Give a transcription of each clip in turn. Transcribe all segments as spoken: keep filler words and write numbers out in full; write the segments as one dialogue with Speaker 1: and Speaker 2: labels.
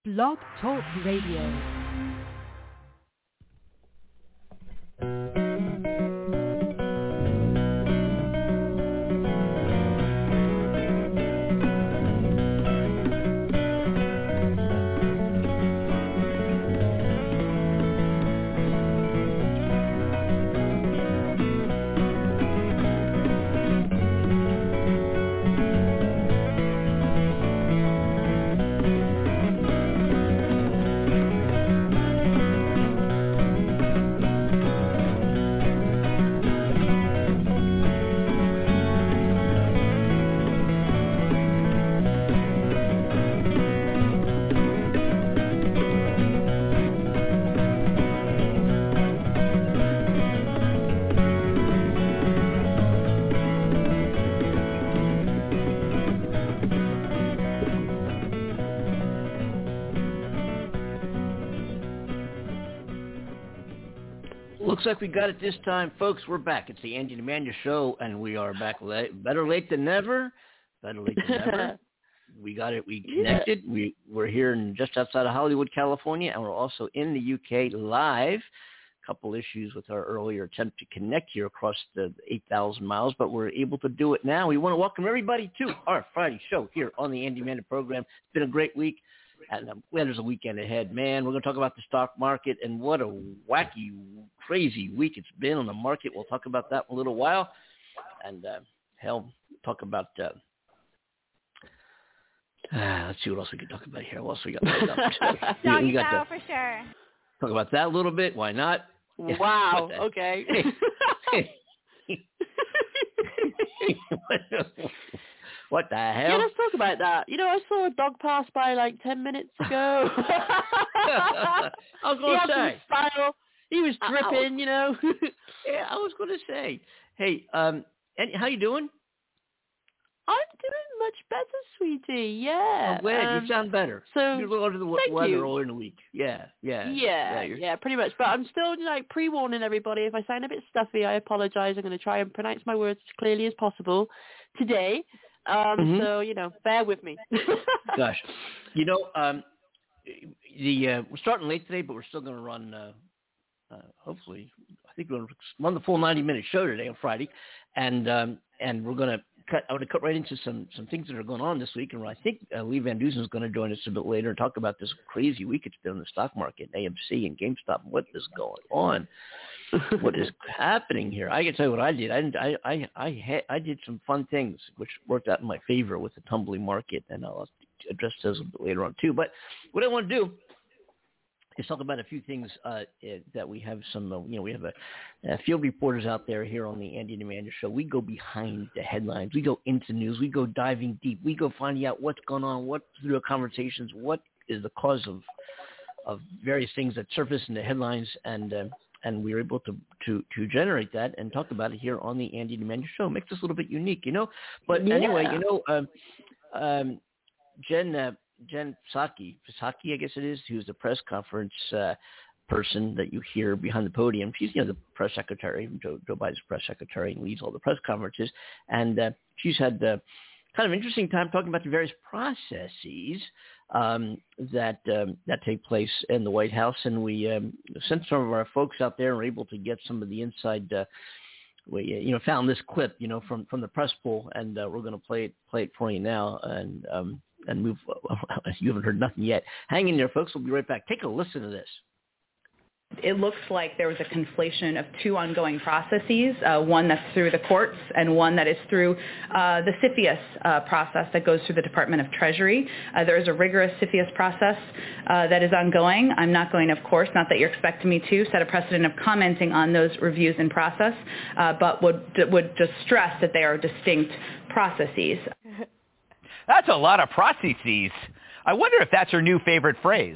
Speaker 1: Blog Talk Radio.
Speaker 2: Looks like we got it this time, folks. We're back. It's the Andy and Amanda Show, and we are back late. Better late than never. Better late than never. We got it. We connected. Yeah. We, we're here in just outside of Hollywood, California, and we're also in the U K live. A couple issues with our earlier attempt to connect here across the eight thousand miles, but we're able to do it now. We want to welcome everybody to our Friday show here on the Andy and Amanda program. It's been a great week. And I'm glad there's a weekend ahead, man. We're going to talk about the stock market and what a wacky, crazy week it's been on the market. We'll talk about that in a little while. And, uh, hell, talk about, uh, uh, let's see what else we can talk about here. What else we got?
Speaker 3: Doggy
Speaker 2: we got
Speaker 3: style
Speaker 2: to
Speaker 3: for sure.
Speaker 2: Talk about that a little bit. Why not?
Speaker 4: Wow. Okay.
Speaker 2: What the hell?
Speaker 4: Yeah, let's talk about that. You know, I saw a dog pass by like ten minutes ago.
Speaker 2: I was going to say.
Speaker 4: Style. He was dripping, was, you know.
Speaker 2: Yeah, I was going to say. Hey, um, and how you doing?
Speaker 4: I'm doing much better, sweetie. Yeah.
Speaker 2: I'm glad.
Speaker 4: Um,
Speaker 2: you sound better.
Speaker 4: So,
Speaker 2: you're a little under the w- weather
Speaker 4: you.
Speaker 2: earlier in the week. Yeah, yeah.
Speaker 4: Yeah, yeah, yeah, pretty much. But I'm still like pre-warning everybody. If I sound a bit stuffy, I apologize. I'm going to try and pronounce my words as clearly as possible today. Um, mm-hmm. So, you know, bear with me.
Speaker 2: Gosh. You know, um, the uh, we're starting late today, but we're still going to run, uh, uh, hopefully, I think we're going to run the full ninety-minute show today on Friday. And um, and we're going to cut, I'm going to cut right into some, some things that are going on this week. And I think uh, Lee Van Dusen is going to join us a bit later and talk about this crazy week it's been in the stock market, A M C and GameStop. What is going on? What is happening here? I can tell you what I did. I did, I I I, had, I did some fun things which worked out in my favor with the tumbling market, and I'll address those a bit later on too. But what I want to do is talk about a few things uh, that we have some. Uh, you know, we have a, a field reporters out there here on the Andy and Amanda Show. We go behind the headlines. We go into news. We go diving deep. We go finding out what's going on. What through the conversations. What is the cause of of various things that surface in the headlines and. Uh, And we were able to, to, to generate that and talk about it here on the Andy and Amanda Show. It makes us a little bit unique, you know. But yeah. Anyway, you know, um, um, Jen uh, Jen Psaki, Psaki, I guess it is, who's the press conference uh, person that you hear behind the podium. She's, you know, the press secretary, Joe, Joe Biden's press secretary, and leads all the press conferences. And uh, she's had uh, kind of interesting time talking about the various processes um, that um, that take place in the White House, and we um, sent some of our folks out there and were able to get some of the inside. Uh, we you know found this clip you know from, from the press pool, and uh, we're going to play it play it for you now, and um, and move. You haven't heard nothing yet. Hang in there, folks. We'll be right back. Take a listen to this.
Speaker 5: It looks like there was a conflation of two ongoing processes, uh, one that's through the courts and one that is through uh, the CFIUS uh, process that goes through the Department of Treasury. Uh, there is a rigorous CFIUS process uh, that is ongoing. I'm not going, of course, not that you're expecting me to, set a precedent of commenting on those reviews in process, uh, but would, would just stress that they are distinct processes.
Speaker 6: That's a lot of processes. I wonder if that's her new favorite phrase.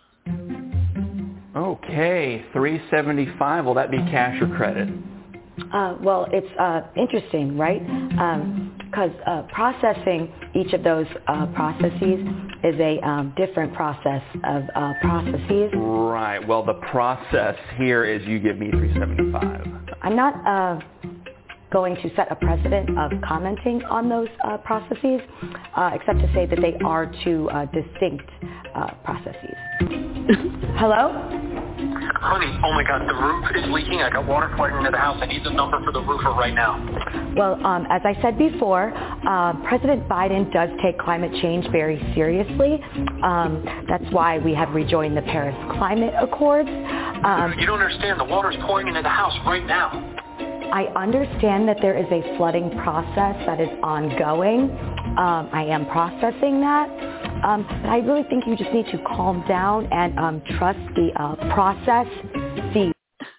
Speaker 7: Okay, three seventy-five. Will that be cash or credit?
Speaker 8: Uh, well, it's uh, interesting, right? Because um, uh, processing each of those uh, processes is a um, different process of uh, processes.
Speaker 7: Right. Well, the process here is you give me three seventy-five.
Speaker 8: I'm not. Uh, going to set a precedent of commenting on those uh, processes, uh, except to say that they are two uh, distinct uh, processes. Hello?
Speaker 3: Honey, oh my God, the roof is leaking. I got water pouring into the house. I need the number for the roofer right now.
Speaker 8: Well, um, as I said before, uh, President Biden does take climate change very seriously. Um, that's why we have rejoined the Paris Climate Accords. Um,
Speaker 3: you don't understand. The water's pouring into the house right now.
Speaker 8: I understand that there is a flooding process that is ongoing. Um, I am processing that. Um, but I really think you just need to calm down and um, trust the uh, process. See.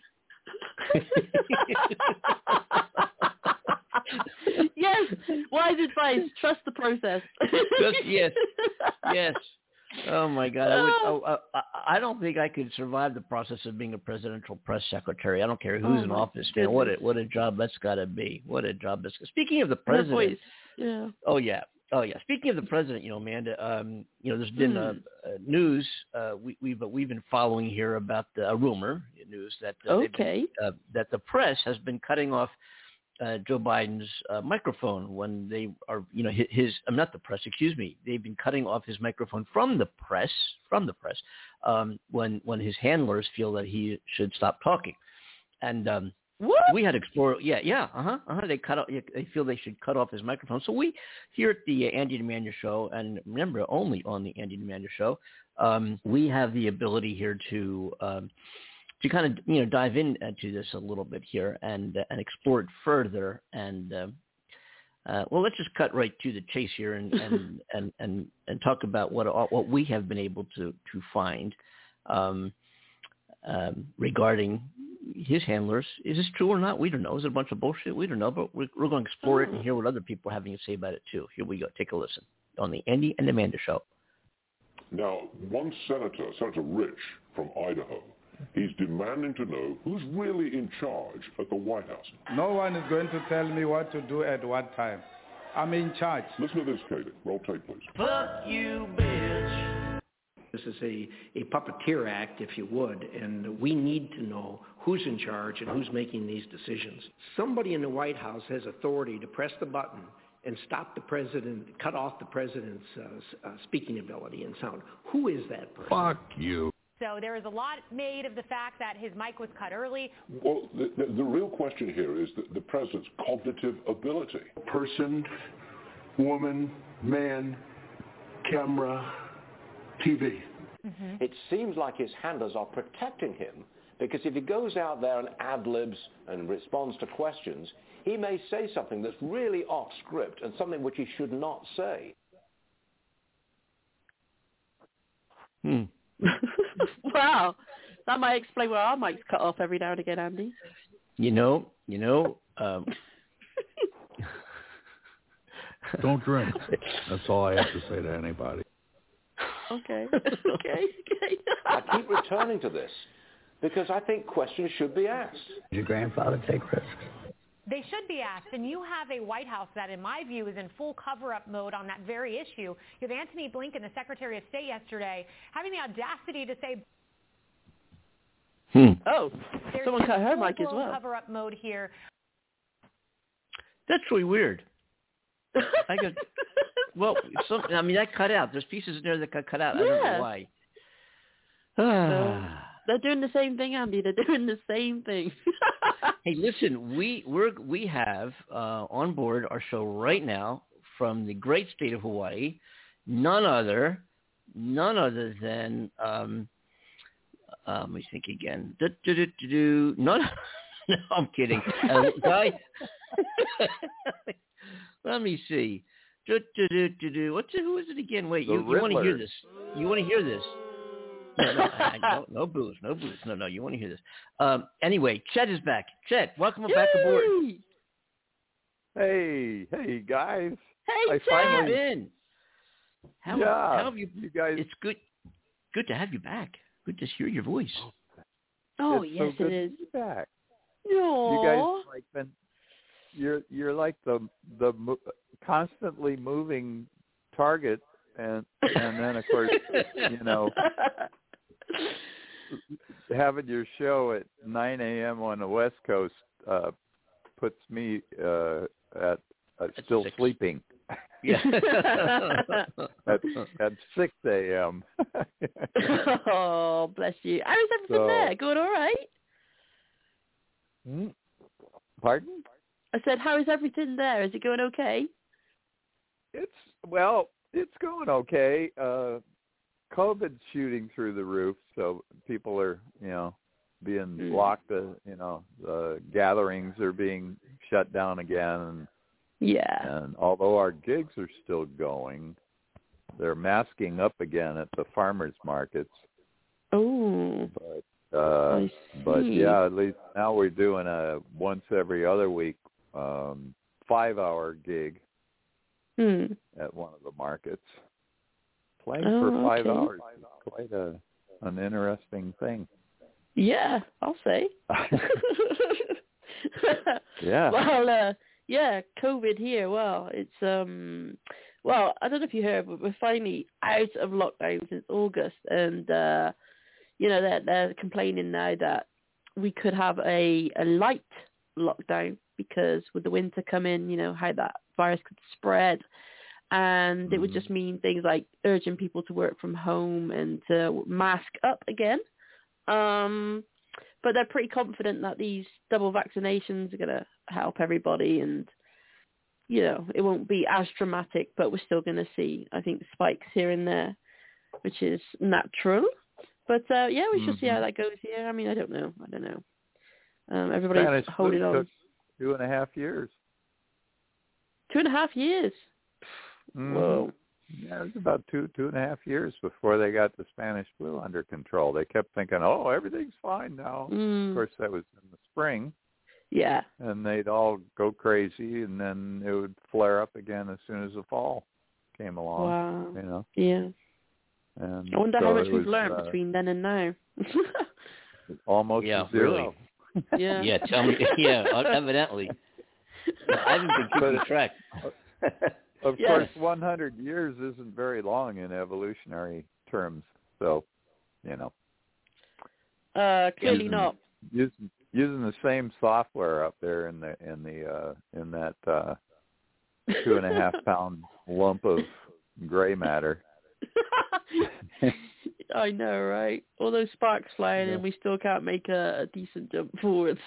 Speaker 4: Yes, wise advice. Trust the process.
Speaker 2: Just, yes, yes. Oh my God! I, would, oh, uh, I don't think I could survive the process of being a presidential press secretary. I don't care who's
Speaker 4: oh
Speaker 2: in office, man.
Speaker 4: Goodness.
Speaker 2: What a what a job that's got to be. What a job that's. Speaking of the president,
Speaker 4: yeah.
Speaker 2: Oh yeah, oh yeah. Speaking of the president, you know, Amanda, um, you know, there's been mm. uh, uh, news. Uh, we, we've we've been following here about the, a rumor news that uh,
Speaker 4: okay
Speaker 2: been, uh, that the press has been cutting off Uh, Joe Biden's uh, microphone when they are, you know, his, his I'm not the press, excuse me. They've been cutting off his microphone from the press, from the press, um, when when his handlers feel that he should stop talking. And um,
Speaker 4: what?
Speaker 2: we had explored, yeah, yeah, uh huh, uh huh. They cut, off, they feel they should cut off his microphone. So we here at the Andy Nemanja Show, and remember, only on the Andy Nemanja Show, um, we have the ability here to. Um, to kind of, you know, dive into this a little bit here and uh, and explore it further. And, uh, uh, well, let's just cut right to the chase here and and, and, and, and talk about what what we have been able to, to find um, um, regarding his handlers. Is this true or not? We don't know. Is it a bunch of bullshit? We don't know, but we're, we're going to explore it and hear what other people are having to say about it, too. Here we go. Take a listen on the Andy and Amanda Show.
Speaker 9: Now, one senator, Senator Rich from Idaho, he's demanding to know who's really in charge at the White House.
Speaker 10: No one is going to tell me what to do at what time. I'm in charge.
Speaker 9: Listen to this, Katie. Roll tape, please.
Speaker 11: Fuck you, bitch. This is a, a puppeteer act, if you would, and we need to know who's in charge and who's making these decisions. Somebody in the White House has authority to press the button and stop the president, cut off the president's uh, uh, speaking ability and sound. Who is that person?
Speaker 9: Fuck you.
Speaker 12: So there is a lot made of the fact that his mic was cut early.
Speaker 9: Well, the, the, the real question here is the, the president's cognitive ability. Person, woman, man, camera, T V.
Speaker 13: Mm-hmm. It seems like his handlers are protecting him because if he goes out there and ad-libs and responds to questions, he may say something that's really off script and something which he should not say.
Speaker 2: Hmm.
Speaker 4: Wow, that might explain why our mic's cut off every now and again, Andy.
Speaker 2: You know, you know. Um...
Speaker 14: Don't drink. That's all I have to say to anybody.
Speaker 4: Okay, okay, okay.
Speaker 13: I keep returning to this because I think questions should be asked.
Speaker 15: Did your grandfather take risks?
Speaker 12: They should be asked, and you have a White House that, in my view, is in full cover-up mode on that very issue. You have Antony Blinken, the Secretary of State, yesterday, having the audacity to say,
Speaker 2: hmm.
Speaker 4: "Oh,
Speaker 12: there's
Speaker 4: someone cut her mic as
Speaker 12: full
Speaker 4: well."
Speaker 12: Cover-up mode here.
Speaker 2: That's really weird. I got well. Some, I mean, that cut out. There's pieces in there that got cut out.
Speaker 4: Yeah.
Speaker 2: I don't know why.
Speaker 4: So, they're doing the same thing, Andy. They're doing the same thing.
Speaker 2: Hey, listen, we we're, we have uh, on board our show right now from the great state of Hawaii, none other, none other than, um, uh, let me think again. Do, do, do, do, do. None, no, I'm kidding. Uh, guy, let me see. Do, do, do, do, do. What's it, who is it again? Wait,
Speaker 7: The
Speaker 2: you, you want to hear
Speaker 7: Riddler.
Speaker 2: this? You want to hear this? No, no, I, no, no booze, no booze. No, no, you want to hear this. Um, anyway, Chet is back. Chet, welcome
Speaker 4: Yay!
Speaker 2: back aboard.
Speaker 7: Hey, hey guys.
Speaker 4: Hey,
Speaker 7: I
Speaker 4: Chet.
Speaker 2: How have
Speaker 7: finally,
Speaker 2: you been? How,
Speaker 7: yeah,
Speaker 2: how have you?
Speaker 7: you guys.
Speaker 2: It's good, good to have you back. Good to hear your voice.
Speaker 4: Oh,
Speaker 7: it's
Speaker 4: yes,
Speaker 7: so good
Speaker 4: it is.
Speaker 7: to be back.
Speaker 4: Aww.
Speaker 7: You guys like been. You're you're like the the mo- constantly moving target, and and then of course you know. having your show at nine a.m. on the West Coast uh, puts me uh, at uh, still
Speaker 2: six.
Speaker 7: sleeping.
Speaker 2: Yeah.
Speaker 7: at, at six a.m.
Speaker 4: Oh, bless you. How is everything
Speaker 7: So-
Speaker 4: there? Going all right?
Speaker 7: Hmm? Pardon?
Speaker 4: I said, how is everything there? Is it going okay?
Speaker 7: It's well, it's going okay. Uh, COVID's shooting through the roof, so people are, you know, being
Speaker 4: Mm.
Speaker 7: locked. Uh, you know, the gatherings are being shut down again, and
Speaker 4: Yeah.
Speaker 7: and although our gigs are still going, they're masking up again at the farmers markets.
Speaker 4: Oh.
Speaker 7: But uh,
Speaker 4: I
Speaker 7: but
Speaker 4: see.
Speaker 7: yeah, at least now we're doing a once every other week um, five-hour gig
Speaker 4: Hmm.
Speaker 7: at one of the markets. Playing
Speaker 4: Oh,
Speaker 7: for five
Speaker 4: okay.
Speaker 7: hours is quite a an interesting thing.
Speaker 4: Yeah, I'll say.
Speaker 7: Yeah.
Speaker 4: Well, uh, yeah, COVID here. Well, it's um, well, I don't know if you heard, but we're finally out of lockdown since August, and uh, you know they're they're complaining now that we could have a a light lockdown because with the winter coming, you know how that virus could spread. And mm-hmm. it would just mean things like urging people to work from home and to mask up again. Um, but they're pretty confident that these double vaccinations are going to help everybody, and you know it won't be as dramatic, but we're still going to see, I think, spikes here and there, which is natural. But uh, yeah, we should mm-hmm. see how that goes here. I mean, I don't know. I don't know. Um, everybody's
Speaker 7: Spanish
Speaker 4: holding on.
Speaker 7: Took two and a half years.
Speaker 4: Two and a half years.
Speaker 7: Mm-hmm.
Speaker 4: Whoa.
Speaker 7: Yeah, it was about two, two and a half years before they got the Spanish flu under control. They kept thinking, oh, everything's fine now.
Speaker 4: Mm.
Speaker 7: Of course, that was in the spring.
Speaker 4: Yeah.
Speaker 7: And they'd all go crazy, and then it would flare up again as soon as the fall came along.
Speaker 4: Wow.
Speaker 7: You know?
Speaker 4: Yeah.
Speaker 7: And
Speaker 4: I wonder
Speaker 7: so
Speaker 4: how much
Speaker 7: it
Speaker 4: we've
Speaker 7: was,
Speaker 4: learned
Speaker 7: uh,
Speaker 4: between then and now.
Speaker 7: almost
Speaker 2: yeah,
Speaker 7: zero.
Speaker 2: Really.
Speaker 4: Yeah.
Speaker 2: Yeah, tell me. Yeah, evidently. I haven't been keeping track.
Speaker 7: Of
Speaker 4: yes.
Speaker 7: course, one hundred years isn't very long in evolutionary terms. So, you know.
Speaker 4: Uh, clearly
Speaker 7: using,
Speaker 4: not.
Speaker 7: Using using the same software up there in the in the uh, in that uh, two and a half pound lump of gray matter.
Speaker 4: I know, right? All those sparks flying,
Speaker 7: yeah.
Speaker 4: and we still can't make a, a decent jump forwards.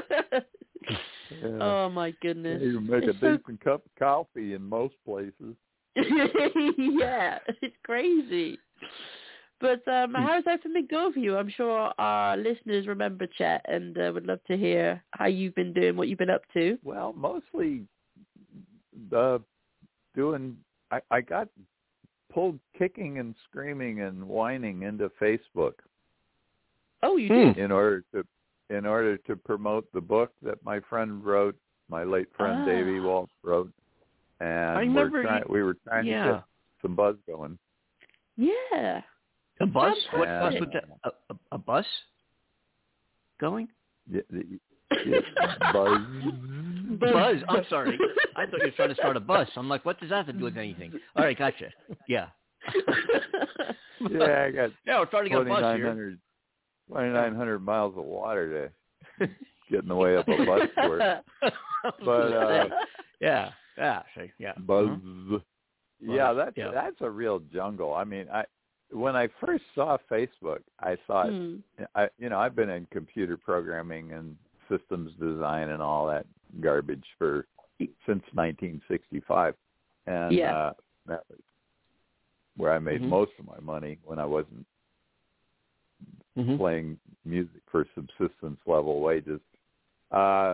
Speaker 7: Yeah.
Speaker 4: Oh my goodness!
Speaker 7: You make
Speaker 4: it's
Speaker 7: a
Speaker 4: so...
Speaker 7: decent cup of coffee in most places.
Speaker 4: Yeah, it's crazy. But um, how's everything been going for you? I'm sure our listeners remember Chet and uh, would love to hear how you've been doing, what you've been up to.
Speaker 7: Well, mostly uh, doing. I, I got pulled kicking and screaming and whining into Facebook.
Speaker 4: Oh, you did?
Speaker 7: In order to. in order to promote the book that my friend wrote, my late friend
Speaker 4: ah.
Speaker 7: Davey Walsh wrote, and
Speaker 2: I remember
Speaker 7: we're trying,
Speaker 2: you,
Speaker 7: we were trying
Speaker 2: yeah.
Speaker 7: to get some buzz going.
Speaker 4: Yeah.
Speaker 2: A bus?
Speaker 4: Fantastic.
Speaker 2: What bus would that? A, a, a bus going?
Speaker 7: Yeah, yeah, buzz.
Speaker 2: Buzz. I'm sorry. I thought you were trying to start a bus. I'm like, what does that have to do with anything? All right, gotcha. Yeah.
Speaker 7: Yeah, I got.
Speaker 2: Yeah, we're trying to get a bus here.
Speaker 7: twenty-nine hundred miles of water to get in the way of a bus tour. But uh,
Speaker 2: yeah, yeah, yeah.
Speaker 7: Buzz.
Speaker 2: Mm-hmm.
Speaker 7: Yeah, that's
Speaker 2: yeah.
Speaker 7: that's a real jungle. I mean, I when I first saw Facebook, I thought,
Speaker 4: mm.
Speaker 7: I you know, I've been in computer programming and systems design and all that garbage for since nineteen sixty-five, and
Speaker 4: yeah.
Speaker 7: uh, that was where I made
Speaker 2: mm-hmm.
Speaker 7: most of my money when I wasn't
Speaker 2: mm-hmm.
Speaker 7: playing music for subsistence level wages. Uh,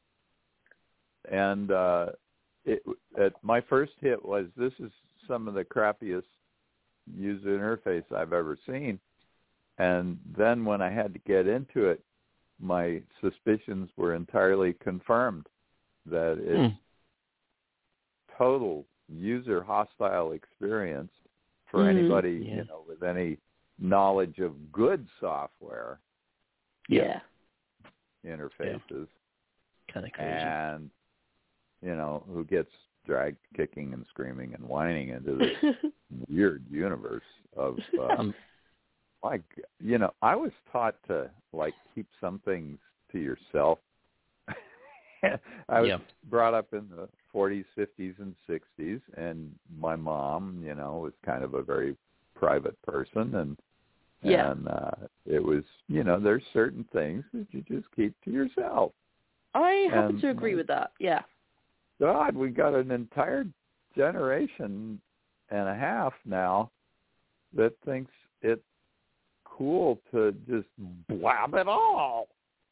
Speaker 7: and uh, it, it, my first hit was, this is some of the crappiest user interface I've ever seen. And then when I had to get into it, my suspicions were entirely confirmed that it's mm. total user hostile experience for mm, anybody,
Speaker 2: yeah.
Speaker 7: you know, with any knowledge of good software.
Speaker 4: Yeah.
Speaker 7: Interfaces.
Speaker 2: Yeah. Kind of crazy.
Speaker 7: And, you know, who gets dragged kicking and screaming and whining into this weird universe of, uh, um, like, you know, I was taught to, like, keep some things to yourself. I was
Speaker 2: Yeah.
Speaker 7: brought up in the forties, fifties, and sixties, and my mom, you know, was kind of a very private person, and
Speaker 4: Yeah.
Speaker 7: and uh, it was, you know, there's certain things that you just keep to yourself.
Speaker 4: I happen
Speaker 7: And,
Speaker 4: to agree with that. Yeah.
Speaker 7: God, we got an entire generation and a half now that thinks it's cool to just blab it all.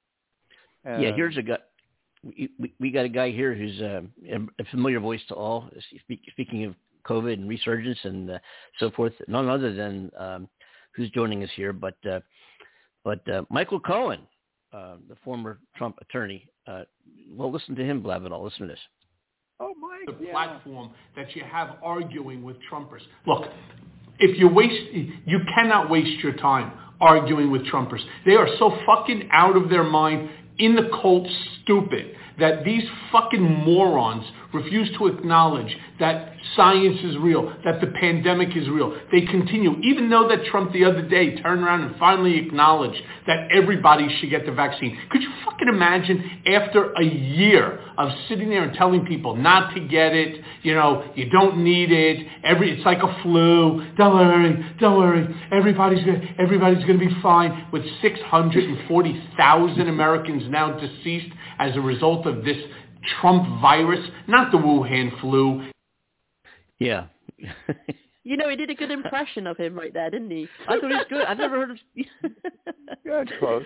Speaker 7: And
Speaker 2: yeah, here's a guy. We, we, we got a guy here who's uh, a familiar voice to all. Speak, speaking of COVID and resurgence and uh, so forth, none other than um, who's joining us here, but uh, but uh, Michael Cohen, uh, the former Trump attorney. Uh, well, listen to him blab it all. Listen to this.
Speaker 7: Oh, Mike,
Speaker 16: the
Speaker 7: yeah.
Speaker 16: platform that you have arguing with Trumpers. Look, if you waste, you cannot waste your time arguing with Trumpers. They are so fucking out of their mind, in the cold, stupid, that these fucking morons refuse to acknowledge that science is real, that the pandemic is real. They continue, even though that Trump the other day turned around and finally acknowledged that everybody should get the vaccine. Could you fucking imagine after a year of sitting there and telling people not to get it, you know, you don't need it, every it's like a flu, don't worry, don't worry, everybody's gonna, everybody's going to be fine, with six hundred forty thousand Americans now deceased as a result of this Trump virus, not the Wuhan flu.
Speaker 2: Yeah.
Speaker 4: You know, he did a good impression of him right there, didn't he? I thought he was good. I've never heard of...
Speaker 7: Good, close.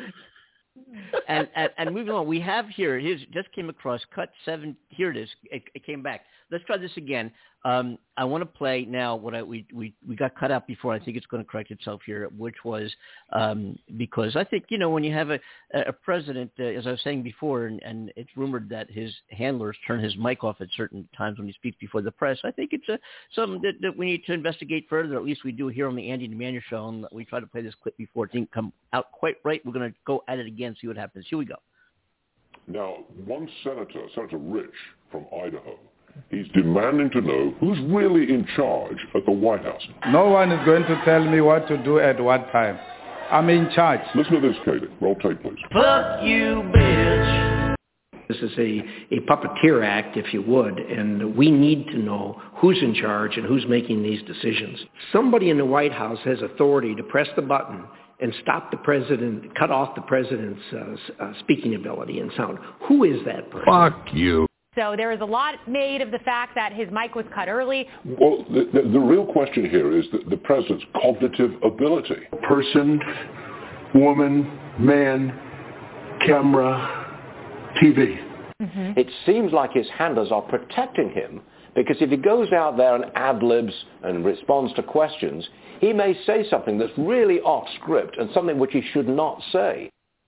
Speaker 2: and, and and moving on, we have here, here's, just came across, cut seven, here it is, it, it came back. Let's try this again. Um, I want to play now what I, we, we, we got cut out before. I think it's going to correct itself here, which was um, because I think, you know, when you have a, a president, uh, as I was saying before, and, and it's rumored that his handlers turn his mic off at certain times when he speaks before the press, I think it's a, something that, that we need to investigate further. At least we do here on the Andy Demania Show. And we tried to play this clip before. It didn't come out quite right. We're going to go at it again, see what happens. Here we go.
Speaker 9: Now, one senator, Senator Rich from Idaho, he's demanding to know who's really in charge at the White House.
Speaker 10: No one is going to tell me what to do at what time. I'm in charge.
Speaker 9: Listen to this, Katie. Roll tape, please.
Speaker 11: Fuck you, bitch. This is a, a puppeteer act, if you would, and we need to know who's in charge and who's making these decisions. Somebody in the White House has authority to press the button and stop the president, cut off the president's uh, uh, speaking ability and sound. Who is that person?
Speaker 14: Fuck you.
Speaker 12: So there is a lot made of the fact that his mic was cut early.
Speaker 9: Well, the, the, the real question here is the, the president's cognitive ability. Person, woman, man, camera, T V.
Speaker 13: Mm-hmm. It seems like his handlers are protecting him, because if he goes out there and ad-libs and responds to questions, he may say something that's really off script and something which he should not say.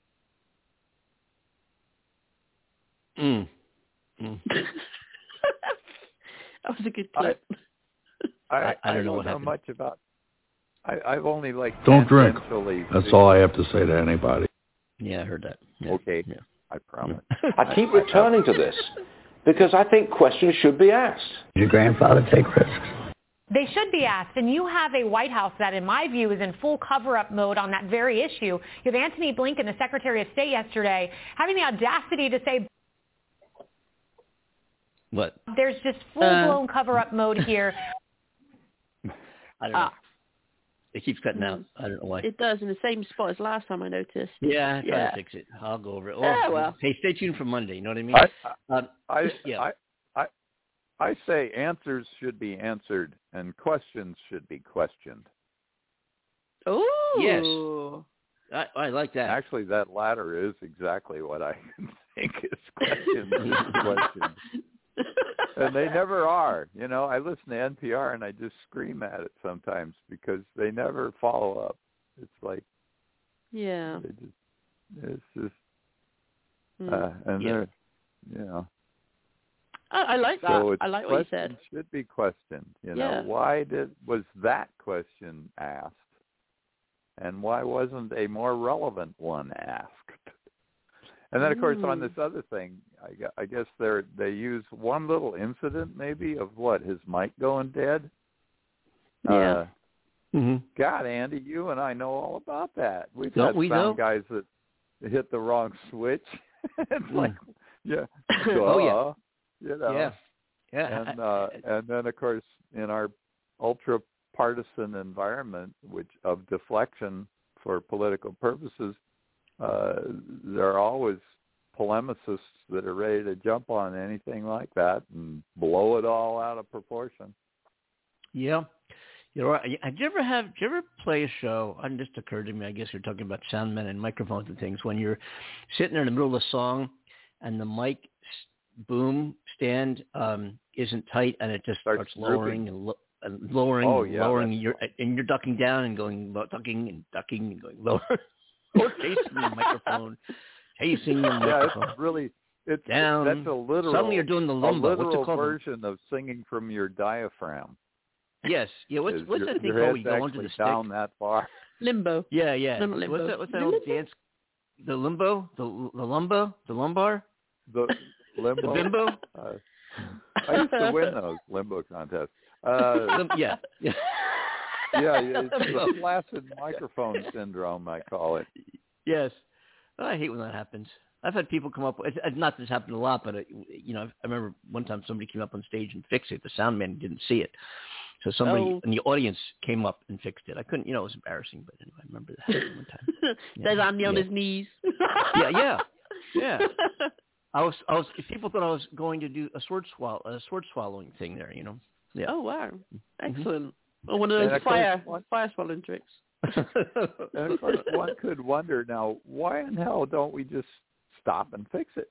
Speaker 2: Mm. Mm.
Speaker 4: That was a good clip.
Speaker 7: I, I,
Speaker 2: I don't know
Speaker 7: don't
Speaker 2: what
Speaker 7: know
Speaker 2: happened.
Speaker 7: much about. I, I've only like
Speaker 14: Don't drink.
Speaker 7: tangentially-
Speaker 14: That's all I have to say to anybody.
Speaker 2: Yeah, I heard that. Yeah.
Speaker 7: Okay,
Speaker 2: Yeah.
Speaker 7: I promise.
Speaker 13: I keep returning to this because I think questions should be asked.
Speaker 15: Did your grandfather take risks?
Speaker 12: They should be asked, and you have a White House that, in my view, is in full cover-up mode on that very issue. You have Antony Blinken, the Secretary of State, yesterday, having the audacity to say
Speaker 2: What?
Speaker 12: there's just full-blown uh, cover-up mode here.
Speaker 2: I don't know.
Speaker 4: Ah.
Speaker 2: It keeps cutting out. I don't know why.
Speaker 4: It does in the same spot as last time I noticed.
Speaker 2: Yeah, I try
Speaker 4: yeah.
Speaker 2: to fix it. I'll go over it.
Speaker 4: Yeah, well.
Speaker 2: Hey, stay tuned for Monday. You know what I mean?
Speaker 7: I,
Speaker 2: um,
Speaker 7: I,
Speaker 2: yeah.
Speaker 7: I, I, I say answers should be answered and questions should be questioned.
Speaker 4: Oh,
Speaker 2: yes. I, I like that.
Speaker 7: Actually, that latter is exactly what I think is questions. questions. And they never are. You know, I listen to N P R and I just scream at it sometimes because they never follow up. It's like,
Speaker 4: yeah,
Speaker 7: they just, it's just,
Speaker 4: mm.
Speaker 7: uh, and
Speaker 2: yeah.
Speaker 7: they're, you know.
Speaker 4: I, I like that.
Speaker 7: So
Speaker 4: I like what you said.
Speaker 7: Should be questioned. You know,
Speaker 4: Yeah.
Speaker 7: why did was that question asked, and why wasn't a more relevant one asked? And then, of course, on this other thing, I, I guess they they use one little incident maybe of what, his mic going dead.
Speaker 4: Yeah.
Speaker 7: Uh,
Speaker 2: mm-hmm.
Speaker 7: God, Andy, you and I know all about that. We've
Speaker 2: Don't
Speaker 7: had
Speaker 2: we
Speaker 7: sound
Speaker 2: know?
Speaker 7: guys that hit the wrong switch. It's
Speaker 2: Mm.
Speaker 7: like, Yeah.
Speaker 2: Oh, yeah.
Speaker 7: You know.
Speaker 2: Yeah. Yeah.
Speaker 7: And uh, and then of course in our ultra partisan environment, which of deflection for political purposes, uh, there are always polemicists that are ready to jump on anything like that and blow it all out of proportion.
Speaker 2: Yeah. You know, did you ever have? Did you ever play a show? And this occurred to me. I guess you're talking about sound men and microphones and things. When you're sitting there in the middle of a song, and the mic boom stand um, isn't tight, and it just starts, starts lowering and, lo- and lowering
Speaker 7: oh,
Speaker 2: and
Speaker 7: yeah,
Speaker 2: lowering, and you're and you're ducking down and going ducking and ducking and going lower, or chasing the microphone, chasing the microphone.
Speaker 7: Yeah, it's really it's
Speaker 2: down.
Speaker 7: That's a literal.
Speaker 2: Suddenly you're doing the lumbo.
Speaker 7: A literal
Speaker 2: What's it called?
Speaker 7: version of singing from your diaphragm.
Speaker 2: Yes. Yeah. What's what's
Speaker 7: your,
Speaker 2: that thing
Speaker 7: your
Speaker 2: called? You go onto the stick.
Speaker 7: Down that far.
Speaker 4: Limbo.
Speaker 2: Yeah. Yeah.
Speaker 4: No, limbo.
Speaker 2: What's that? What's that old dance? The limbo. The the lumbo. The lumbar.
Speaker 7: The limbo.
Speaker 2: The bimbo.
Speaker 7: Uh, I used to win those limbo contests. Uh,
Speaker 2: yeah. Yeah.
Speaker 7: Yeah. It's the flaccid microphone syndrome, I call it.
Speaker 2: Yes. I hate when that happens. I've had people come up. It's not this happened a lot, but it, you know, I remember one time somebody came up on stage and fixed it. The sound man didn't see it, so somebody
Speaker 4: oh.
Speaker 2: in the audience came up and fixed it. I couldn't, you know, it was embarrassing, but anyway, I remember that one time.
Speaker 4: There's
Speaker 2: yeah.
Speaker 4: Andy
Speaker 2: yeah.
Speaker 4: on his knees.
Speaker 2: yeah, yeah, yeah. I was, I was. People thought I was going to do a sword swallow, a sword swallowing thing there. You know. Yeah.
Speaker 4: Oh wow! Excellent.
Speaker 2: Mm-hmm.
Speaker 4: Oh, one of those
Speaker 7: of
Speaker 4: fire
Speaker 7: course,
Speaker 4: fire swallowing tricks.
Speaker 7: And of course, one could wonder now, why in hell don't we just stop and fix it?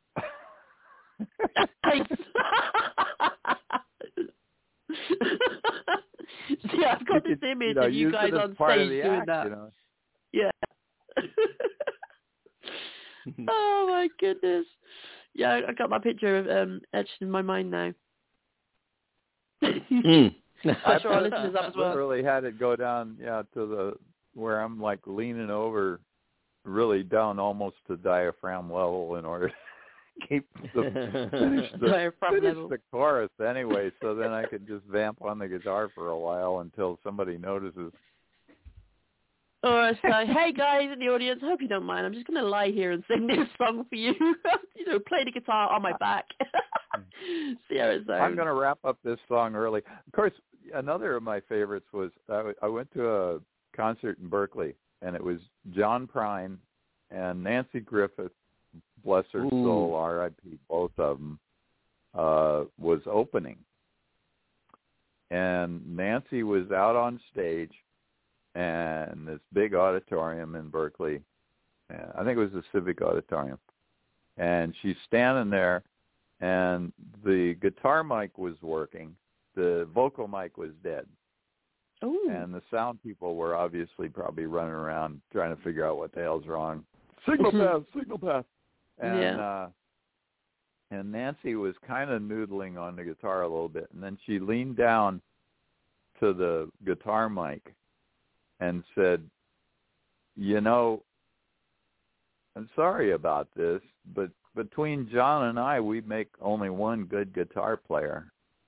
Speaker 4: See, I've got this image
Speaker 7: you know,
Speaker 4: of you guys on stage doing
Speaker 7: act,
Speaker 4: that.
Speaker 7: You know?
Speaker 4: Yeah. Oh my goodness. Yeah, I got that picture of um, etched in my mind now.
Speaker 2: mm.
Speaker 4: I'm sure our listeners have as well.
Speaker 7: I literally had it go down, yeah, to the where I'm like leaning over, really down almost to diaphragm level in order to keep the finish the,
Speaker 4: diaphragm
Speaker 7: finish
Speaker 4: level.
Speaker 7: the chorus anyway. So then I could just vamp on the guitar for a while until somebody notices.
Speaker 4: Or it's like, hey guys in the audience, I hope you don't mind. I'm just going to lie here and sing this song for you. You know, play the guitar on my back. See how it sounds.
Speaker 7: I'm going to wrap up this song early. Of course, another of my favorites was I, I went to a concert in Berkeley, and it was John Prine and Nancy Griffith, bless her
Speaker 2: Ooh.
Speaker 7: soul, R I P, both of them, uh, was opening. And Nancy was out on stage, and this big auditorium in Berkeley, uh, I think it was the Civic Auditorium, and she's standing there, and the guitar mic was working, the vocal mic was dead.
Speaker 4: Ooh.
Speaker 7: And the sound people were obviously probably running around trying to figure out what the hell's wrong. Signal path, signal path. And
Speaker 4: yeah.
Speaker 7: uh, and Nancy was kind of noodling on the guitar a little bit, and then she leaned down to the guitar mic and said, you know, I'm sorry about this, but between John and I, we make only one good guitar player.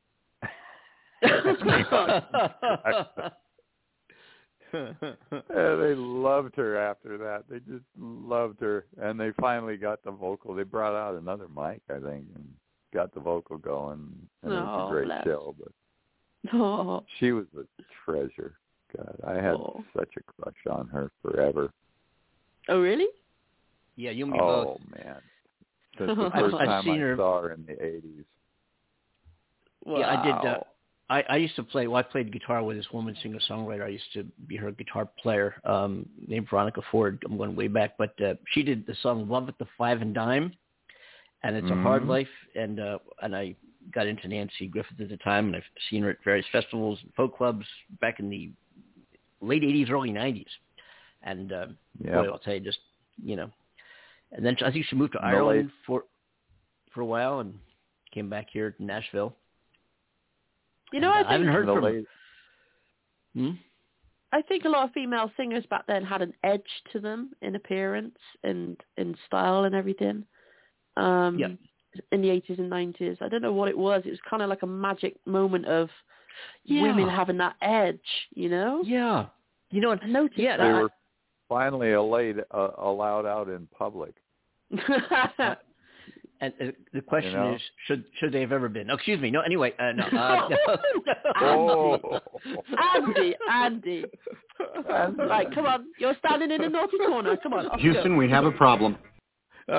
Speaker 7: And they loved her after that. They just loved her, and they finally got the vocal. They brought out another mic, I think, and got the vocal going. And
Speaker 4: oh,
Speaker 7: it was a great
Speaker 4: bless.
Speaker 7: show. But
Speaker 4: oh.
Speaker 7: she was a treasure. God, I had
Speaker 4: oh.
Speaker 7: such a crush on her forever.
Speaker 4: Oh, really?
Speaker 2: Yeah, you and me
Speaker 7: oh,
Speaker 2: both.
Speaker 7: Oh man, since the first
Speaker 2: I've
Speaker 7: time
Speaker 2: seen
Speaker 7: I
Speaker 2: her.
Speaker 7: saw her in the eighties.
Speaker 4: Wow.
Speaker 2: Yeah, I did. Uh, I, I used to play. Well, I played guitar with this woman singer-songwriter. I used to be her guitar player, um, named Veronica Ford. I'm going way back, but uh, she did the song "Love at the Five and Dime," and it's
Speaker 7: mm-hmm.
Speaker 2: a hard life. And uh, and I got into Nancy Griffith at the time, and I've seen her at various festivals and folk clubs back in the late eighties, early nineties. And uh,
Speaker 7: yep.
Speaker 2: boy, I'll tell you, just you know. And then I think she moved to
Speaker 7: no
Speaker 2: Ireland
Speaker 7: late.
Speaker 2: for for a while and came back here to Nashville.
Speaker 4: You know,
Speaker 2: and,
Speaker 4: I,
Speaker 2: uh, I haven't heard
Speaker 7: no
Speaker 2: from
Speaker 7: late.
Speaker 2: her. Hmm?
Speaker 4: I think a lot of female singers back then had an edge to them in appearance and in style and everything. Um,
Speaker 2: yeah.
Speaker 4: In the eighties and nineties. I don't know what it was. It was kind of like a magic moment of
Speaker 2: yeah.
Speaker 4: women having that edge, you know?
Speaker 2: Yeah. You know,
Speaker 4: I noticed
Speaker 2: yeah,
Speaker 4: that.
Speaker 7: They were finally allowed, uh, allowed out in public.
Speaker 2: And uh, the question
Speaker 7: you know?
Speaker 2: is, should should they have ever been? Oh, excuse me. No, anyway. Uh, no, uh,
Speaker 7: oh.
Speaker 4: Andy, Andy. Andy. Right, come on. You're standing in the naughty corner. Come on.
Speaker 17: Houston, we have a problem.
Speaker 2: Uh,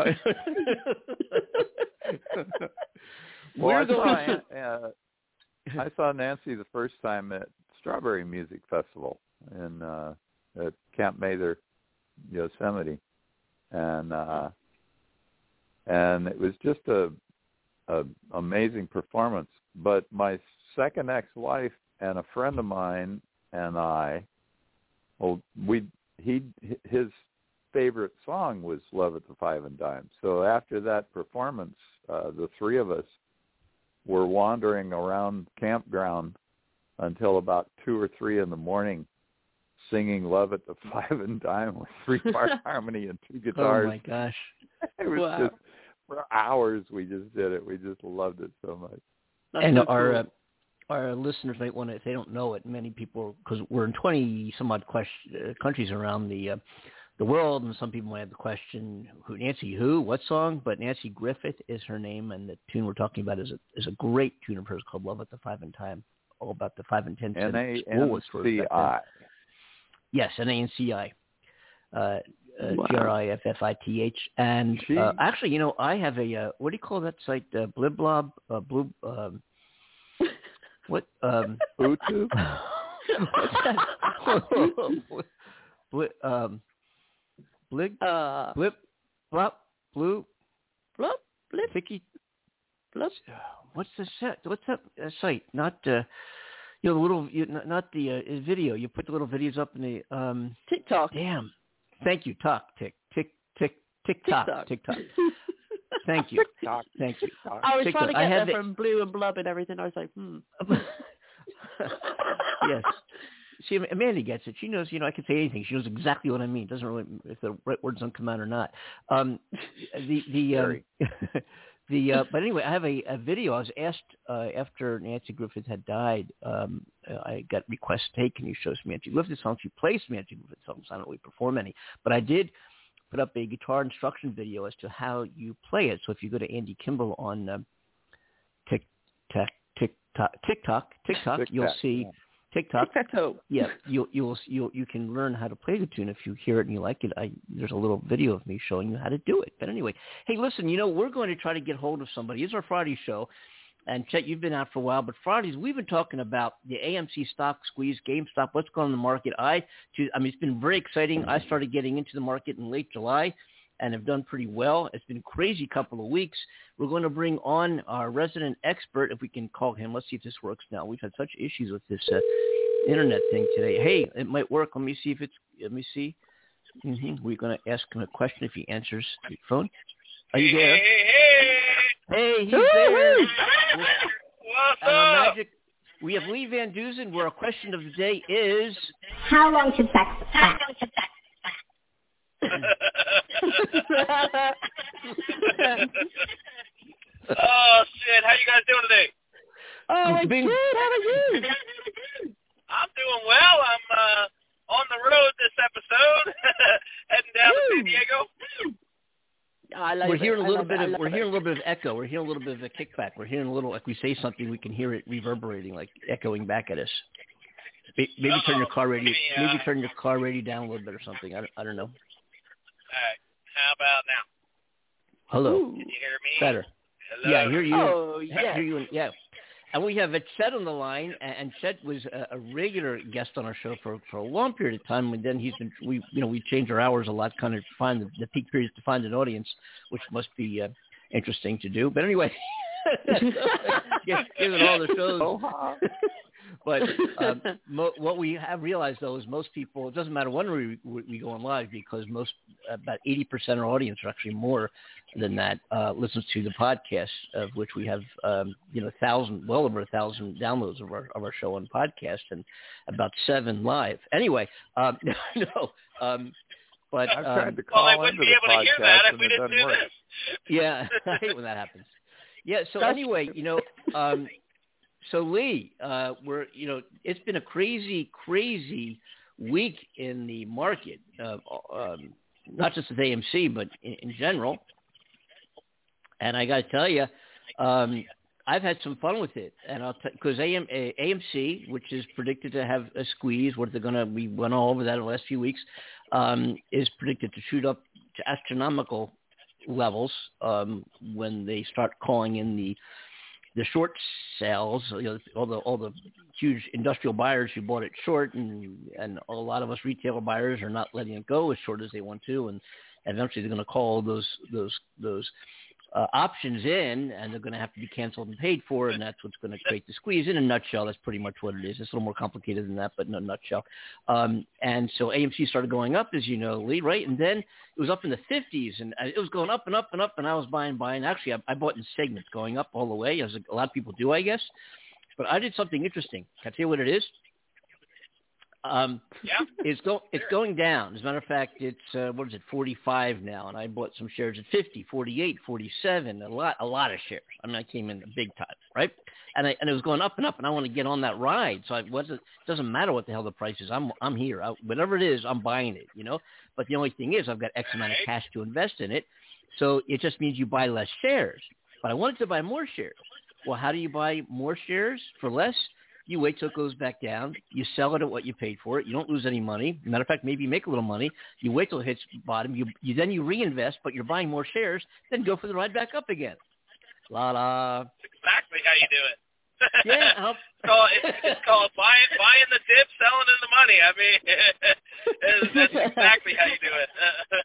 Speaker 7: well, I
Speaker 2: We're
Speaker 7: saw,
Speaker 2: going.
Speaker 7: uh, I saw Nancy the first time at Strawberry Music Festival in uh, at Camp Mather, Yosemite, and uh, and it was just a, a amazing performance. But my second ex-wife and a friend of mine and I, well, we he his favorite song was "Love at the Five and Dime." So after that performance, uh, the three of us were wandering around campground until about two or three in the morning, singing "Love at the Five and Dime" with three-part harmony and two guitars.
Speaker 2: Oh my gosh!
Speaker 7: It was
Speaker 2: wow.
Speaker 7: just for hours. We just did it. We just loved it so much.
Speaker 2: That's and so our cool. uh, our listeners might want to, if they don't know it, many people, because we're in twenty some odd question, uh, countries around the uh, the world, and some people might have the question, who Nancy who, what song? But Nancy Griffith is her name, and the tune we're talking about is a is a great tune of hers called "Love at the Five and Time," all about the five and ten cent
Speaker 7: N A N C I.
Speaker 2: Yes, N A N C I. Uh, uh,
Speaker 7: wow.
Speaker 2: G R I F F I T H. And uh, actually, you know, I have a, uh, what do you call that site? Uh, Bliblob? Uh, Blue, um, what? Um,
Speaker 7: Bluetooth?
Speaker 2: What's that? Bli, um, Blig?
Speaker 4: Uh,
Speaker 2: Blip? Blop? Blue?
Speaker 4: Blop? Blip?
Speaker 2: Vicky?
Speaker 4: Blop?
Speaker 2: What's the set? What's that uh, site? Not, uh, you know, the little, you, not, not the uh, video. You put the little videos up in the, um,
Speaker 4: TikTok.
Speaker 2: Damn. Thank you. Talk, tick, tick, tick, tick, tock, tick, tock. Thank you.
Speaker 7: Talk.
Speaker 2: Thank you.
Speaker 4: I was
Speaker 2: TikTok.
Speaker 4: trying to get there
Speaker 2: the...
Speaker 4: from Blue and Blub and everything. I was like, hmm.
Speaker 2: Yes. See, Amanda gets it. She knows, you know, I can say anything. She knows exactly what I mean. Doesn't really, if the right words don't come out or not. Um, the, the, um, the, uh, but anyway, I have a, a video. I was asked, uh, after Nancy Griffith had died, um, I got requests, hey, can you show some Nancy Griffith songs? She plays some Nancy Griffith songs. I don't really perform any, but I did put up a guitar instruction video as to how you play it. So if you go to Andy Kimball on, um, Tik, Tik, TikTok, TikTok, TikTok,
Speaker 7: Tic-tac,
Speaker 2: you'll see,
Speaker 7: yeah.
Speaker 2: TikTok.
Speaker 4: Tic-tac-toe.
Speaker 2: Yeah, you'll you'll you'll you can learn how to play the tune if you hear it and you like it. I there's a little video of me showing you how to do it. But anyway, hey, listen, you know we're going to try to get hold of somebody. It's our Friday show, and Chet, you've been out for a while, but Fridays we've been talking about the A M C stock squeeze, GameStop, what's going on in the market. I, I mean, it's been very exciting. I started getting into the market in late July, and have done pretty well. It's been a crazy couple of weeks. We're going to bring on our resident expert, if we can call him. Let's see if this works now. We've had such issues with this uh, internet thing today. Hey, it might work. Let me see if it's, let me see. Mm-hmm. We're going to ask him a question if he answers the phone. Are you there?
Speaker 18: Hey, hey,
Speaker 2: hey. Hey, he's there.
Speaker 18: What's
Speaker 2: uh,
Speaker 18: up?
Speaker 2: Magic. We have Lee Van Dusen, where our question of the day is...
Speaker 19: How long should sex last?
Speaker 18: Oh shit! How you guys doing today?
Speaker 4: Oh, I'm
Speaker 2: Bing.
Speaker 4: good. How are you?
Speaker 18: I'm doing well. I'm uh, on the road this episode, heading down to San Diego.
Speaker 4: I love
Speaker 2: we're
Speaker 4: it.
Speaker 2: hearing a
Speaker 4: I
Speaker 2: little
Speaker 4: love
Speaker 2: bit
Speaker 4: it.
Speaker 2: of we're
Speaker 4: it.
Speaker 2: hearing a little bit of echo. We're hearing a little bit of a kickback. We're hearing a little like we say something, we can hear it reverberating, like echoing back at us. Maybe Uh-oh. turn your car radio. Maybe, uh, maybe turn your car radio down a little bit or something. I don't, I don't know.
Speaker 18: All right. How about now?
Speaker 2: Hello.
Speaker 18: Can you hear me?
Speaker 2: Better.
Speaker 18: Hello.
Speaker 2: Yeah, I hear you.
Speaker 4: Oh, yeah.
Speaker 2: I hear you. Yeah. And we have Chet on the line, and Chet was a, a regular guest on our show for, for a long period of time. And then he's been, we, you know, we change our hours a lot, kind of find the, the peak periods to find an audience, which must be uh, interesting to do. But anyway, given all the shows. But um, mo- what we have realized, though, is most people, it doesn't matter when we, we go on live, because most, about eighty percent of our audience, or actually more than that, uh, listens to the podcast, of which we have, um, you know, thousand, well over a thousand downloads of our of our show on podcast, and about seven live. Anyway, um, no, um, but
Speaker 7: I've tried
Speaker 2: um,
Speaker 7: to call
Speaker 18: well, I
Speaker 7: into
Speaker 18: wouldn't be
Speaker 7: the
Speaker 18: able to hear that
Speaker 7: podcast
Speaker 18: if we
Speaker 7: and it
Speaker 18: didn't
Speaker 7: doesn't
Speaker 18: do
Speaker 7: work.
Speaker 18: this.
Speaker 2: Yeah, I hate when that happens. Yeah. So
Speaker 4: That's
Speaker 2: anyway, you know. Um, So Lee, uh, we're you know it's been a crazy, crazy week in the market, uh, um, not just with A M C, but in, in general. And I got to tell you, um, I've had some fun with it. And I'll because A M, A M C, which is predicted to have a squeeze, what they're going to, we went all over that in the last few weeks, um, is predicted to shoot up to astronomical levels um, when they start calling in the the short sales, you know, all the all the huge industrial buyers who bought it short, and and a lot of us retailer buyers are not letting it go as short as they want to, and eventually they're going to call those those those uh, options in, and they're going to have to be canceled and paid for, and that's what's going to create the squeeze. In a nutshell, that's pretty much what it is. It's a little more complicated than that, but in a nutshell. Um, and so A M C started going up, as you know, Lee, right? And then it was up in the fifties, and it was going up and up and up, and I was buying, buying. Actually, I, I bought in segments going up all the way, as a lot of people do, I guess. But I did something interesting. Can I tell you what it is? Um,
Speaker 18: yeah.
Speaker 2: It's, go, it's going down. As a matter of fact, it's, uh, what is it, forty-five now, and I bought some shares at fifty, forty-eight, forty-seven, a lot a lot of shares. I mean, I came in big time, right? And, I, and it was going up and up, and I want to get on that ride. So I wasn't, it doesn't matter what the hell the price is. I'm I'm here. I, whatever it is, I'm buying it, you know? But the only thing is I've got X amount of cash to invest in it, so it just means you buy less shares. But I wanted to buy more shares. Well, how do you buy more shares for less? You wait till it goes back down. You sell it at what you paid for it. You don't lose any money. Matter of fact, maybe you make a little money. You wait till it hits bottom. You, you then you reinvest, but you're buying more shares. Then go for the ride back up again. La la.
Speaker 18: That's exactly how you do it.
Speaker 2: Yeah, I'll...
Speaker 18: it's, called, it's, it's called buying buying the dip, selling in the money. I mean, that's exactly how you do it.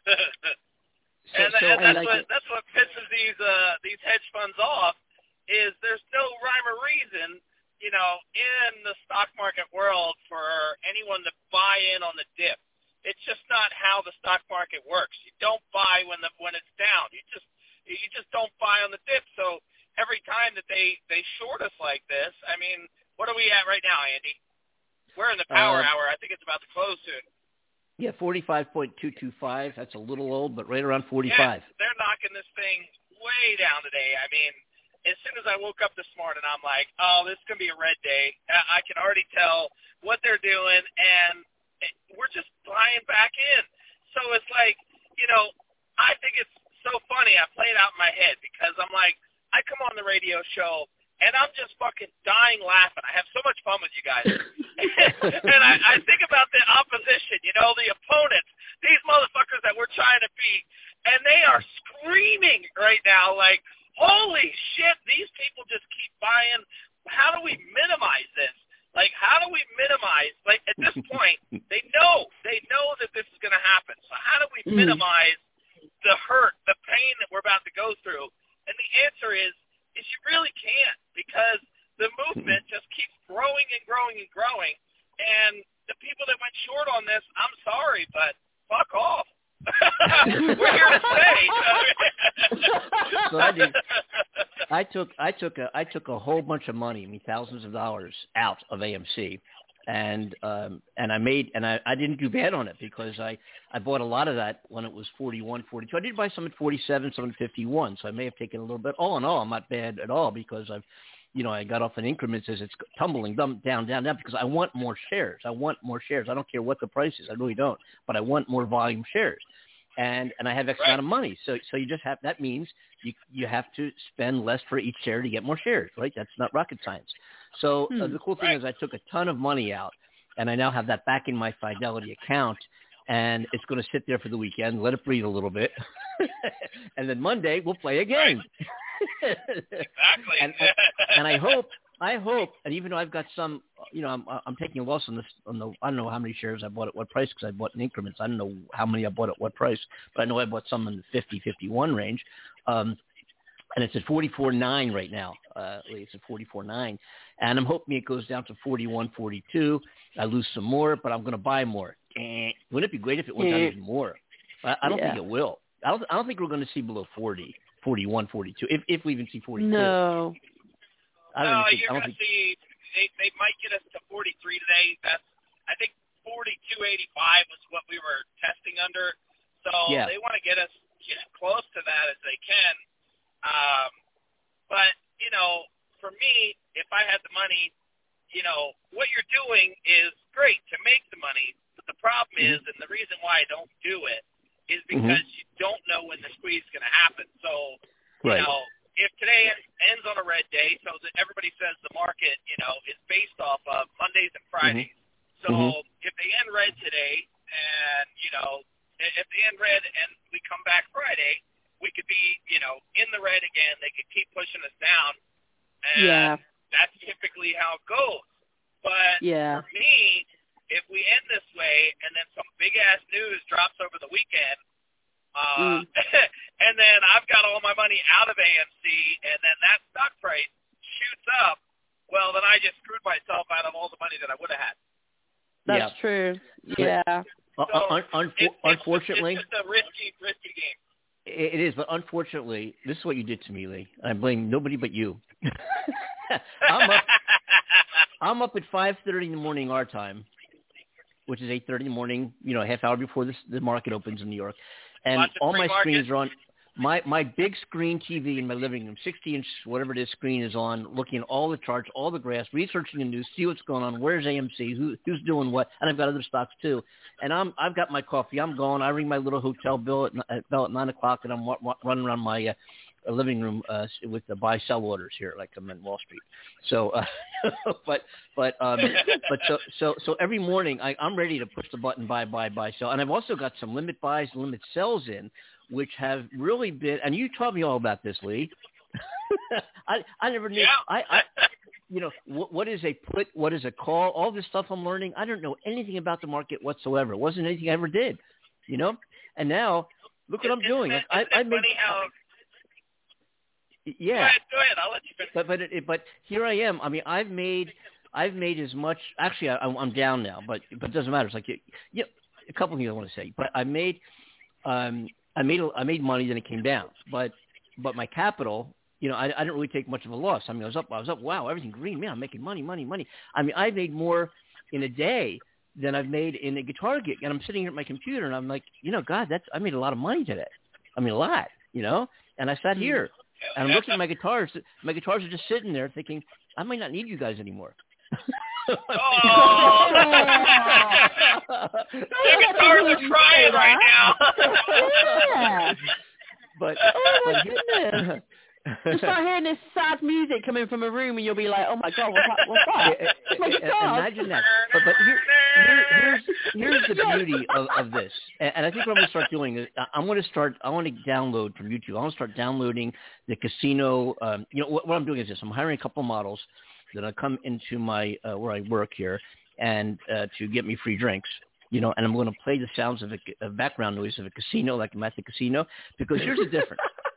Speaker 2: so,
Speaker 18: and,
Speaker 2: so
Speaker 18: and that's
Speaker 2: like
Speaker 18: what
Speaker 2: it.
Speaker 18: that's what pisses these uh, these hedge funds off. Is there's no rhyme or reason, you know, in the stock market world for anyone to buy in on the dip. It's just not how the stock market works. You don't buy when the when it's down. You just you just don't buy on the dip. So every time that they, they short us like this, I mean, what are we at right now, Andy? We're in the power
Speaker 2: uh,
Speaker 18: hour. I think it's about to close soon.
Speaker 2: Yeah, forty-five point two two five. That's a little old, but right around forty-five.
Speaker 18: Yeah, they're knocking this thing way down today. I mean, as soon as I woke up this morning, I'm like, oh, this is going to be a red day. I can already tell what they're doing, and we're just buying back in. So it's like, you know, I think it's so funny. I play it out in my head because I'm like, I come on the radio show, and I'm just fucking dying laughing. I have so much fun with you guys. and I, I think about the opposition, you know, the opponents, these motherfuckers that we're trying to beat, and they are screaming right now like, holy shit, these people just keep buying. How do we minimize this? Like, how do we minimize? Like, at this point, they know. They know that this is going to happen. So how do we minimize the hurt, the pain that we're about to go through? And the answer is, is you really can't, because the movement just keeps growing and growing and growing. And the people that went short on this, I'm sorry, but fuck off. We're here to stay.
Speaker 2: So I did. I took I took a I took a whole bunch of money, I mean thousands of dollars, out of A M C, and um, and I made and I, I didn't do bad on it because I, I bought a lot of that when it was forty-one, forty-two. I did buy some at forty-seven, some at fifty-one, so I may have taken a little bit. All in all, I'm not bad at all because I've, you know, I got off in increments as it's tumbling down, down, down, down because I want more shares. I want more shares. I don't care what the price is. I really don't, but I want more volume shares. And and I have X amount of money, so so you just have that means you you have to spend less for each share to get more shares, right? That's not rocket science. So hmm. uh, the cool thing right. is I took a ton of money out, and I now have that back in my Fidelity account, and it's going to sit there for the weekend, let it breathe a little bit, and then Monday we'll play a game.
Speaker 18: Exactly.
Speaker 2: and, and, and I hope. I hope, and even though I've got some, you know, I'm I'm taking a loss on this. On the, I don't know how many shares I bought at what price because I bought in increments. I don't know how many I bought at what price, but I know I bought some in the fifty, fifty-one range, um, and it's at forty-four nine right now. Uh, it's at forty-four nine, and I'm hoping it goes down to forty-one, forty-two. I lose some more, but I'm going to buy more. Eh, wouldn't it be great if it went down even more? I, I don't
Speaker 4: yeah.
Speaker 2: think it will. I don't. I don't think we're going to see below forty, forty-one, forty-two. If if we even see forty-two.
Speaker 4: No.
Speaker 2: I don't
Speaker 18: no,
Speaker 2: think,
Speaker 18: you're
Speaker 2: I don't
Speaker 18: going to
Speaker 2: think...
Speaker 18: see, they, they might get us to forty-three today. That's, I think forty-two eighty-five was what we were testing under. So
Speaker 2: yeah.
Speaker 18: they want to get us as close to that as they can. Um, but, you know, for me, if I had the money, you know, what you're doing is great to make the money. But the problem mm-hmm. is, and the reason why I don't do it, is because mm-hmm. you don't know when the squeeze is going to happen. So
Speaker 2: Right.
Speaker 18: You know, if today ends on a red day, so that everybody says the market, you know, is based off of Mondays and Fridays.
Speaker 2: Mm-hmm.
Speaker 18: So
Speaker 2: mm-hmm.
Speaker 18: if they end red today, and you know, if they end red and we come back Friday, we could be, you know, in the red again. They could keep pushing us down, and
Speaker 4: yeah.
Speaker 18: that's typically how it goes. But
Speaker 4: yeah.
Speaker 18: for me, if we end this way, and then some big ass news drops over the weekend. Uh,
Speaker 4: mm.
Speaker 18: and then I've got all my money out of A M C, and then that stock price shoots up. Well, then I just screwed myself out of all the money that I would have had.
Speaker 4: That's
Speaker 2: yeah.
Speaker 4: true. Yeah.
Speaker 18: So
Speaker 2: un- un-
Speaker 18: it's,
Speaker 2: unfortunately,
Speaker 18: it's just a risky, risky game.
Speaker 2: It is, but unfortunately, this is what you did to me, Lee. I blame nobody but you. I'm up. I'm up at five thirty in the morning our time, which is eight thirty in the morning. You know, a half hour before this, the market opens in New York. And
Speaker 18: Watching
Speaker 2: all my
Speaker 18: market.
Speaker 2: screens are on. My my big screen T V in my living room, sixty inch, whatever it is, screen is on, looking at all the charts, all the graphs, researching the news, see what's going on, where's A M C, who who's doing what, and I've got other stocks too. And I'm I've got my coffee, I'm going. I ring my little hotel bill at, at bell at nine o'clock, and I'm w- w- running around my uh, living room uh, with the buy sell orders here, like I'm in Wall Street. So, uh, but but um, but so so so every morning I, I'm ready to push the button buy buy buy sell, and I've also got some limit buys, limit sells in, which have really been. And you taught me all about this, Lee. I I never knew.
Speaker 18: Yeah.
Speaker 2: I, I you know what, what is a put, what is a call, all this stuff I'm learning. I don't know anything about the market whatsoever. It wasn't anything I ever did, you know. And now look what I'm doing.
Speaker 18: Isn't
Speaker 2: I,
Speaker 18: it
Speaker 2: I made.
Speaker 18: funny how,
Speaker 2: Yeah.
Speaker 18: Go ahead, go ahead. I'll let you finish.
Speaker 2: But but it, but here I am. I mean, I've made I've made as much. Actually, I, I'm down now, but but it doesn't matter. It's like yeah, a couple things I want to say. But I made um I made I made money, then it came down. But but my capital, you know, I, I didn't really take much of a loss. I mean, I was up. I was up. Wow, everything green. Man, I'm making money, money, money. I mean, I made more in a day than I've made in a guitar gig. And I'm sitting here at my computer, and I'm like, you know, God, that's I made a lot of money today. I mean, a lot. You know, and I sat here. And I'm looking at my guitars. My guitars are just sitting there thinking, I might not need you guys anymore.
Speaker 18: Oh! The guitars are crying right now.
Speaker 4: Yeah.
Speaker 2: But,
Speaker 4: oh my
Speaker 2: but
Speaker 4: goodness. Just start hearing this sad music coming from a room, and you'll be like, "Oh my God, what's that? What's that?" It's my guitar.
Speaker 2: Imagine that. But, but here, here, here's here's the beauty of, of this, and, and I think what I'm going to start doing is I'm going to start. I want to download from YouTube. I want to start downloading the casino. Um, you know what, what I'm doing is this: I'm hiring a couple of models that will come into my uh, where I work here, and uh, to get me free drinks. You know, and I'm going to play the sounds of a, a background noise of a casino, like I'm at the casino, because here's the difference.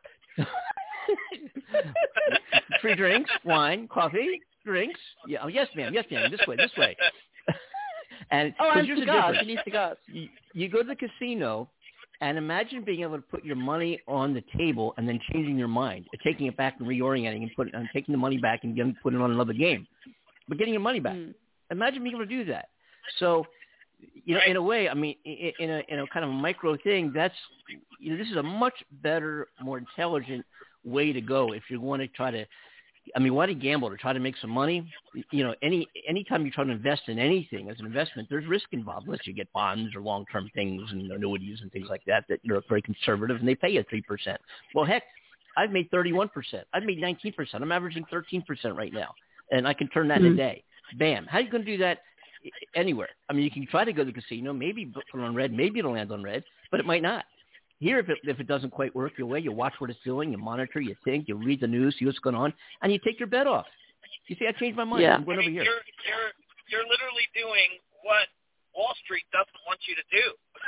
Speaker 2: Free drinks, wine, coffee, drinks. Yeah, oh, yes, ma'am. Yes, ma'am. This way, this way. and
Speaker 4: oh, and
Speaker 2: here's
Speaker 4: cigars.
Speaker 2: the
Speaker 4: You need cigars.
Speaker 2: you, you go to the casino, and imagine being able to put your money on the table and then changing your mind, taking it back and reorienting and put and taking the money back and getting, putting it on another game, but getting your money back. Mm. Imagine being able to do that. So, you know, in a way, I mean, in a in a kind of a micro thing, that's you know, this is a much better, more intelligent way to go if you're going to try to. I mean, why do you gamble? To try to make some money? You know, any anytime you try to invest in anything as an investment, there's risk involved unless you get bonds or long-term things and annuities and things like that that are very conservative and they pay you three percent. Well, heck, I've made thirty-one percent. I've made nineteen percent. I'm averaging thirteen percent right now, and I can turn that mm-hmm. in a day. Bam! How are you going to do that anywhere? I mean, you can try to go to the casino, maybe put it on red, maybe it'll land on red, but it might not. Here, if it, if it doesn't quite work your way, you watch what it's doing, you monitor, you think, you read the news, see what's going on, and you take your bet off. You say, I changed my mind.
Speaker 4: Yeah.
Speaker 2: I'm going
Speaker 18: I mean,
Speaker 2: over here.
Speaker 18: You're, you're, you're literally doing what Wall Street doesn't want you to do.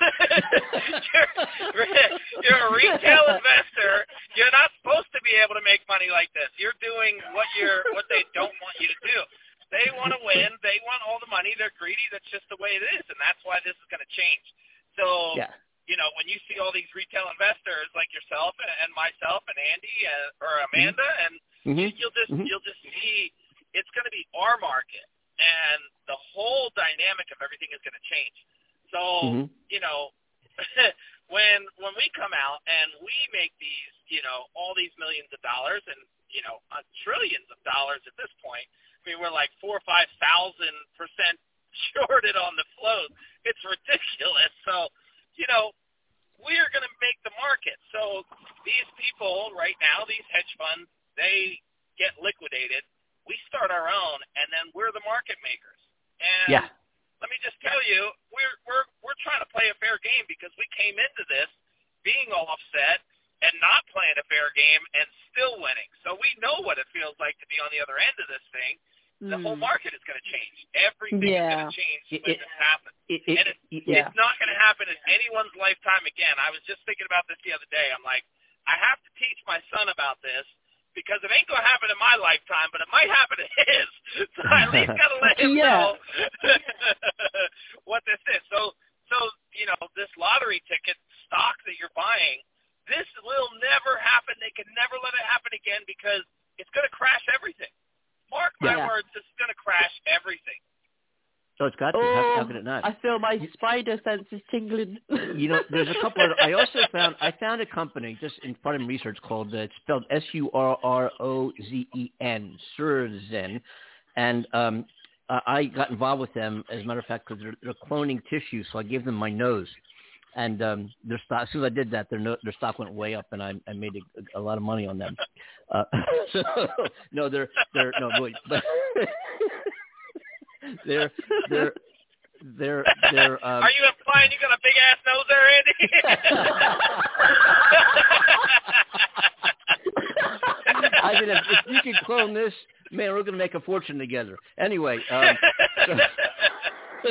Speaker 18: you're, you're a retail investor. You're not supposed to be able to make money like this. You're doing what you're what they don't want you to do. They want to win. They want all the money. They're greedy. That's just the way it is, and that's why this is going to change. So.
Speaker 2: Yeah.
Speaker 18: You know, when you see all these retail investors like yourself and, and myself and Andy and, or Amanda, mm-hmm. and
Speaker 2: mm-hmm.
Speaker 18: You, you'll just mm-hmm. you'll just see it's going to be our market, and the whole dynamic of everything is going to change. So, mm-hmm. you know, when when we come out and we make these, you know, all these millions of dollars and you know, uh, trillions of dollars at this point. I mean, we're like four or five thousand percent shorted on the float. It's ridiculous. So. You know, we are going to make the market. So these people right now, these hedge funds, they get liquidated. We start our own, and then we're the market makers. And
Speaker 2: yeah.
Speaker 18: let me just tell you, we're we're we're trying to play a fair game because we came into this being offset and not playing a fair game and still winning. So we know what it feels like to be on the other end of this thing. The
Speaker 4: Mm.
Speaker 18: whole market is going to change. Everything
Speaker 4: Yeah.
Speaker 18: is going to change
Speaker 2: It-
Speaker 18: when
Speaker 2: it-
Speaker 18: this happens.
Speaker 2: it- it-
Speaker 18: and it,
Speaker 2: yeah.
Speaker 18: it's not going to happen in anyone's lifetime again. I was just thinking about this the other day. I'm like, I have to teach my son about this because it ain't going to happen in my lifetime, but it might happen in his. So I at least got to let him
Speaker 4: Yeah.
Speaker 18: know what this is. So, so you know, this lottery ticket stock that you're buying, this will never happen. They can never let it happen again because it's going to crash everything. Mark my
Speaker 2: Yeah.
Speaker 18: words, this is going to crash everything.
Speaker 2: So it's got to.
Speaker 4: Oh,
Speaker 2: How, how can it not?
Speaker 4: I feel my spider senses tingling.
Speaker 2: You know, there's a couple of. I also found I found a company just in part of my research called uh, it's spelled S U R R O Z E N, Surzen, and um, uh, I got involved with them as a matter of fact because they're, they're cloning tissue, so I gave them my nose, and um, their stock. As soon as I did that, their no, their stock went way up, and I, I made a, a lot of money on them. Uh, so no, they're they're no, wait, but. They're they're they're they're. Um,
Speaker 18: Are you implying you got a big ass nose there, Andy?
Speaker 2: I mean, if, if you can clone this, man, we're gonna make a fortune together. Anyway, um, so,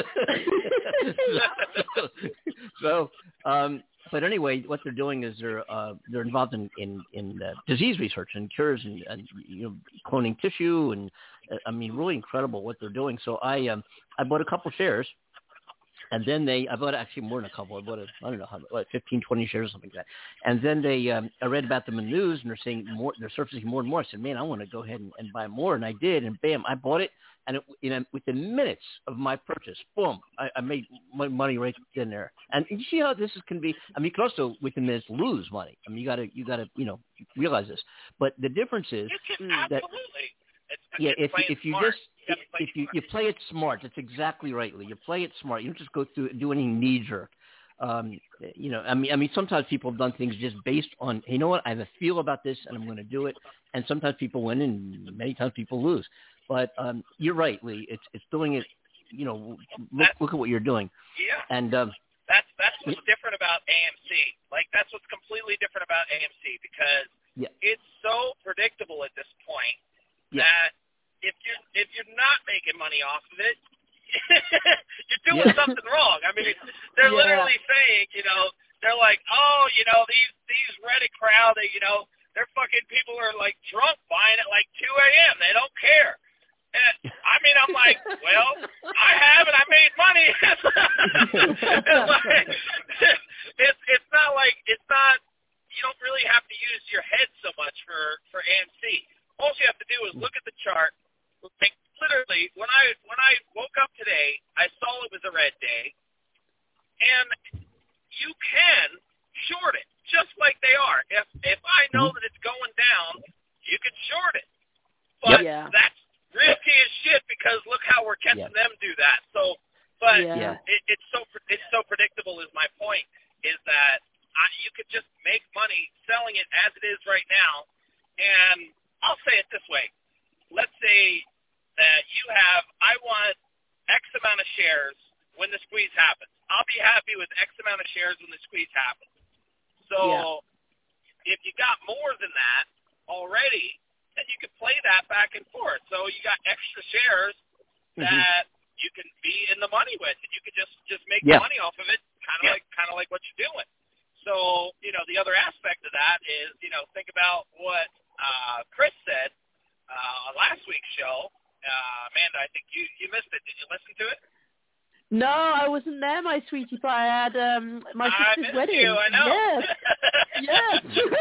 Speaker 2: so, so um, but anyway, what they're doing is they're uh, they're involved in in, in uh, disease research and cures and, and you know cloning tissue and. I mean, really incredible what they're doing. So I um, I bought a couple shares, and then they I bought actually more than a couple. I bought a, I don't know how what, fifteen, twenty shares or something like that. And then they um, I read about them in the news, and they're saying more. They're surfacing more and more. I said, man, I want to go ahead and, and buy more, and I did. And bam, I bought it, and it, you know, within minutes of my purchase, boom, I, I made my money right in there. And you see how this is, can be. I mean, you can also within minutes lose money. I mean, you got to you got to you know realize this. But the difference is
Speaker 18: you can,
Speaker 2: that.
Speaker 18: Absolutely. It's,
Speaker 2: Yeah,
Speaker 18: it's
Speaker 2: if if you
Speaker 18: smart.
Speaker 2: just
Speaker 18: you
Speaker 2: if, if you, you play it smart, that's exactly right, Lee. You play it smart. You don't just go through do any knee jerk. Um, you know, I mean, I mean, sometimes people have done things just based on, hey, you know what, I have a feel about this, and I'm going to do it. And sometimes people win, and many times people lose. But um, you're right, Lee. It's it's doing it. You know, look look at what you're doing.
Speaker 18: Yeah.
Speaker 2: And um,
Speaker 18: That's that's what's different about A M C. Like that's what's completely different about A M C because
Speaker 2: yeah.
Speaker 18: it's so predictable at this point.
Speaker 2: Yeah.
Speaker 18: That if you're if you're not making money off of it, you're doing
Speaker 2: Yeah.
Speaker 18: something wrong. I mean, they're
Speaker 4: Yeah.
Speaker 18: literally saying, you know, they're like, oh, you know, these these Reddit crowd, they, you know, they're fucking people are like drunk buying at like two a.m. They don't care. And I mean, I'm like, well, I have and I made money. It's like, it's it's not like it's not. You don't really have to use your head so much for for A M C. All you have to do is look at the chart. Like literally, when I when I woke up today, I saw it was a red day, and you can short it just like they are. If if I know that it's going down, you can short it. But
Speaker 4: Yeah.
Speaker 18: that's risky as shit because look how we're catching
Speaker 2: Yeah.
Speaker 18: them do that. So, but
Speaker 4: Yeah.
Speaker 18: it, it's so it's so predictable. Is my point is that I, you could just make money selling it as it is right now, and I'll say it this way. Let's say that you have, I want X amount of shares when the squeeze happens. I'll be happy with X amount of shares when the squeeze happens. So if you got more than that already, then you can play that back and forth. So you got extra shares that mm-hmm. you can be in the money with, and you can just, just make
Speaker 2: Yeah.
Speaker 18: money off of it, kind of yeah. like kind of like what you're doing. So, you know, the other aspect of that is, you know, think about what uh, Chris said uh, last week's show. Uh, Amanda, I think you, you missed it. Did you listen to it?
Speaker 4: No, I wasn't there, my sweetie pie. I had um, my
Speaker 18: I
Speaker 4: sister's
Speaker 18: missed
Speaker 4: wedding.
Speaker 18: you, I know.
Speaker 4: Yes. Yes.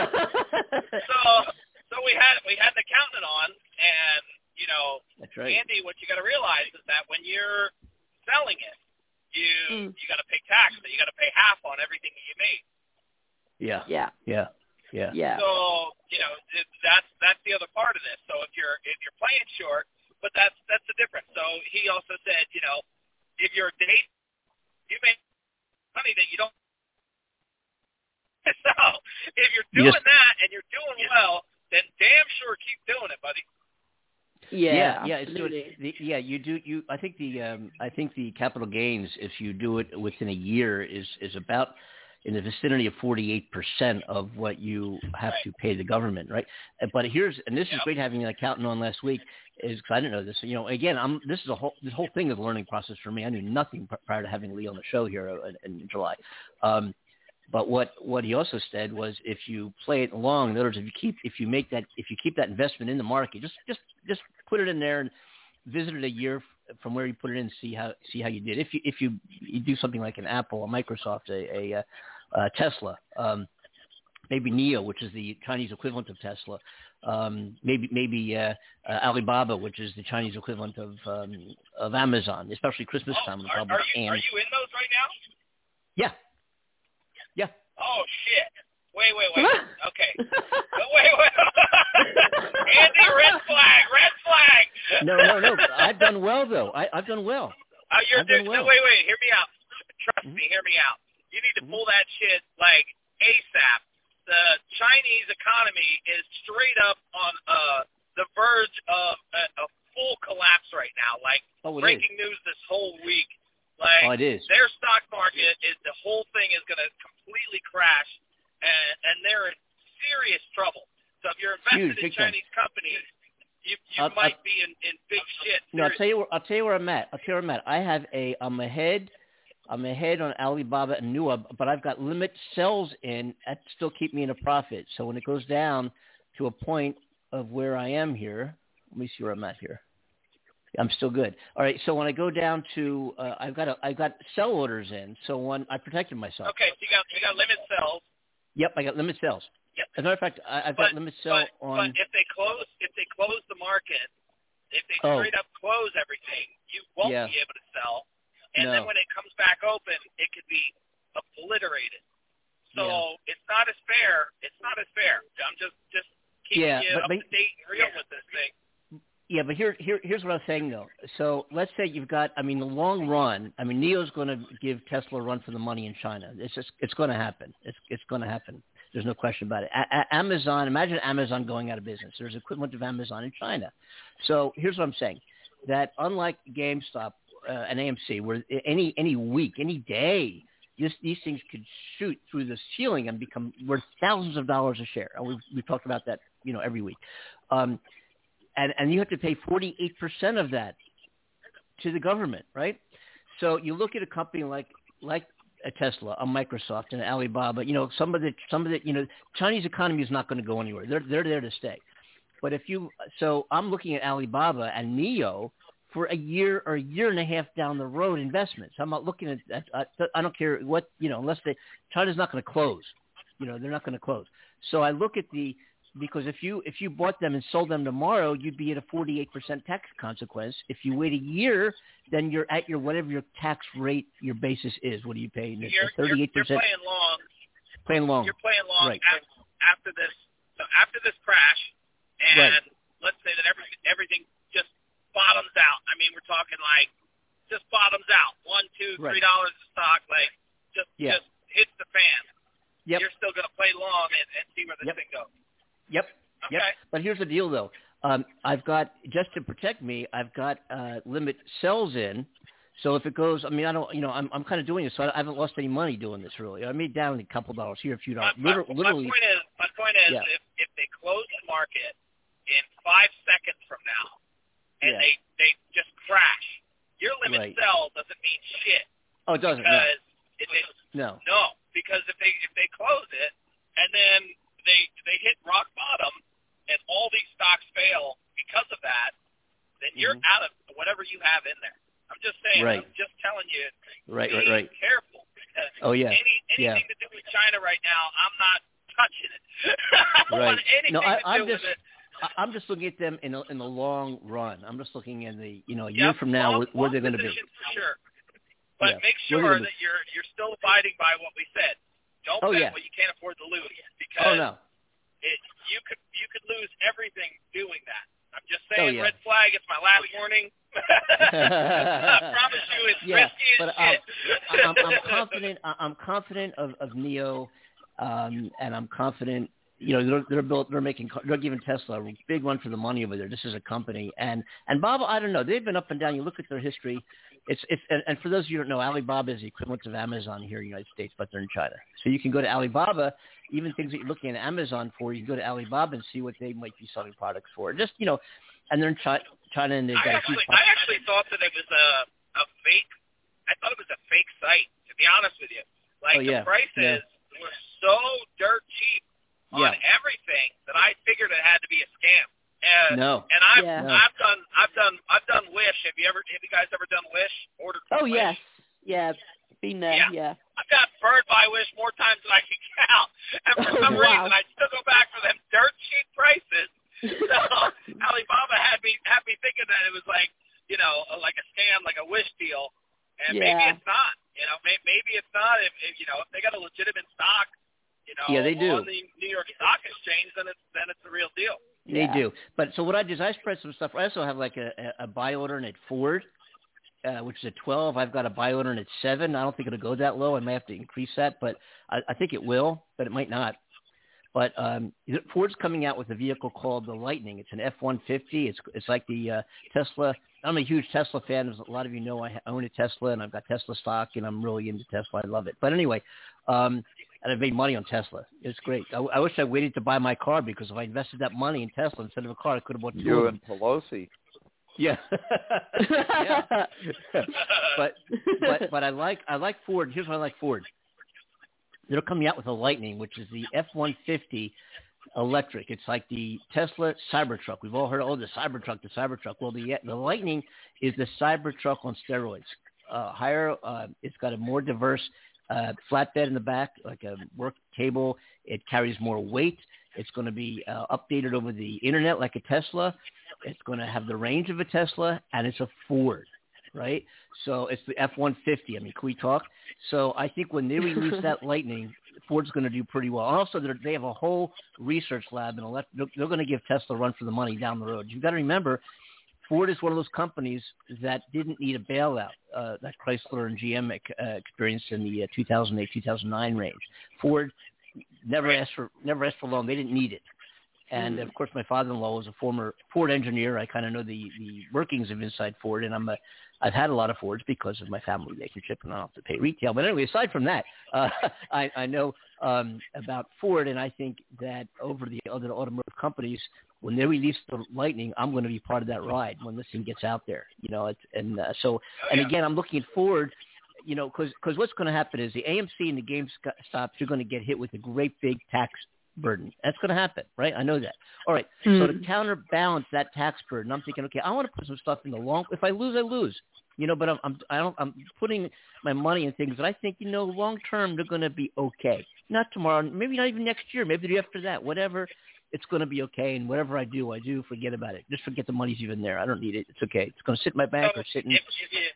Speaker 18: so, so we had we had the accountant on, and you know,
Speaker 2: That's right.
Speaker 18: Andy, what you got to realize is that when you're selling it, you
Speaker 4: Mm.
Speaker 18: you got to pay tax, but you got to pay half on everything that you made.
Speaker 2: Yeah.
Speaker 4: Yeah.
Speaker 2: Yeah. Yeah.
Speaker 4: Yeah.
Speaker 18: So you know it, that's that's the other part of this. So if you're if you're playing short, but that's that's the difference. So he also said, you know, if you're a date, you make money that you don't. So if you're
Speaker 2: You
Speaker 18: doing
Speaker 2: just-
Speaker 18: that and you're doing well, then damn sure keep doing it, buddy.
Speaker 4: Yeah,
Speaker 2: yeah, it's
Speaker 4: absolutely.
Speaker 2: good. The, yeah, you do. You, I think the, um, I think the capital gains, if you do it within a year, is is about in the vicinity of forty-eight percent of what you have to pay the government, right? Uh, But here's, and this is great having an accountant on last week, is because I didn't know this. You know, again, I'm this is a whole this whole thing is a learning process for me. I knew nothing pr- prior to having Lee on the show here in, in July. Um, But what, what he also said was, if you play it along, in other words, if you keep if you make that if you keep that investment in the market, just just just put it in there and visit it a year f- from where you put it in, see how see how you did. If you if you, you do something like an Apple, a Microsoft, a, a, a, a Tesla, um, maybe NIO, which is the Chinese equivalent of Tesla, um, maybe maybe uh, uh, Alibaba, which is the Chinese equivalent of um, of Amazon, especially Christmas time.
Speaker 18: Are, are you are you in those right now?
Speaker 2: Yeah. Yeah.
Speaker 18: Oh shit! Wait, wait, wait. Okay. wait, wait. Andy, red flag, red flag.
Speaker 2: No, no, no. I've done well though. I, I've done well.
Speaker 18: Uh, you're
Speaker 2: I've done
Speaker 18: doing,
Speaker 2: well.
Speaker 18: no, wait, wait. Hear me out. Trust
Speaker 2: Mm-hmm.
Speaker 18: me. Hear me out. You need to pull that shit like ASAP. The Chinese economy is straight up on uh, the verge of a, a full collapse right now. Like
Speaker 2: Oh, it
Speaker 18: breaking news this whole week. Like
Speaker 2: Oh, it is.
Speaker 18: their stock market is the whole thing is going to completely crash, and and they're in serious trouble. So if you're invested
Speaker 2: Huge,
Speaker 18: in
Speaker 2: big time.
Speaker 18: Chinese companies, you you
Speaker 2: I'll-
Speaker 18: might
Speaker 2: I'll-
Speaker 18: be in, in big shit.
Speaker 2: No, I'll
Speaker 18: Seriously.
Speaker 2: tell you where I'll tell you where I'm at. I'll tell you where I'm at. I have a I'm ahead I'm ahead on Alibaba and Nua, but I've got limit sells in that still keep me in a profit. So when it goes down to a point of where I am here, let me see where I'm at here. I'm still good. All right. So when I go down to, uh, I've got a, I've got sell orders in. So when I protected myself.
Speaker 18: Okay, so you got you got limit sells.
Speaker 2: Yep, I got limit sales.
Speaker 18: Yep.
Speaker 2: As a matter of fact, I, I've
Speaker 18: But,
Speaker 2: got limit sell
Speaker 18: but,
Speaker 2: on.
Speaker 18: but if they close if they close the market, if they
Speaker 2: Oh.
Speaker 18: straight up close everything, you won't
Speaker 2: Yeah.
Speaker 18: be able to sell. And
Speaker 2: No.
Speaker 18: then when it comes back open, it could be obliterated. So
Speaker 2: Yeah.
Speaker 18: it's not as fair. It's not as fair. I'm just just keeping
Speaker 2: Yeah,
Speaker 18: you
Speaker 2: but-
Speaker 18: up
Speaker 2: but-
Speaker 18: to date and real with this thing.
Speaker 2: Yeah, but here, here, here's what I'm saying though. So let's say you've got, I mean, the long run. I mean, Neo's going to give Tesla a run for the money in China. It's just, it's going to happen. It's, it's going to happen. There's no question about it. A- A- Amazon, imagine Amazon going out of business. There's equivalent of Amazon in China. So here's what I'm saying: that unlike GameStop uh, and A M C, where any any week, any day, this, these things could shoot through the ceiling and become worth thousands of dollars a share. We've, we've talked about that, you know, every week. Um, And, and you have to pay forty-eight percent of that to the government, right? So you look at a company like like a Tesla, a Microsoft, and Alibaba. You know, some of the some of the you know Chinese economy is not going to go anywhere. They're they're there to stay. But if you so I'm looking at Alibaba and NIO for a year or a year and a half down the road investments. I'm not looking at, at, at I don't care what you know unless they China's not going to close. You know, they're not going to close. So I look at the Because if you if you bought them and sold them tomorrow, you'd be at a forty-eight percent tax consequence. If you wait a year, then you're at your whatever your tax rate, your basis is. What do you pay?
Speaker 18: You're,
Speaker 2: thirty-eight
Speaker 18: you're,
Speaker 2: percent.
Speaker 18: you're playing long.
Speaker 2: Playing long.
Speaker 18: You're playing long
Speaker 2: Right.
Speaker 18: after, after this. So after this crash, and
Speaker 2: Right.
Speaker 18: let's say that every, everything just bottoms out. I mean, we're talking like just bottoms out. One, two,
Speaker 2: Right.
Speaker 18: three dollars a stock, like just
Speaker 2: Yeah.
Speaker 18: just hits the fan.
Speaker 2: Yep.
Speaker 18: You're still going to play long and, and see where this
Speaker 2: Yep.
Speaker 18: thing goes.
Speaker 2: Yep. Yep.
Speaker 18: Okay.
Speaker 2: But here's the deal, though. Um, I've got just to protect me. I've got uh, limit sells in. So if it goes, I mean, I don't, you know, I'm I'm kind of doing this, so I haven't lost any money doing this really. I made down a couple dollars here, a few dollars.
Speaker 18: My,
Speaker 2: Literally,
Speaker 18: my,
Speaker 2: literally.
Speaker 18: my point is, my point is,
Speaker 2: Yeah.
Speaker 18: if if they close the market in five seconds from now, and
Speaker 2: Yeah.
Speaker 18: they they just crash, your limit
Speaker 2: Right.
Speaker 18: sell doesn't mean shit.
Speaker 2: Oh, it doesn't. No.
Speaker 18: Because it, it,
Speaker 2: No.
Speaker 18: no, because if they if they close it and then they they hit rock bottom and all these stocks fail because of that, then you're
Speaker 2: Mm-hmm.
Speaker 18: out of whatever you have in there. I'm just saying.
Speaker 2: Right.
Speaker 18: I'm just telling you.
Speaker 2: Right,
Speaker 18: be
Speaker 2: right, right.
Speaker 18: careful. Because
Speaker 2: Oh, yeah.
Speaker 18: Any
Speaker 2: Yeah.
Speaker 18: anything to do with China right now, I'm not touching it. I don't
Speaker 2: Right.
Speaker 18: want anything
Speaker 2: No, I,
Speaker 18: to do
Speaker 2: I'm
Speaker 18: with
Speaker 2: just,
Speaker 18: it.
Speaker 2: I- I'm just looking at them in the, in the long run. I'm just looking in the, you know, a year
Speaker 18: Yep,
Speaker 2: from now,
Speaker 18: long,
Speaker 2: where, where
Speaker 18: long
Speaker 2: they're going to be.
Speaker 18: position for sure. But
Speaker 2: Yeah.
Speaker 18: make
Speaker 2: Where they're
Speaker 18: sure
Speaker 2: gonna
Speaker 18: that you're you're still abiding by what we said. Don't
Speaker 2: Oh,
Speaker 18: bet
Speaker 2: yeah.
Speaker 18: what you can't afford to lose, because
Speaker 2: Oh no.
Speaker 18: it, you could you could lose everything doing that. I'm just
Speaker 2: Oh,
Speaker 18: saying,
Speaker 2: yeah.
Speaker 18: red flag. It's my last warning. I promise you, it's
Speaker 2: Yeah,
Speaker 18: risky as
Speaker 2: but um,
Speaker 18: shit.
Speaker 2: I'm, I'm confident. I- I'm confident of of Neo. um, and I'm confident. You know, they're they're built. They're making. They're giving Tesla a big run for the money over there. This is a company, and and Bob, I don't know. They've been up and down. You look at their history. It's it's and, and for those of you who don't know, Alibaba is the equivalent of Amazon here in the United States, but they're in China. So you can go to Alibaba, even things that you're looking at Amazon for. You can go to Alibaba and see what they might be selling products for. Just you know, and they're in China, China and they've got
Speaker 18: I
Speaker 2: a
Speaker 18: actually,
Speaker 2: huge.
Speaker 18: I actually thought that it was a a fake. I thought it was a fake site. To be honest with you, like
Speaker 2: oh, yeah.
Speaker 18: the prices
Speaker 2: yeah.
Speaker 18: were so dirt cheap on
Speaker 2: yeah.
Speaker 18: everything that I figured it had to be a scam. And,
Speaker 2: no.
Speaker 18: And I've
Speaker 2: yeah.
Speaker 18: I've done I've done I've done Wish. Have you ever have you guys ever done Wish? Ordered
Speaker 4: Oh
Speaker 18: Wish?
Speaker 4: yes, yeah, been there.
Speaker 18: Yeah.
Speaker 4: yeah.
Speaker 18: I've got burned by Wish more times than I can count, and for
Speaker 4: Oh,
Speaker 18: some
Speaker 4: wow.
Speaker 18: reason I still go back for them dirt cheap prices. So Alibaba had me had me thinking that it was like you know like a scam, like a Wish deal, and
Speaker 4: Yeah.
Speaker 18: maybe it's not. You know, may, maybe it's not. If, if you know if they got a legitimate stock, you know,
Speaker 2: Yeah, they do.
Speaker 18: on the New York Stock Exchange, then it's then it's the real deal.
Speaker 2: They
Speaker 4: Yeah.
Speaker 2: do. But so what I did is I spread some stuff. I also have like a, a, a buy order in at Ford, uh, which is at twelve. I've got a buy order in at seven. I don't think it'll go that low. I may have to increase that, but I, I think it will, but it might not. But um, Ford's coming out with a vehicle called the Lightning. It's an F one fifty. It's it's like the uh, Tesla. I'm a huge Tesla fan. As a lot of you know, I own a Tesla, and I've got Tesla stock, and I'm really into Tesla. I love it. But anyway, um, and I've made money on Tesla. It's great. I, I wish I waited to buy my car because if I invested that money in Tesla instead of a car, I could have bought two
Speaker 7: You
Speaker 2: of
Speaker 7: and
Speaker 2: them.
Speaker 7: Pelosi.
Speaker 2: Yeah. yeah. but but but I like I like Ford. Here's what I like Ford. They're coming out with a Lightning, which is the F one fifty electric. It's like the Tesla Cybertruck. We've all heard, oh, the Cybertruck, the Cybertruck. Well, the the Lightning is the Cybertruck on steroids. Uh, higher, uh, it's got a more diverse uh, flatbed in the back, like a work table. It carries more weight. It's going to be uh, updated over the internet like a Tesla. It's going to have the range of a Tesla, and it's a Ford, right? So it's the F one fifty. I mean, can we talk? So I think when they release that Lightning, Ford's going to do pretty well. Also, they have a whole research lab, and elect- they're going to give Tesla a run for the money down the road. You've got to remember, Ford is one of those companies that didn't need a bailout uh, that Chrysler and G M uh, experienced in the uh, two thousand eight, two thousand nine range. Ford never asked for never asked for a loan. They didn't need it. And, of course, my father-in-law was a former Ford engineer. I kind of know the, the workings of inside Ford, and I'm a, I've had a lot of Fords because of my family relationship, and I don't have to pay retail. But anyway, aside from that, uh, I, I know um, about Ford, and I think that over the other automotive companies, when they release the Lightning, I'm going to be part of that ride when this thing gets out there. You know, it's, and uh, so, and again, I'm looking forward, you know, because because what's going to happen is the A M C and the GameStop, you're going to get hit with a great big tax burden. That's going to happen, right? I know that. All right. Mm. So to counterbalance that tax burden, I'm thinking, okay, I want to put some stuff in the long. If I lose, I lose. You know, but I'm I'm I don't, I'm putting my money in things that I think, you know, long term they're going to be okay. Not tomorrow, maybe not even next year, maybe the year after that. Whatever, it's going to be okay. And whatever I do, I do. Forget about it. Just forget the money's even there. I don't need it. It's okay. It's going to sit in my bank
Speaker 18: so
Speaker 2: or sit in.
Speaker 18: If, if, you,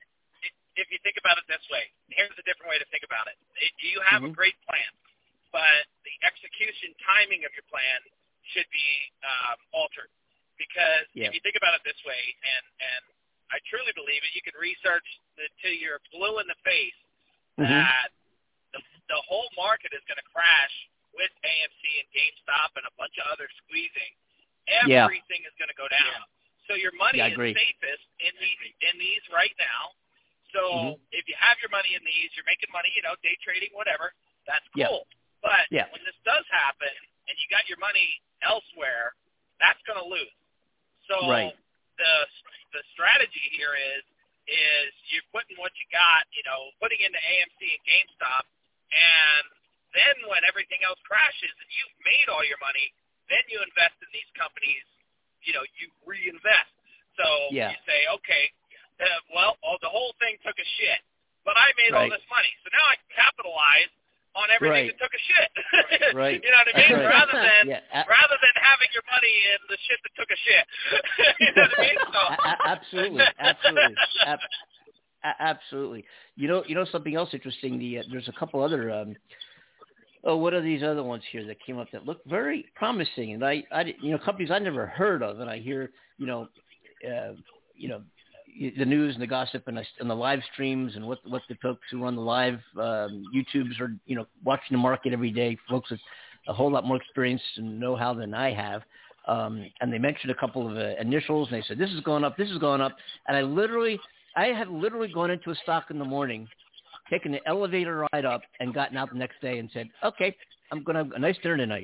Speaker 18: if you think about it this way, here's a different way to think about it. You have mm-hmm. a great plan, but the execution timing of your plan should be um, altered. Because
Speaker 2: yeah.
Speaker 18: if you think about it this way, and, and I truly believe it, you can research the, till you're blue in the face
Speaker 2: mm-hmm.
Speaker 18: that the, the whole market is going to crash with A M C and GameStop and a bunch of others squeezing. Everything
Speaker 2: yeah.
Speaker 18: is going to go down. Yeah. So your money
Speaker 2: yeah,
Speaker 18: is safest in these, in these right now. So mm-hmm. if you have your money in these, you're making money, you know, day trading, whatever, that's cool.
Speaker 2: Yeah.
Speaker 18: But
Speaker 2: yeah.
Speaker 18: when this does happen and you got your money elsewhere, that's going to lose. So
Speaker 2: right.
Speaker 18: the the strategy here is is you're putting what you got, you know, putting into A M C and GameStop, and then when everything else crashes and you've made all your money, then you invest in these companies, you know, you reinvest. So
Speaker 2: yeah.
Speaker 18: you say, okay, uh, well, oh, the whole thing took a shit, but I made
Speaker 2: right.
Speaker 18: all this money, so now I can capitalize on everything
Speaker 2: right.
Speaker 18: that took a shit.
Speaker 2: right.
Speaker 18: You know what I mean?
Speaker 2: Right.
Speaker 18: Rather than
Speaker 2: yeah. a-
Speaker 18: rather than having your money in the shit that took a shit. You know what I mean? So.
Speaker 2: a- absolutely, absolutely, Ab- a- absolutely. You know, you know something else interesting. The uh, there's a couple other. Um, oh, what are these other ones here that came up that look very promising? And I, I, you know, companies I never heard of, and I hear, you know, uh, you know. the news and the gossip and, the, and the live streams and what what the folks who run the live um, YouTubes are, you know, watching the market every day, folks with a whole lot more experience and know-how than I have. Um, and they mentioned a couple of uh, initials, and they said, this is going up, this is going up. And I literally, I have literally gone into a stock in the morning, taken the elevator ride up, and gotten out the next day and said, okay, I'm going to have a nice dinner tonight.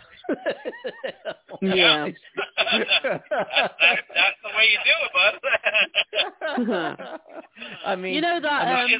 Speaker 4: Yeah.
Speaker 18: that, that, that's the way you do it, bud.
Speaker 2: I mean,
Speaker 4: you know that.
Speaker 2: I mean,
Speaker 4: Um,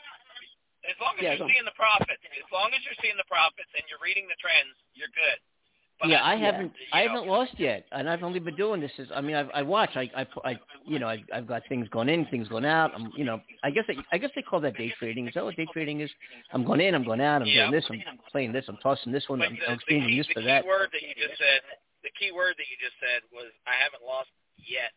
Speaker 18: as long as
Speaker 4: yeah,
Speaker 18: you're seeing the profits, as long as you're seeing the profits and you're reading the trends, you're good. But
Speaker 2: yeah, I
Speaker 18: yeah,
Speaker 2: haven't, I haven't lost yet, and I've only been doing this. Is, I mean, I've, I watch, I, I, I you know, I, I've got things going in, things going out. I'm, you know, I guess, they, I guess they call that day trading. Is that what day trading is? I'm going in, I'm going out, I'm
Speaker 18: yeah.
Speaker 2: doing this, I'm playing this, I'm tossing this one,
Speaker 18: But
Speaker 2: I'm,
Speaker 18: the,
Speaker 2: I'm exchanging
Speaker 18: the key,
Speaker 2: this
Speaker 18: the
Speaker 2: for
Speaker 18: key
Speaker 2: that.
Speaker 18: word that you just said, the key word that you just said was, I haven't lost yet.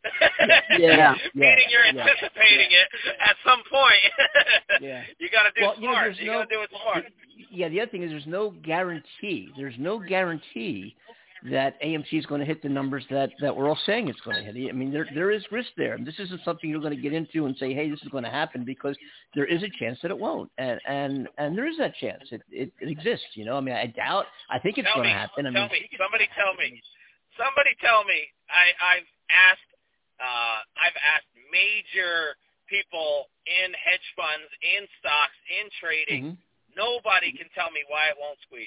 Speaker 4: Yeah.
Speaker 18: Meaning you're
Speaker 2: yeah.
Speaker 18: anticipating it at some point.
Speaker 2: Yeah.
Speaker 18: You got to do
Speaker 2: well,
Speaker 18: it
Speaker 2: you know,
Speaker 18: smart.
Speaker 2: there's
Speaker 18: You
Speaker 2: no,
Speaker 18: got to do it smart.
Speaker 2: Yeah, the other thing is there's no guarantee. There's no guarantee that A M C is going to hit the numbers that, that we're all saying it's going to hit. I mean, there there is risk there. This isn't something you're going to get into and say, hey, this is going to happen, because there is a chance that it won't. And and, and there is that chance. It, it it exists, you know. I mean, I doubt. I think it's
Speaker 18: tell
Speaker 2: going
Speaker 18: me,
Speaker 2: to happen. I
Speaker 18: tell
Speaker 2: mean,
Speaker 18: me. Somebody tell me. Somebody tell me. I, I've asked uh, I've asked major people in hedge funds, in stocks, in trading.
Speaker 2: Mm-hmm.
Speaker 18: Nobody can tell me why it won't squeeze.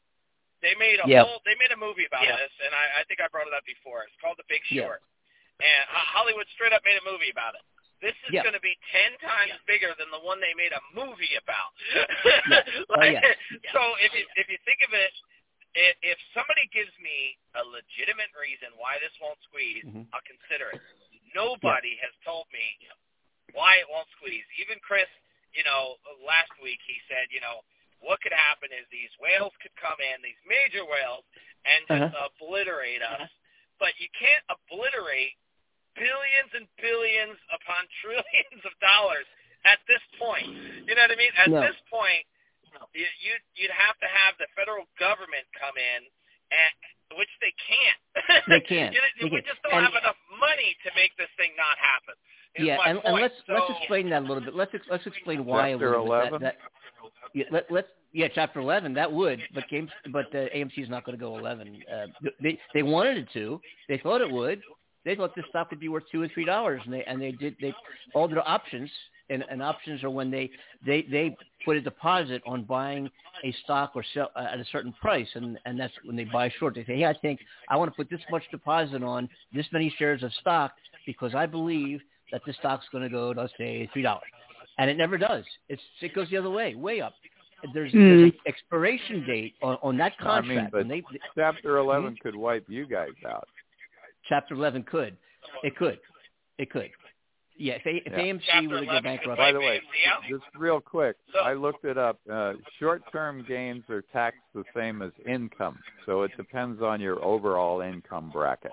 Speaker 18: They made a
Speaker 2: Yep.
Speaker 18: whole. They made a movie about
Speaker 2: Yep.
Speaker 18: this, and I, I think I brought it up before. It's called The Big
Speaker 2: Yeah.
Speaker 18: Short, and Hollywood straight up made a movie about it. This is
Speaker 2: Yeah.
Speaker 18: going to be ten times bigger than the one they made a movie about.
Speaker 2: Yeah. Oh,
Speaker 18: like,
Speaker 2: yeah.
Speaker 18: So if you if you think of it, if, if somebody gives me a legitimate reason why this won't squeeze,
Speaker 2: Mhm.
Speaker 18: I'll consider it. Nobody has told me why it won't squeeze. Even Chris, you know, last week he said, you know, what could happen is these whales could come in, these major whales, and just
Speaker 2: Uh-huh.
Speaker 18: obliterate us. But you can't obliterate billions and billions upon trillions of dollars at this point. You know what I mean? At
Speaker 2: No.
Speaker 18: this point, you, you'd, you'd have to have the federal government come in, and which they can't.
Speaker 2: They can't.
Speaker 18: you know,
Speaker 2: They
Speaker 18: we
Speaker 2: can't.
Speaker 18: just don't
Speaker 2: And-
Speaker 18: have enough money to make this thing not happen. is
Speaker 2: Yeah,
Speaker 18: my
Speaker 2: and, and
Speaker 18: point.
Speaker 2: let's
Speaker 18: So,
Speaker 2: let's explain that a little bit. Let's ex- let's explain why
Speaker 7: Chapter
Speaker 2: a little bit.
Speaker 7: eleven?
Speaker 2: That, that, yeah, let, let's yeah, chapter eleven. That would, but games, but uh, A M C is not going to go eleven. Uh, they they wanted it to. They thought it would. They thought this stock would be worth two or three dollars, and they and they did. They all their options, and, and options are when they they they put a deposit on buying a stock or sell uh, at a certain price, and and that's when they buy short. They say, hey, I think I want to put this much deposit on this many shares of stock because I believe that this stock's going to go, let's say, three dollars, and it never does. It's it goes the other way, way up. There's,
Speaker 4: Mm.
Speaker 2: there's an expiration date on, on that
Speaker 7: I mean,
Speaker 2: contract.
Speaker 7: but
Speaker 2: and they,
Speaker 7: Chapter eleven could wipe you guys out.
Speaker 2: Chapter eleven could, it could, it could. Yeah, if, a, if
Speaker 7: Yeah.
Speaker 2: A M C
Speaker 18: Chapter
Speaker 2: were to go
Speaker 18: eleven
Speaker 2: bankrupt.
Speaker 7: By the way,
Speaker 18: A M C out.
Speaker 7: just real quick,
Speaker 18: So-
Speaker 7: I looked it up. Uh, short-term gains are taxed the same as income, so it depends on your overall income bracket.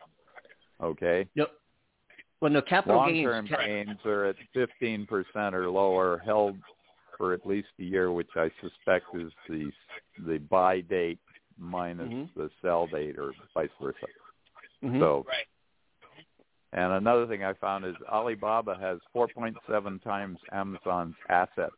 Speaker 7: Okay?
Speaker 2: No, well, no capital gains.
Speaker 7: Long-term
Speaker 2: ca-
Speaker 7: gains are at fifteen percent or lower, held for at least a year, which I suspect is the the buy date minus
Speaker 2: Mhm.
Speaker 7: the sell date, or vice versa.
Speaker 2: Mhm.
Speaker 7: So,
Speaker 18: Right.
Speaker 7: and another thing I found is Alibaba has four point seven times Amazon's assets.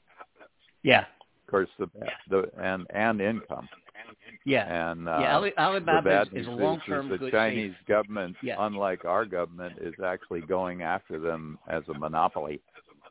Speaker 2: Yeah,
Speaker 7: Of course, the the and and income.
Speaker 2: yeah,
Speaker 7: And uh,
Speaker 2: yeah. Ali,
Speaker 7: the
Speaker 2: Alibaba
Speaker 7: bad
Speaker 2: is, is a
Speaker 7: news
Speaker 2: long-term
Speaker 7: is the
Speaker 2: good.
Speaker 7: Chinese government,
Speaker 2: Yeah.
Speaker 7: unlike our government, is actually going after them as a monopoly.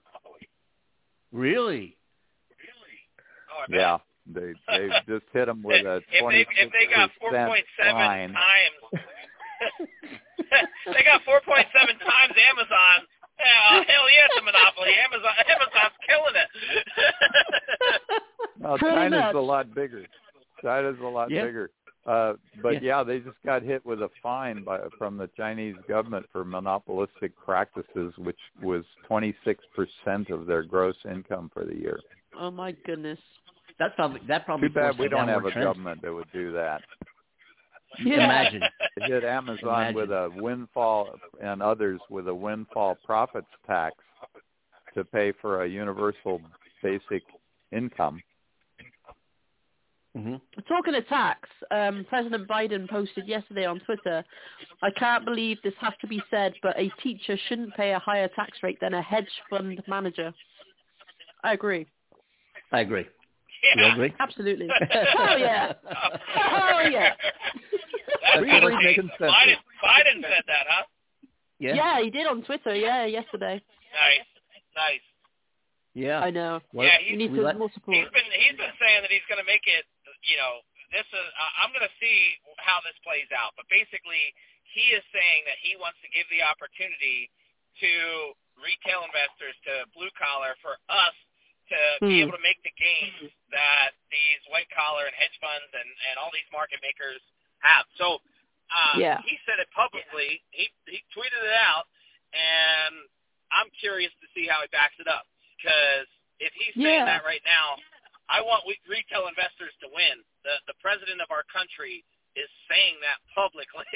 Speaker 2: Really?
Speaker 18: Oh, I bet.
Speaker 7: Yeah, they they just hit them with a
Speaker 18: if they
Speaker 7: twenty-six
Speaker 18: if they got four
Speaker 7: percent
Speaker 18: point seven
Speaker 7: fine.
Speaker 18: times, they got four point seven times Amazon. Yeah, hell yeah, it's a monopoly. Amazon Amazon's killing it.
Speaker 7: No,
Speaker 4: Pretty
Speaker 7: China's
Speaker 4: much.
Speaker 7: a lot bigger. China's a lot
Speaker 2: Yeah.
Speaker 7: bigger. Uh, but
Speaker 2: Yeah.
Speaker 7: yeah. they just got hit with a fine by, from the Chinese government for monopolistic practices, which was twenty-six percent of their gross income for the year.
Speaker 4: Oh my goodness.
Speaker 2: That's probably that probably.
Speaker 7: Too bad
Speaker 2: forced
Speaker 7: we
Speaker 2: a
Speaker 7: don't have
Speaker 2: downward
Speaker 7: a
Speaker 2: trend.
Speaker 7: government that would do that.
Speaker 4: Yeah.
Speaker 2: Imagine.
Speaker 7: They hit Amazon
Speaker 2: Imagine.
Speaker 7: with a windfall and others with a windfall profits tax to pay for a universal basic income.
Speaker 2: Mm-hmm.
Speaker 4: Talking of tax, um, President Biden posted yesterday on Twitter, I can't believe this has to be said, but a teacher shouldn't pay a higher tax rate than a hedge fund manager. I agree.
Speaker 2: I agree.
Speaker 18: Yeah.
Speaker 2: You agree?
Speaker 4: Absolutely. Oh, yeah. Oh, yeah.
Speaker 18: That's
Speaker 2: Pretty much
Speaker 18: hey,
Speaker 2: consensus.
Speaker 18: Biden, Biden said that, huh?
Speaker 2: Yeah.
Speaker 4: Yeah, he did on Twitter, yeah, yesterday.
Speaker 18: Nice. Nice.
Speaker 2: Yeah.
Speaker 4: I know.
Speaker 2: Well,
Speaker 18: yeah, he's,
Speaker 4: we need
Speaker 2: we
Speaker 4: to
Speaker 2: let-
Speaker 4: more support.
Speaker 18: he's been he's been saying that he's going to make it. You know, this is. Uh, I'm going to see how this plays out. But basically, he is saying that he wants to give the opportunity to retail investors, to blue collar, for us to
Speaker 4: Hmm.
Speaker 18: be able to make the gains that these white collar and hedge funds and and all these market makers have. So. Uh,
Speaker 4: Yeah.
Speaker 18: He said it publicly. He he tweeted it out, and I'm curious to see how he backs it up. Because if he's saying
Speaker 4: Yeah.
Speaker 18: that right now, I want we, retail investors to win. The the president of our country is saying that publicly.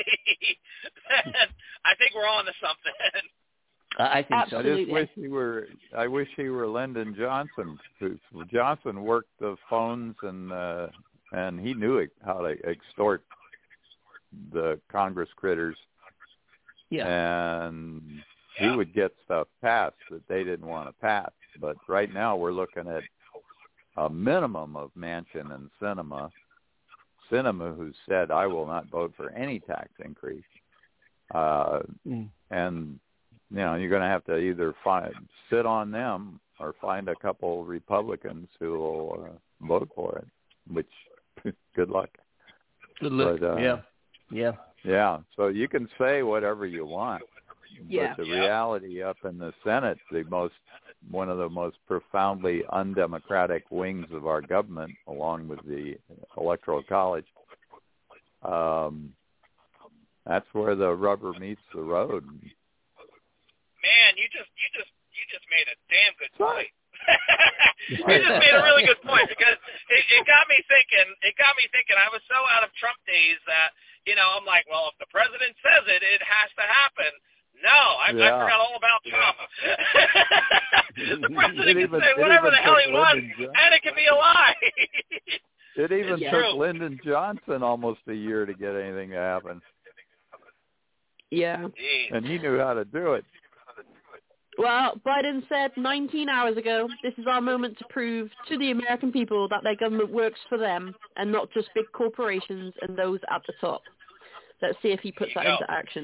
Speaker 18: And I think we're on to something.
Speaker 2: I think so.
Speaker 7: I just wish he were. I wish he were Lyndon Johnson. Johnson worked the phones and uh, and he knew it, how to extort the Congress critters.
Speaker 2: Yeah.
Speaker 7: And he would get stuff passed that they didn't want to pass. But right now we're looking at a minimum of Manchin and Sinema. Sinema, who said, I will not vote for any tax increase. Uh,
Speaker 2: mm.
Speaker 7: And, you know, you're going to have to either find, sit on them or find a couple Republicans who will uh, vote for it, which, good luck.
Speaker 2: Good luck.
Speaker 7: But, uh,
Speaker 2: yeah. Yeah.
Speaker 7: Yeah, so you can say whatever you want,
Speaker 4: Yeah.
Speaker 7: but the reality up in the Senate, the most one of the most profoundly undemocratic wings of our government, along with the Electoral College, um, that's where the rubber meets the road.
Speaker 18: Man, you just you just you just made a damn good point. You just made a really good point, because it, it got me thinking. It got me thinking. I was so out of Trump days that, you know, I'm like, well, if the president says it, it has to happen. No, I,
Speaker 7: Yeah.
Speaker 18: I forgot all about Trump. The president
Speaker 7: It
Speaker 18: can
Speaker 7: even-
Speaker 18: say
Speaker 7: it
Speaker 18: whatever
Speaker 7: even
Speaker 18: the hell
Speaker 7: took
Speaker 18: he wants,
Speaker 7: Lyndon Johnson.
Speaker 18: and it can be a lie.
Speaker 7: It even
Speaker 18: It's
Speaker 7: took
Speaker 18: true.
Speaker 7: Lyndon Johnson almost a year to get anything to happen,
Speaker 4: Yeah.
Speaker 18: Jeez.
Speaker 7: and he knew how to do it.
Speaker 4: Well, Biden said nineteen hours ago, this is our moment to prove to the American people that their government works for them and not just big corporations and those at the top. Let's see if he puts that
Speaker 18: There you
Speaker 4: into
Speaker 18: go.
Speaker 4: action.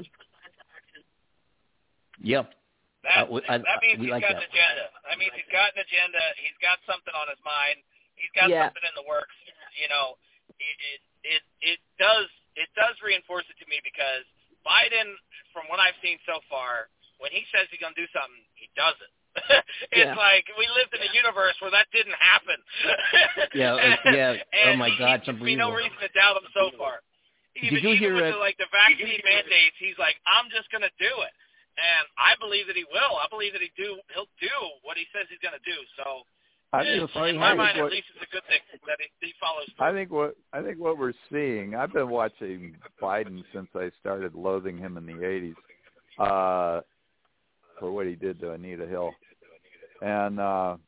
Speaker 2: Yeah.
Speaker 18: That,
Speaker 2: Uh, we- I-
Speaker 18: that means
Speaker 2: we
Speaker 18: he's
Speaker 2: like
Speaker 18: got
Speaker 2: that.
Speaker 18: an agenda. That means he's got an agenda. He's got something on his mind. He's got
Speaker 4: Yeah.
Speaker 18: something in the works. You know, it, it it it does it does reinforce it to me, because Biden, from what I've seen so far, when he says he's gonna do something, he does it. It's
Speaker 2: Yeah.
Speaker 18: like we lived in a universe where that didn't happen.
Speaker 2: Yeah, uh, yeah.
Speaker 18: And
Speaker 2: Oh my
Speaker 18: he
Speaker 2: God, it's
Speaker 18: gives me no
Speaker 2: unbelievable.
Speaker 18: reason to doubt him so far. Even,
Speaker 2: Did you
Speaker 18: even
Speaker 2: hear
Speaker 18: with
Speaker 2: it?
Speaker 18: the, like the vaccine mandates, he's like, I'm just going to do it, and I believe that he will. I believe that he do. He'll do what he says he's going to do. So,
Speaker 7: I
Speaker 18: eh,
Speaker 7: think,
Speaker 18: in
Speaker 7: I
Speaker 18: my
Speaker 7: think
Speaker 18: mind,
Speaker 7: what,
Speaker 18: at least, it's a good thing that he, he follows
Speaker 7: I
Speaker 18: through.
Speaker 7: think what I think what we're seeing. I've been watching Biden since I started loathing him in the eighties uh, for what he did to Anita Hill, and uh,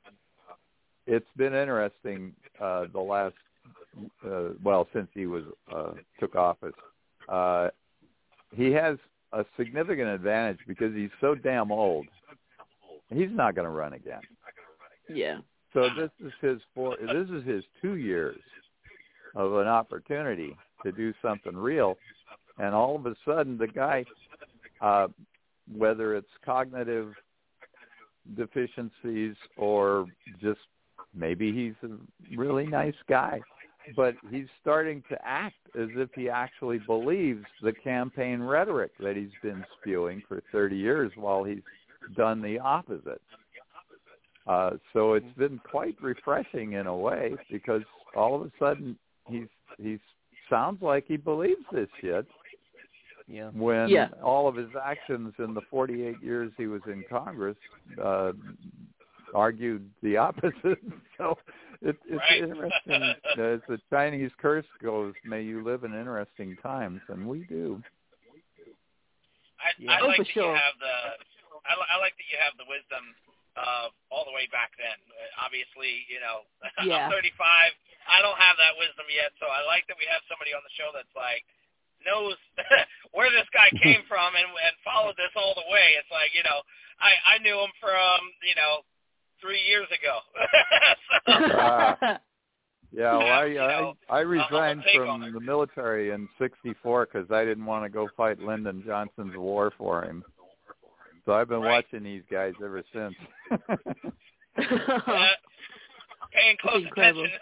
Speaker 7: it's been interesting uh, the last uh, well since he was uh, took office. Uh, he has a significant advantage because he's so damn old. He's not going to run again.
Speaker 4: Yeah.
Speaker 7: So this is his four. This is his two years of an opportunity to do something real, and all of a sudden, the guy, uh, whether it's cognitive deficiencies or just maybe he's a really nice guy, but he's starting to act as if he actually believes the campaign rhetoric that he's been spewing for thirty years, while he's done the opposite. Uh, so it's been quite refreshing in a way, because all of a sudden he's he sounds like he believes this shit.
Speaker 2: Yeah.
Speaker 7: When
Speaker 4: Yeah.
Speaker 7: all of his actions in the forty-eight years he was in Congress uh, argued the opposite. So it, it's
Speaker 18: Right.
Speaker 7: interesting. As the Chinese curse goes, "May you live in interesting times," and we do.
Speaker 18: I,
Speaker 2: Yeah.
Speaker 18: I
Speaker 4: Oh,
Speaker 18: like
Speaker 4: for
Speaker 18: that
Speaker 4: sure.
Speaker 18: you have the. I, li- I like that you have the wisdom uh, all the way back then. Uh, obviously, you know,
Speaker 4: Yeah.
Speaker 18: I'm thirty-five. I don't have that wisdom yet, so I like that we have somebody on the show that's like knows where this guy came from and, and followed this all the way. It's like, you know, I, I knew him from, you know, three years ago. so,
Speaker 7: uh, yeah, well, I,
Speaker 18: you know,
Speaker 7: I I resigned
Speaker 18: take
Speaker 7: from the military in sixty-four because I didn't want to go fight Lyndon Johnson's war for him. So I've been
Speaker 18: Right.
Speaker 7: watching these guys ever since.
Speaker 18: uh, paying close
Speaker 4: Incredible.
Speaker 18: attention.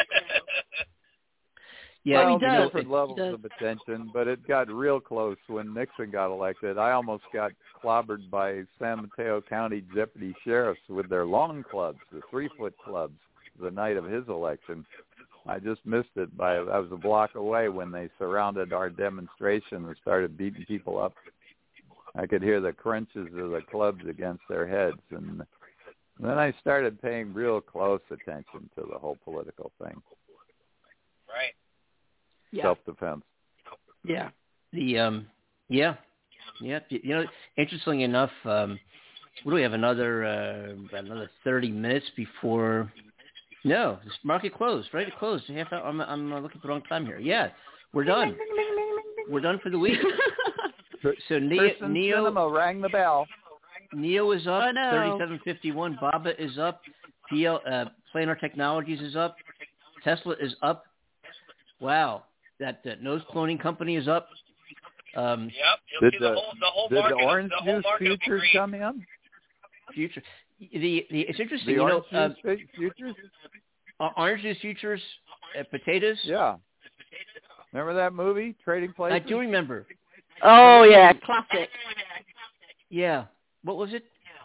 Speaker 2: Yeah,
Speaker 7: well,
Speaker 4: he does.
Speaker 7: different levels of attention, but it got real close when Nixon got elected. I almost got clobbered by San Mateo County deputy sheriffs with their long clubs, the three-foot clubs, the night of his election. I just missed it by I was a block away when they surrounded our demonstration and started beating people up. I could hear the crunches of the clubs against their heads, and then I started paying real close attention to the whole political thing.
Speaker 18: Right.
Speaker 4: Yeah.
Speaker 7: Self-defense.
Speaker 4: Yeah.
Speaker 2: The um, yeah, yeah. You know, interestingly enough, um, what do we have? Another uh, another thirty minutes before. No, this market closed. Right, it closed. Half hour, I'm I'm looking for the wrong time here. Yeah, we're done. We're done for the week. So Neo,
Speaker 7: Christian
Speaker 2: Neo
Speaker 7: Cinema rang the bell.
Speaker 2: Neo is up.
Speaker 4: I know.
Speaker 2: thirty-seven fifty-one. Baba is up. P L uh, Planar Technologies is up. Tesla is up. Wow. That, that nose cloning company is up. Um,
Speaker 18: Yep. You'll
Speaker 7: Did
Speaker 18: see the,
Speaker 7: the,
Speaker 18: whole the whole
Speaker 7: did
Speaker 18: market.
Speaker 7: the orange
Speaker 18: the whole
Speaker 7: juice
Speaker 18: market will be
Speaker 7: futures
Speaker 18: green.
Speaker 7: come in?
Speaker 2: future. The, the it's interesting.
Speaker 7: The
Speaker 2: you know,
Speaker 7: orange
Speaker 2: uh,
Speaker 7: juice futures?
Speaker 2: uh, orange juice futures, uh, potatoes.
Speaker 7: Yeah. Remember that movie, Trading Places?
Speaker 2: I do remember.
Speaker 4: Oh yeah, classic.
Speaker 2: Yeah. What was it?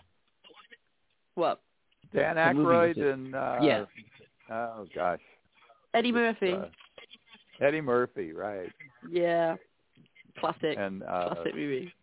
Speaker 4: What?
Speaker 7: Dan
Speaker 2: What movie was
Speaker 7: Aykroyd
Speaker 2: it?
Speaker 7: and uh,
Speaker 2: Yeah.
Speaker 7: oh gosh,
Speaker 4: Eddie Murphy.
Speaker 7: uh, Eddie Murphy, right?
Speaker 4: Yeah. Classic.
Speaker 7: And uh,
Speaker 4: Classic movie.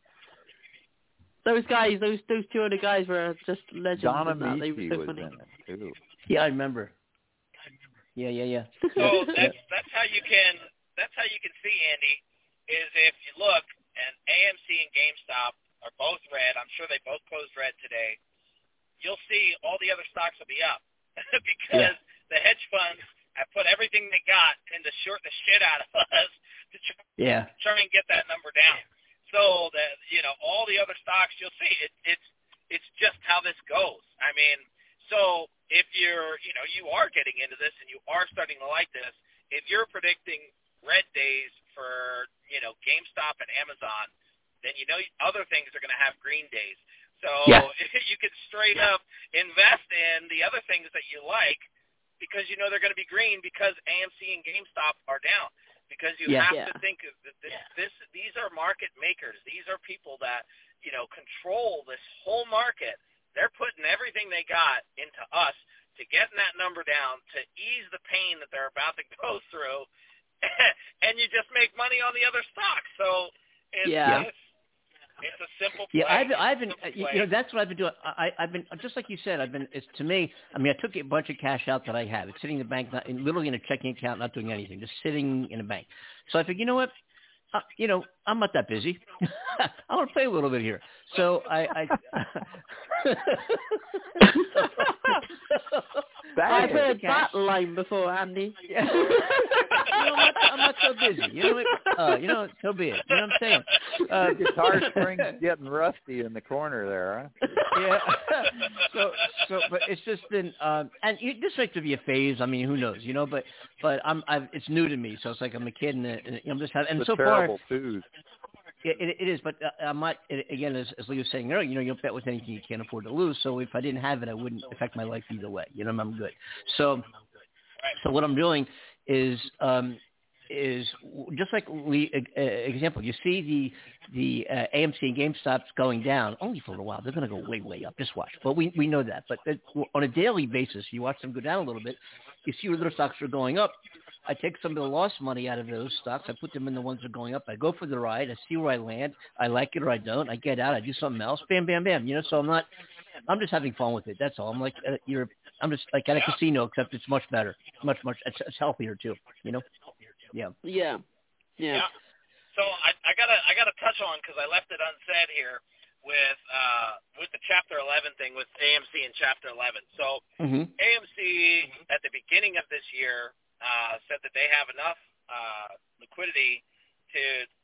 Speaker 4: Those guys, those those two other guys were just legends.
Speaker 7: Donna
Speaker 4: in that. They were
Speaker 7: Meese
Speaker 4: so
Speaker 7: was
Speaker 4: funny.
Speaker 7: in it too.
Speaker 2: Yeah, I remember. Yeah, yeah, yeah.
Speaker 18: So that's that's how you can that's how you can see, Andy, is if you look and A M C and GameStop are both red. I'm sure they both closed red today. You'll see all the other stocks will be up because
Speaker 2: Yeah.
Speaker 18: the hedge funds have put everything they got into short the shit out of us to try,
Speaker 2: Yeah.
Speaker 18: try and get that number down. So that you know all the other stocks you'll see it, it's it's just how this goes. I mean, so if you're you know you are getting into this and you are starting to like this, if you're predicting red days for you know GameStop and Amazon, then you know other things are going to have green days. So
Speaker 2: Yeah.
Speaker 18: you could straight up invest in the other things that you like because you know they're going to be green because A M C and GameStop are down. Because you
Speaker 2: Yeah.
Speaker 18: have
Speaker 4: Yeah.
Speaker 18: to think of this, this. These are market makers. These are people that you know control this whole market. They're putting everything they got into us to getting that number down to ease the pain that they're about to go through, and you just make money on the other stocks. So it's,
Speaker 4: Yeah.
Speaker 18: it's, it's a simple play.
Speaker 2: Yeah, I've I've been
Speaker 18: Simple
Speaker 2: you
Speaker 18: play.
Speaker 2: know that's what I've been doing. I I've been just like you said. I've been it's to me. I mean, I took a bunch of cash out that I had. It's sitting in the bank, not, literally in a checking account, not doing anything, just sitting in a bank. So I figured, you know what? Uh, you know, I'm not that busy. I want to play a little bit here. So I. I
Speaker 4: I've heard
Speaker 2: cash.
Speaker 4: that line before, Andy.
Speaker 2: Yeah. You know, I'm, not, I'm not so busy. You know, what? Uh, you know, so be it. You know what I'm saying? Uh,
Speaker 7: The guitar string's getting rusty in the corner there, huh?
Speaker 2: Yeah. so, so, but it's just been, um, and you, this might be a phase. I mean, who knows? You know, but, but I'm, I've, it's new to me. So it's like I'm a kid, and, and I'm just having. And
Speaker 7: The
Speaker 2: so
Speaker 7: terrible
Speaker 2: far,
Speaker 7: twos.
Speaker 2: it, it, it is. But uh, I'm not. Again, as, as Lee was saying earlier, you know, you don't bet with anything you can't afford to lose. So if I didn't have it, I wouldn't affect my life either way. You know, I'm good. So, so what I'm doing is. Um, is just like Lee, uh, example, you see the the uh, A M C and GameStop's going down only for a while. They're going to go way, way up. Just watch. But we, we know that. But it, on a daily basis, you watch them go down a little bit. You see where other stocks are going up. I take some of the lost money out of those stocks. I put them in the ones that are going up. I go for the ride. I see where I land. I like it or I don't. I get out. I do something else. Bam, bam, bam. You know, so I'm not – I'm just having fun with it. That's all. I'm like uh, you're – I'm just like at a casino, except it's much better. Much, much – it's, it's healthier too, you know? Yeah.
Speaker 4: Yeah. Yeah.
Speaker 18: Yeah. So I, I gotta I gotta touch on because I left it unsaid here with uh, with the Chapter eleven thing with A M C and Chapter eleven. So
Speaker 2: mm-hmm.
Speaker 18: A M C at the beginning of this year uh, said that they have enough uh, liquidity to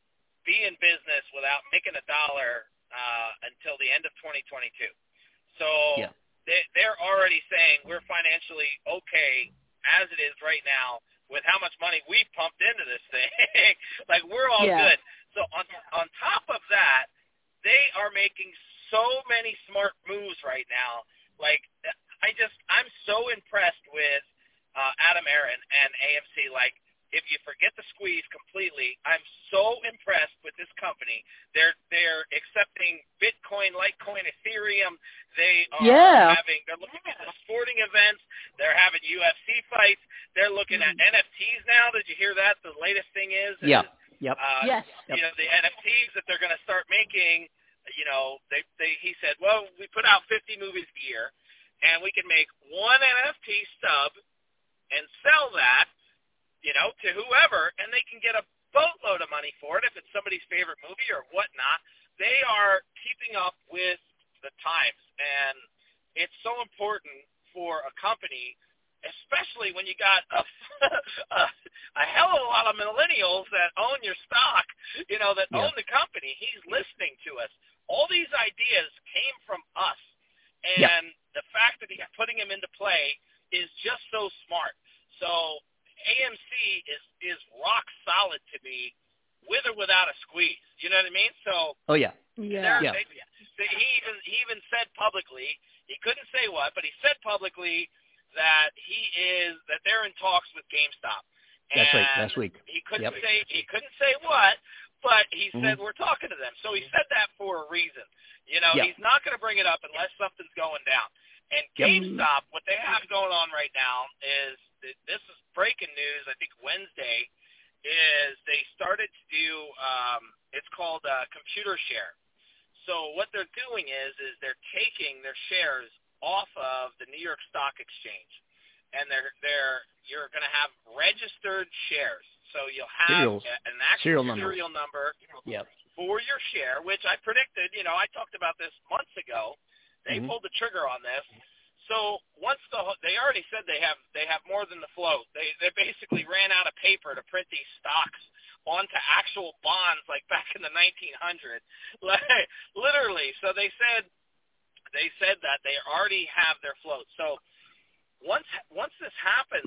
Speaker 18: be in business without making a dollar uh, until the end of twenty twenty-two. So
Speaker 2: yeah.
Speaker 18: they, they're already saying we're financially okay as it is right now with how much money we've pumped into this thing. Like, we're all
Speaker 4: yeah.
Speaker 18: good. So on on top of that, they are making so many smart moves right now. Like, I just, I'm so impressed with uh, Adam Aron and A M C. Like, if you forget the squeeze completely, I'm so impressed with this company. They're they're accepting Bitcoin, Litecoin, Ethereum. They are
Speaker 4: yeah.
Speaker 18: having they're looking at the sporting events. They're having U F C fights. They're looking at N F Ts now. Did you hear that? The latest thing is,
Speaker 2: yeah,
Speaker 18: is,
Speaker 2: yep,
Speaker 18: uh,
Speaker 4: yes,
Speaker 18: you know, the N F Ts that they're going to start making. You know, they they he said, well, we put out fifty movies a year, and we can make one N F T stub and sell that, you know, to whoever, and they can get a boatload of money for it if it's somebody's favorite movie or whatnot. They are keeping up with the times, and it's so important for a company, especially when you got a, a, a hell of a lot of millennials that own your stock, you know, that
Speaker 2: yeah.
Speaker 18: own the company. He's listening to us. All these ideas came from us, and yeah. the fact that he's putting them into play is just so smart. So A M C is is rock solid to me, with or without a squeeze. You know what I mean? So
Speaker 2: oh yeah,
Speaker 4: yeah.
Speaker 2: yeah.
Speaker 18: They, they, he even he even said publicly, he couldn't say what, but he said publicly that he is that they're in talks with GameStop.
Speaker 2: That's
Speaker 18: and
Speaker 2: right. Last week.
Speaker 18: He couldn't
Speaker 2: yep.
Speaker 18: say he couldn't say what, but he
Speaker 2: mm-hmm.
Speaker 18: said we're talking to them. So he said that for a reason. You know,
Speaker 2: yep.
Speaker 18: he's not going to bring it up unless something's going down. And GameStop, what they have going on right now is, this is breaking news, I think Wednesday, is they started to do, um, it's called uh, computer share. So what they're doing is, is they're taking their shares off of the New York Stock Exchange. And they're, they're, you're going to have registered shares. So you'll have
Speaker 2: Serials.
Speaker 18: an actual
Speaker 2: serial number,
Speaker 18: serial number
Speaker 2: yep.
Speaker 18: for your share, which I predicted, you know, I talked about this months ago. They
Speaker 2: mm-hmm.
Speaker 18: pulled the trigger on this. So once the they already said they have they have more than the float. They they basically ran out of paper to print these stocks onto actual bonds like back in the nineteen hundreds. Like, literally. So they said they said that they already have their float. So once once this happens,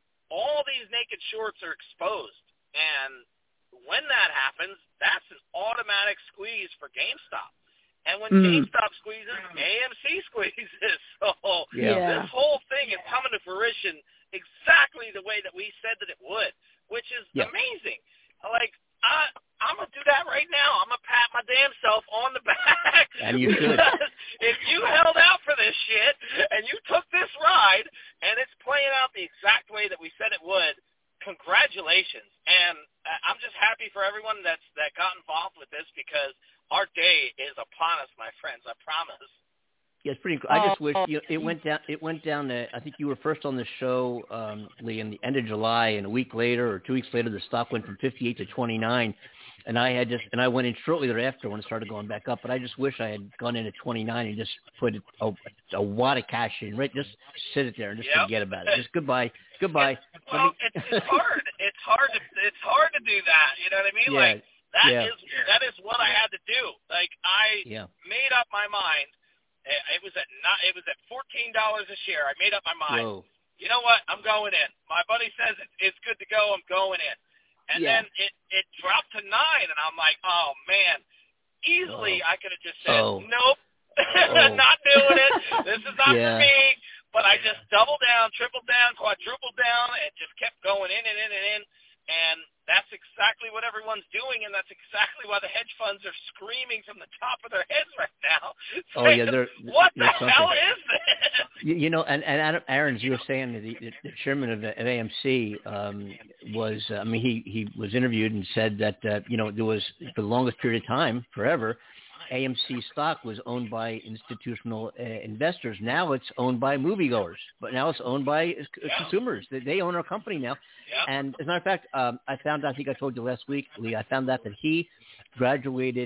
Speaker 18: all these naked shorts are exposed, and when that happens, that's an automatic squeeze for GameStop. And when mm. GameStop squeezes, A M C squeezes. So
Speaker 2: yeah.
Speaker 18: this whole thing is coming to fruition exactly the way that we said that it would, which is
Speaker 2: yeah.
Speaker 18: amazing. Like, I, I'm going to do that right now. I'm going to pat my damn self on the back.
Speaker 2: And you should.
Speaker 18: If you held out for this shit and you took this ride and it's playing out the exact way that we said it would, congratulations. And I'm just happy for everyone that's that got involved with this, because our day is upon us, my friends. I promise.
Speaker 2: Yeah, it's pretty cool. I just wish you know, it went down. It went down. To, I think you were first on the show, um, Lee, in the end of July, and a week later or two weeks later, the stock went from fifty-eight to twenty-nine, and I had just and I went in shortly thereafter when it started going back up. But I just wish I had gone in at twenty-nine and just put a, a wad of cash in, right? Just sit it there and just
Speaker 18: yep.
Speaker 2: forget about it. Just goodbye, goodbye.
Speaker 18: Well, it's, it's hard. It's hard to it's hard to do that. You know what I mean?
Speaker 2: Yeah.
Speaker 18: Like that
Speaker 2: yeah.
Speaker 18: is that is what I had to do. Like I
Speaker 2: yeah.
Speaker 18: made up my mind. It was at not, it was at fourteen dollars a share. I made up my mind.
Speaker 2: Whoa.
Speaker 18: You know what? I'm going in. My buddy says it, it's good to go. I'm going in. And
Speaker 2: yeah.
Speaker 18: then it it dropped to nine, and I'm like, oh man, easily
Speaker 2: oh.
Speaker 18: I could have just said,
Speaker 2: oh.
Speaker 18: nope,
Speaker 2: oh.
Speaker 18: not doing it. This is not
Speaker 2: yeah.
Speaker 18: for me. But I just doubled down, tripled down, quadrupled down, and just kept going in and in and in. And that's exactly what everyone's doing, and that's exactly why the hedge funds are screaming from the top of their heads right now.
Speaker 2: Oh, yeah, they're,
Speaker 18: what
Speaker 2: they're
Speaker 18: the hell is this?
Speaker 2: You, you know, and, and Adam Aron, as you were saying, the, the chairman of, of A M C um, was, uh, I mean, he, he was interviewed and said that, uh, you know, there was, for the longest period of time, forever, A M C stock was owned by institutional uh, investors. Now it's owned by moviegoers, but now it's owned by uh,
Speaker 18: yeah.
Speaker 2: consumers. They, they own our company now.
Speaker 18: Yeah.
Speaker 2: And as a matter of fact, um, I found, I think I told you last week, Lee, I found out that he graduated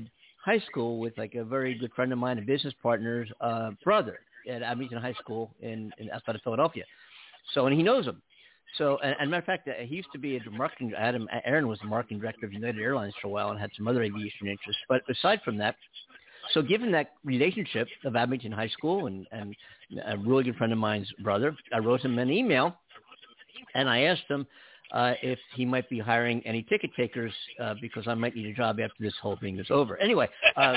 Speaker 2: high school with like a very good friend of mine, a business partner's uh, brother at Abington High School in, in outside of Philadelphia. So, and he knows him. So, and, and matter of fact, uh, he used to be a marketing. Adam Aaron was the marketing director of United Airlines for a while and had some other aviation interests. But aside from that, so given that relationship of Abington High School and, and a really good friend of mine's brother, I wrote him an email, and I asked him uh, if he might be hiring any ticket takers uh, because I might need a job after this whole thing is over. Anyway. Uh,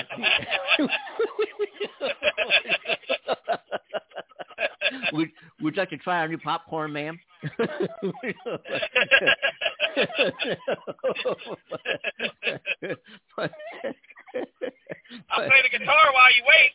Speaker 2: Would, would you like to try our new popcorn, ma'am?
Speaker 18: I'll play the guitar while you wait.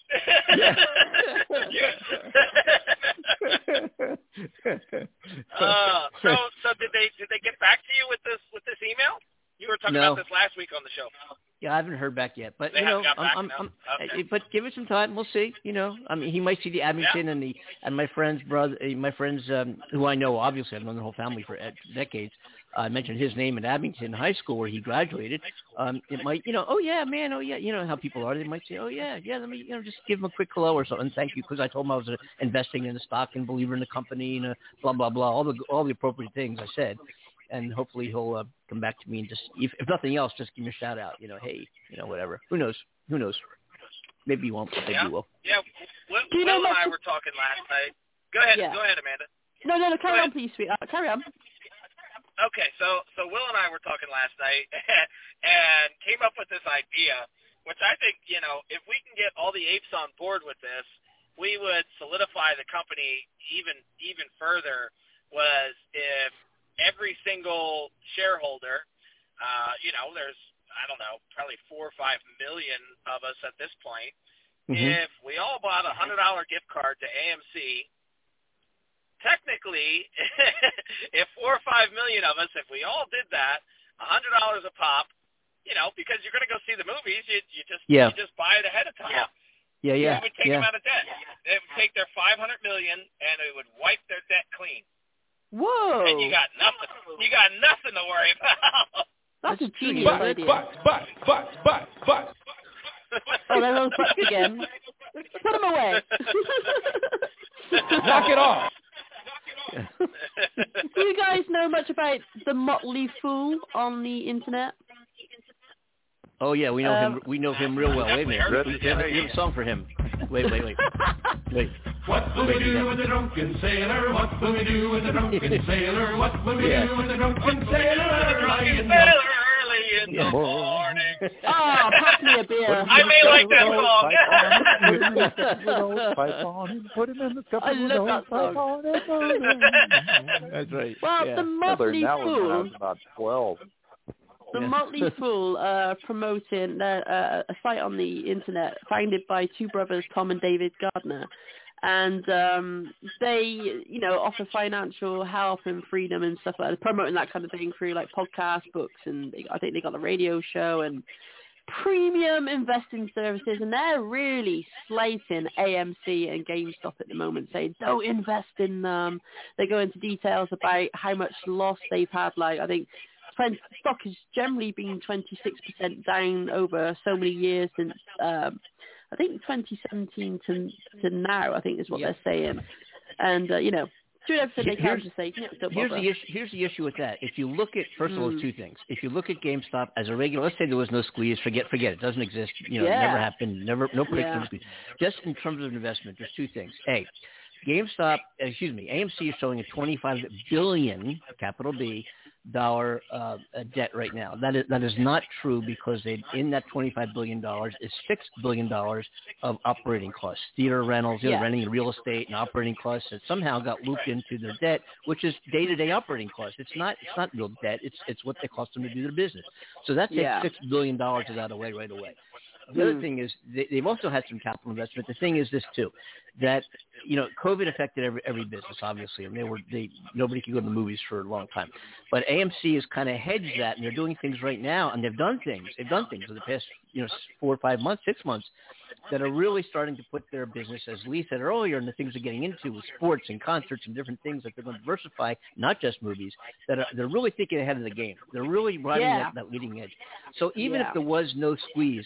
Speaker 18: uh, so, so did they did they get back to you with this with this email? You were talking
Speaker 2: No.
Speaker 18: about this last week on the show.
Speaker 2: Yeah, I haven't heard back yet, but
Speaker 18: They
Speaker 2: you know,
Speaker 18: haven't got back,
Speaker 2: I'm,
Speaker 18: no?
Speaker 2: I'm, I'm
Speaker 18: Okay.
Speaker 2: but give it some time. We'll see. You know, I mean, he might see the Abington and the and my friend's brother, uh, my friends um, who I know. Obviously, I've known the whole family for uh, decades. Uh, I mentioned his name at Abington High School where he graduated. Um, it might, you know, oh yeah, man, oh yeah, you know how people are. They might say, oh yeah, yeah, let me, you know, just give him a quick hello or something. Thank you, because I told him I was uh, investing in the stock and believer in the company and uh, blah blah blah, all the all the appropriate things I said. And hopefully he'll uh, come back to me and just, if, if nothing else, just give me a shout out. You know, hey, you know, whatever. Who knows? Who knows? Maybe you won't. Maybe
Speaker 18: Yeah.
Speaker 2: you will.
Speaker 18: Yeah, Will,
Speaker 4: Do you
Speaker 18: Will
Speaker 4: know
Speaker 18: and I
Speaker 4: much-
Speaker 18: were talking last night. Go ahead,
Speaker 4: Yeah.
Speaker 18: go ahead, Amanda.
Speaker 4: No, no, no. Carry
Speaker 18: Go
Speaker 4: on, please, sweetheart. Carry on.
Speaker 18: Okay, so so Will and I were talking last night and came up with this idea, which I think, you know, if we can get all the apes on board with this, we would solidify the company even even further. Was if every single shareholder, uh, you know, there's I don't know, probably four or five million of us at this point.
Speaker 2: Mm-hmm.
Speaker 18: If we all bought a hundred dollar gift card to A M C. Technically, if four or five million of us, if we all did that, a hundred dollars a pop, you know, because you're going to go see the movies, you you just
Speaker 2: Yeah.
Speaker 18: you just buy it ahead of time.
Speaker 2: Yeah, yeah,
Speaker 18: It would take
Speaker 2: yeah.
Speaker 18: them out of debt. It would take their five hundred million and it would wipe their debt clean.
Speaker 4: Whoa.
Speaker 18: And you got nothing. You got nothing to worry about.
Speaker 4: That's a genius
Speaker 10: But,
Speaker 4: idea.
Speaker 10: but, but, but, but, but.
Speaker 4: Oh, there those butts again. Put them away.
Speaker 10: Knock it off.
Speaker 4: Do you guys know much about the Motley Fool on the internet?
Speaker 2: Oh yeah, we know
Speaker 4: Um,
Speaker 2: him. We know him real well. Wait a minute. We, we, have, a, we have a song for him. Wait, wait, wait, wait.
Speaker 17: What will we do with the drunken sailor? What will we do with the drunken sailor? What will we
Speaker 2: Yeah.
Speaker 17: do with the drunken sailor?
Speaker 18: Drunken
Speaker 17: Ryan?
Speaker 18: sailor early in the
Speaker 2: Yeah.
Speaker 18: morning.
Speaker 4: Oh, pass me a beer.
Speaker 18: I may like that song.
Speaker 7: Pipe on him, put him in the cup
Speaker 4: I
Speaker 7: of
Speaker 4: love that
Speaker 7: pipe
Speaker 4: song.
Speaker 7: on him, put him in.
Speaker 2: That's right.
Speaker 4: Well,
Speaker 2: yeah.
Speaker 4: the
Speaker 7: Well, they're
Speaker 4: Motley
Speaker 7: now when I
Speaker 4: Fool,
Speaker 7: was about twelve.
Speaker 4: the
Speaker 2: Yeah.
Speaker 4: Motley Fool, uh, promoting uh, uh, a site on the internet founded by two brothers, Tom and David Gardner, and um, they, you know, offer financial help and freedom and stuff like that, promoting that kind of thing through like podcast, books, and they, I think they got a radio show and premium investing services, and they're really slating A M C and GameStop at the moment, saying don't invest in them. They go into details about how much loss they've had. Like I think stock has generally been twenty-six percent down over so many years since um, I think twenty seventeen to to now. I think is what
Speaker 2: Yeah.
Speaker 4: they're saying, and uh, you know. Doing everything they can
Speaker 2: Here's-
Speaker 4: to say, you know, don't
Speaker 2: Here's
Speaker 4: bother.
Speaker 2: the issue. Here's the issue with that. If you look at first of all,
Speaker 4: Mm.
Speaker 2: two things. If you look at GameStop as a regular, let's say there was no squeeze. Forget, forget it. Doesn't exist. You know,
Speaker 4: Yeah.
Speaker 2: it never happened. Never, no prediction
Speaker 4: Yeah.
Speaker 2: of squeeze. Just in terms of investment, there's two things. A, GameStop, excuse me, A M C is showing a twenty-five billion, capital B, dollar uh, debt right now. That is that is not true because they in that twenty-five billion dollars is six billion dollars of operating costs, theater rentals, you know,
Speaker 4: Yeah.
Speaker 2: renting real estate and operating costs that somehow got looped into their debt, which is day-to-day operating costs. It's not it's not real debt. It's it's what they cost them to do their business. So that takes
Speaker 4: Yeah.
Speaker 2: six billion dollars of that away right away. The other
Speaker 4: Mm.
Speaker 2: thing is they, they've also had some capital investment. The thing is this too, that you know COVID affected every every business obviously, and they were they nobody could go to the movies for a long time. But A M C has kind of hedged that, and they're doing things right now, and they've done things. They've done things in the past you know four or five months, six months, that are really starting to put their business, as Lee said earlier, and the things they're getting into with sports and concerts and different things that they're going to diversify, not just movies. That are, they're really thinking ahead of the game. They're really riding
Speaker 4: Yeah.
Speaker 2: that, that leading edge. So even
Speaker 4: Yeah.
Speaker 2: if there was no squeeze, I would say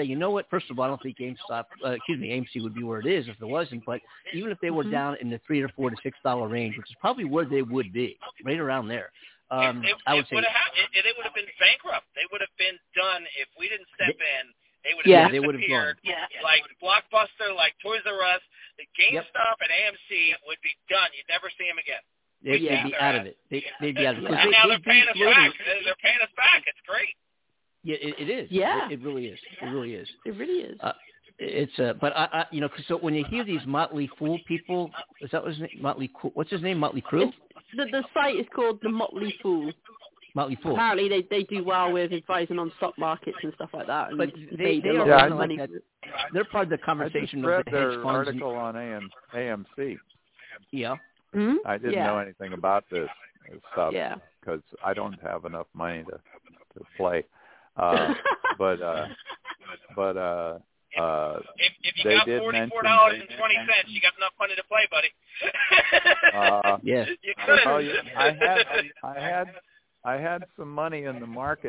Speaker 2: you know what? First of all, I don't think GameStop, uh, excuse me, A M C would be where it is if there wasn't. But even if they were
Speaker 4: Mhm.
Speaker 2: down in the three or four to six dollar range, which is probably where they would be, right around there. Um,
Speaker 18: it,
Speaker 2: I would
Speaker 18: it
Speaker 2: say
Speaker 18: would have ha- it, it would have been bankrupt. They would have been done if we didn't step
Speaker 2: They-
Speaker 18: in. They would have
Speaker 2: Yeah,
Speaker 18: disappeared.
Speaker 2: they would have gone.
Speaker 18: Yeah. Like Blockbuster, like Toys R Us, the GameStop and A M C would be done. You'd never see them again.
Speaker 2: They,
Speaker 4: Yeah.
Speaker 2: They'd be out of it. They, they'd be out of it. 'Cause
Speaker 18: And
Speaker 2: they,
Speaker 18: now
Speaker 2: they
Speaker 18: they're paying us
Speaker 2: do
Speaker 18: back. They're paying us back. It's great.
Speaker 2: Yeah, it, it is.
Speaker 4: Yeah.
Speaker 2: it, it really is. It really is.
Speaker 4: It really is.
Speaker 2: Uh, it's uh, but I, I, you know, 'cause so when you hear these Motley Fool people, is that what his name? Motley, Cru- what's his name? Motley Crue?
Speaker 4: It's, the the site is called the Motley Fool.
Speaker 2: Motley Fool.
Speaker 4: Apparently, they they do well with advising on stock markets and stuff like that. And
Speaker 2: But they,
Speaker 4: made
Speaker 2: they
Speaker 4: a lot
Speaker 2: are
Speaker 7: Yeah,
Speaker 2: kind
Speaker 4: of
Speaker 2: of
Speaker 4: money.
Speaker 2: like that. They're part of the
Speaker 7: I just
Speaker 2: conversation
Speaker 7: read
Speaker 2: of the hedge
Speaker 7: their
Speaker 2: funds. and-
Speaker 7: article on A M, A M C.
Speaker 2: yeah.
Speaker 4: Hmm?
Speaker 7: I didn't
Speaker 4: yeah.
Speaker 7: know anything about this stuff
Speaker 4: Yeah.
Speaker 7: because I don't have enough money to to play. Uh, but uh, but uh, uh,
Speaker 18: If, if you
Speaker 7: they
Speaker 18: got
Speaker 7: did
Speaker 18: forty-four
Speaker 7: mention.
Speaker 18: dollars and twenty cents, you got enough money to play, buddy.
Speaker 7: Uh,
Speaker 2: Yeah.
Speaker 18: You could.
Speaker 7: Oh, yeah, I had I had I had some money in the market.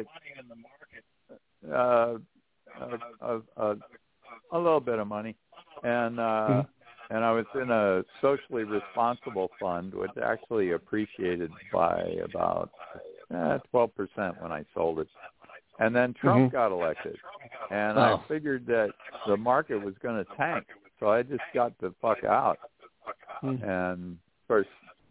Speaker 7: Uh, a, a, a, a little bit of money, and uh,
Speaker 2: Mm-hmm.
Speaker 7: and I was in a socially responsible fund, which actually appreciated by about eh, twelve percent when I sold it. And then Trump
Speaker 2: Mhm.
Speaker 7: got elected, and
Speaker 2: Oh.
Speaker 7: I figured that the market was going to tank, so I just got the fuck out.
Speaker 2: Mm.
Speaker 7: And of course,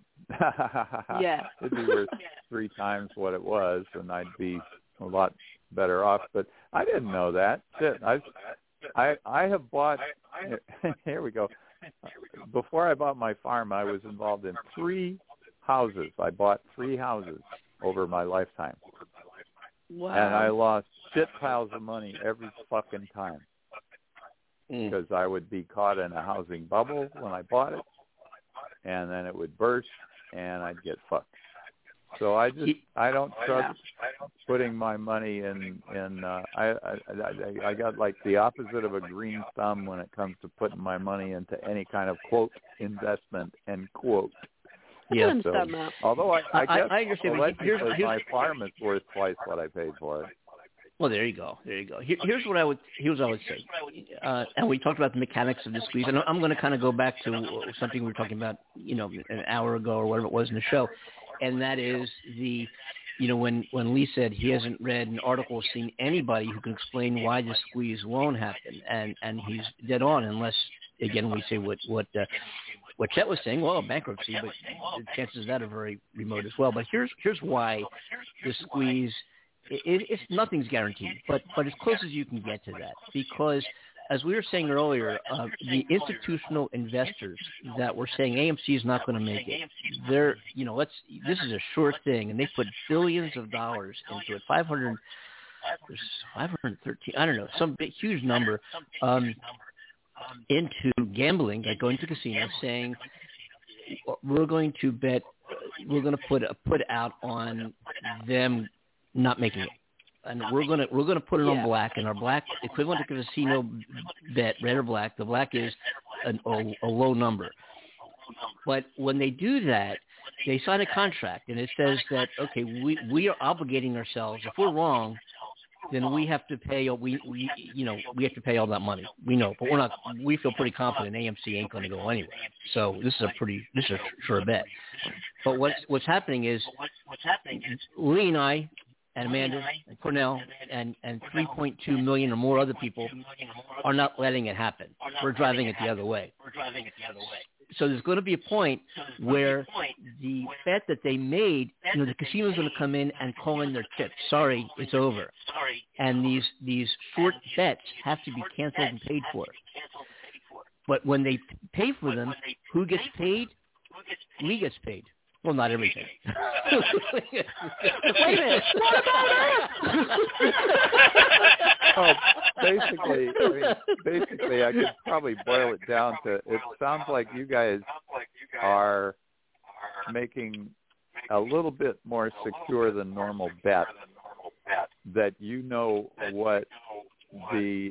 Speaker 4: Yeah.
Speaker 7: it'd be worth three times what it was, and I'd be a lot better off. But I didn't know that. Shit, I, I, I have bought. Here we go. Before I bought my farm, I was involved in three houses. I bought three houses over my lifetime,
Speaker 4: Wow.
Speaker 7: and I lost shit piles of money every fucking time
Speaker 2: Mm.
Speaker 7: because I would be caught in a housing bubble when I bought it, and then it would burst, and I'd get fucked. So I just I don't trust putting my money in in. Uh, I, I I I got like the opposite of a green thumb when it comes to putting my money into any kind of quote investment end quote.
Speaker 2: Yeah.
Speaker 4: I understand
Speaker 7: So,
Speaker 4: that.
Speaker 7: although I, I
Speaker 2: I-
Speaker 7: guess
Speaker 2: I understand, but here's-
Speaker 7: allegedly
Speaker 2: here's-
Speaker 7: my farm is worth twice what I paid for it.
Speaker 2: Well, there you go. There you go. Here, here's what I would. Here's what I would say. Uh, and we talked about the mechanics of the squeeze, and I'm going to kind of go back to something we were talking about, you know, an hour ago or whatever it was in the show, and that is the, you know, when when Lee said he hasn't read an article or seen anybody who can explain why the squeeze won't happen, and and he's dead on, unless again we say what what. Uh, What Chet was saying, well, bankruptcy, but the chances of that are very remote as well. But here's here's why the squeeze, it, it, it's nothing's guaranteed, but but as close as you can get to that, because as we were saying earlier, uh, the institutional investors that were saying A M C is not going to make it, they're you know let's this is a sure thing, and they put billions of dollars into it, five hundred, there's five hundred thirteen, I don't know, some big huge number. Um, into gambling, like going to casinos, saying we're going to bet, we're going to put a put out on them not making it, and we're going to we're going to put it on
Speaker 4: Yeah.
Speaker 2: black, and our black equivalent to casino bet, red or black. The black is an, a, a low number, but when they do that, they sign a contract, and it says that okay, we we are obligating ourselves. If we're wrong, then we have to pay. We, we, you know, we have to pay all that money. We know, but we're not. We feel pretty confident A M C ain't going to go anywhere. So this is a pretty, this is a sure bet. But what's what's happening is, Lee and I, and Amanda, and Cornell, and and three point two million or more other people are not letting it happen. We're driving it the other way. So there's going to be a point where the bet that they made, you know, the casino's going to come in and call in their chips. Sorry, it's over. And these these short bets have to be canceled and paid for. But when they pay for them, who gets paid? Lee gets paid. Well, not everything.
Speaker 4: Wait a minute. What about
Speaker 7: Oh, basically, I mean, basically, I could probably boil it down to, it sounds like you guys are making a little bit more secure than normal bet, that you know what the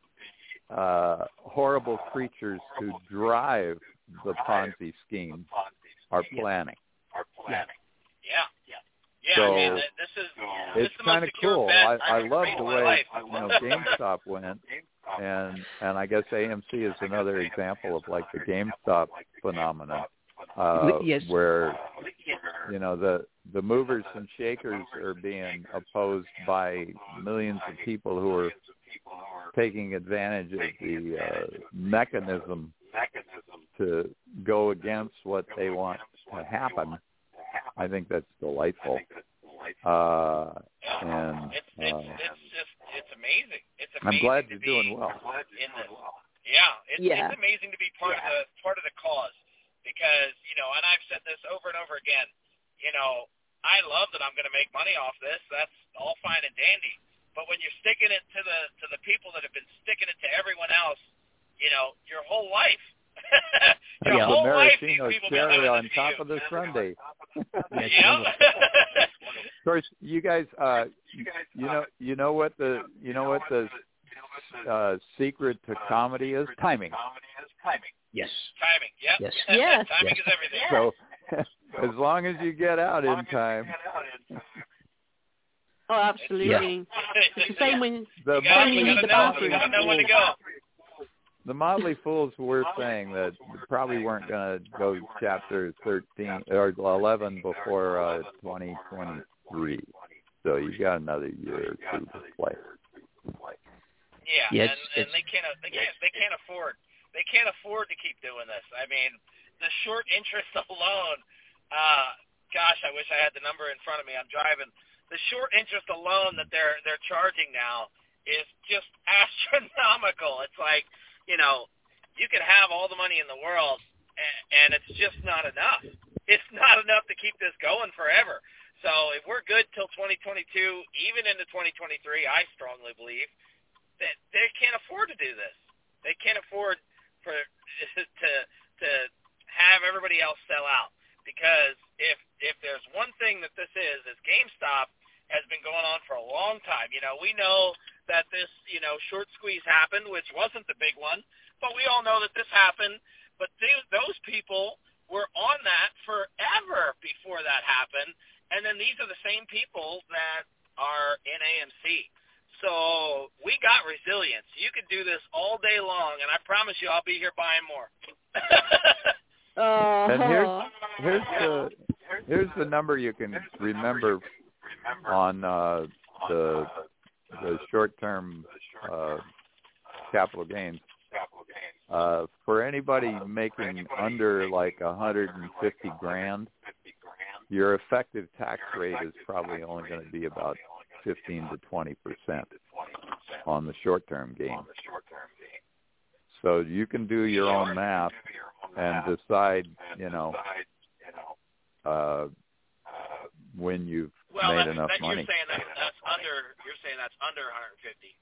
Speaker 7: uh, horrible creatures who drive the Ponzi scheme are planning.
Speaker 2: Yeah.
Speaker 18: Yeah. Yeah,
Speaker 7: So-
Speaker 18: I mean, th- this is
Speaker 7: it's kind of cool. I, I love the way you know GameStop went, and and I guess A M C is another example of like the GameStop phenomenon, uh,
Speaker 2: yes.
Speaker 7: where you know the the movers and shakers are being opposed by millions of people who are taking advantage of the uh, mechanism to go against what they want to happen. I think that's delightful. Uh, and
Speaker 18: it's,
Speaker 7: uh,
Speaker 18: it's, it's just, it's amazing. It's amazing.
Speaker 7: I'm glad
Speaker 18: to
Speaker 7: you're
Speaker 18: be
Speaker 7: doing well.
Speaker 18: In this. Yeah, it's,
Speaker 4: yeah,
Speaker 18: it's amazing to be part yeah. of the part of the cause because you know, and I've said this over and over again. You know, I love that I'm going to make money off this. That's all fine and dandy. But when you're sticking it to the to the people that have been sticking it to everyone else, you know, your whole life. your
Speaker 7: yeah.
Speaker 18: whole
Speaker 7: the
Speaker 18: life, these
Speaker 7: maraschino
Speaker 18: people
Speaker 7: cherry on
Speaker 18: to
Speaker 7: top
Speaker 18: you.
Speaker 7: of the sundae.
Speaker 18: Yeah.
Speaker 7: Of course, you guys, uh, you know, you know what the, you know what the uh, secret to comedy is? Timing.
Speaker 2: Yes.
Speaker 18: Timing. Yep.
Speaker 2: Yes.
Speaker 4: Yes.
Speaker 18: Timing
Speaker 2: yes.
Speaker 18: is everything.
Speaker 7: So, as long as you get out in time.
Speaker 4: Oh, absolutely. It's the same when
Speaker 7: the
Speaker 18: you gotta,
Speaker 4: when you
Speaker 18: you
Speaker 4: need the
Speaker 18: know,
Speaker 4: bathroom.
Speaker 18: You gotta know when to go.
Speaker 7: The Motley Fools were saying that probably weren't going to go chapter thirteen or eleven before uh, twenty twenty-three. So you got another year or two to play.
Speaker 18: Yeah,
Speaker 2: yeah
Speaker 18: and, and they can't they can't they can't afford they can't afford to keep doing this. I mean, the short interest alone. Uh, gosh, I wish I had the number in front of me. I'm driving. The short interest alone that they're they're charging now is just astronomical. It's like, you know, you could have all the money in the world, and, and it's just not enough. It's not enough to keep this going forever. So if we're good till twenty twenty-two, even into twenty twenty-three, I strongly believe that they can't afford to do this. They can't afford for to to have everybody else sell out. Because if if there's one thing that this is, is GameStop has been going on for a long time. You know, we know that this, you know, short squeeze happened, which wasn't the big one, but we all know that this happened. But they, those people were on that forever before that happened, and then these are the same people that are in A M C. So we got resilience. You could do this all day long, and I promise you I'll be here buying more.
Speaker 4: uh,
Speaker 7: and here's here's the here's the number you can remember on uh, the the short-term uh, capital gains. Uh, for anybody making under like a hundred and fifty grand, your effective tax rate is probably only going to be about fifteen to twenty percent on the short-term gain. So you can do your own math and decide, you know, uh, when you've
Speaker 18: well,
Speaker 7: made
Speaker 18: that,
Speaker 7: enough
Speaker 18: that
Speaker 7: money.
Speaker 18: You're saying that, that's under. You're saying that's under one hundred fifty.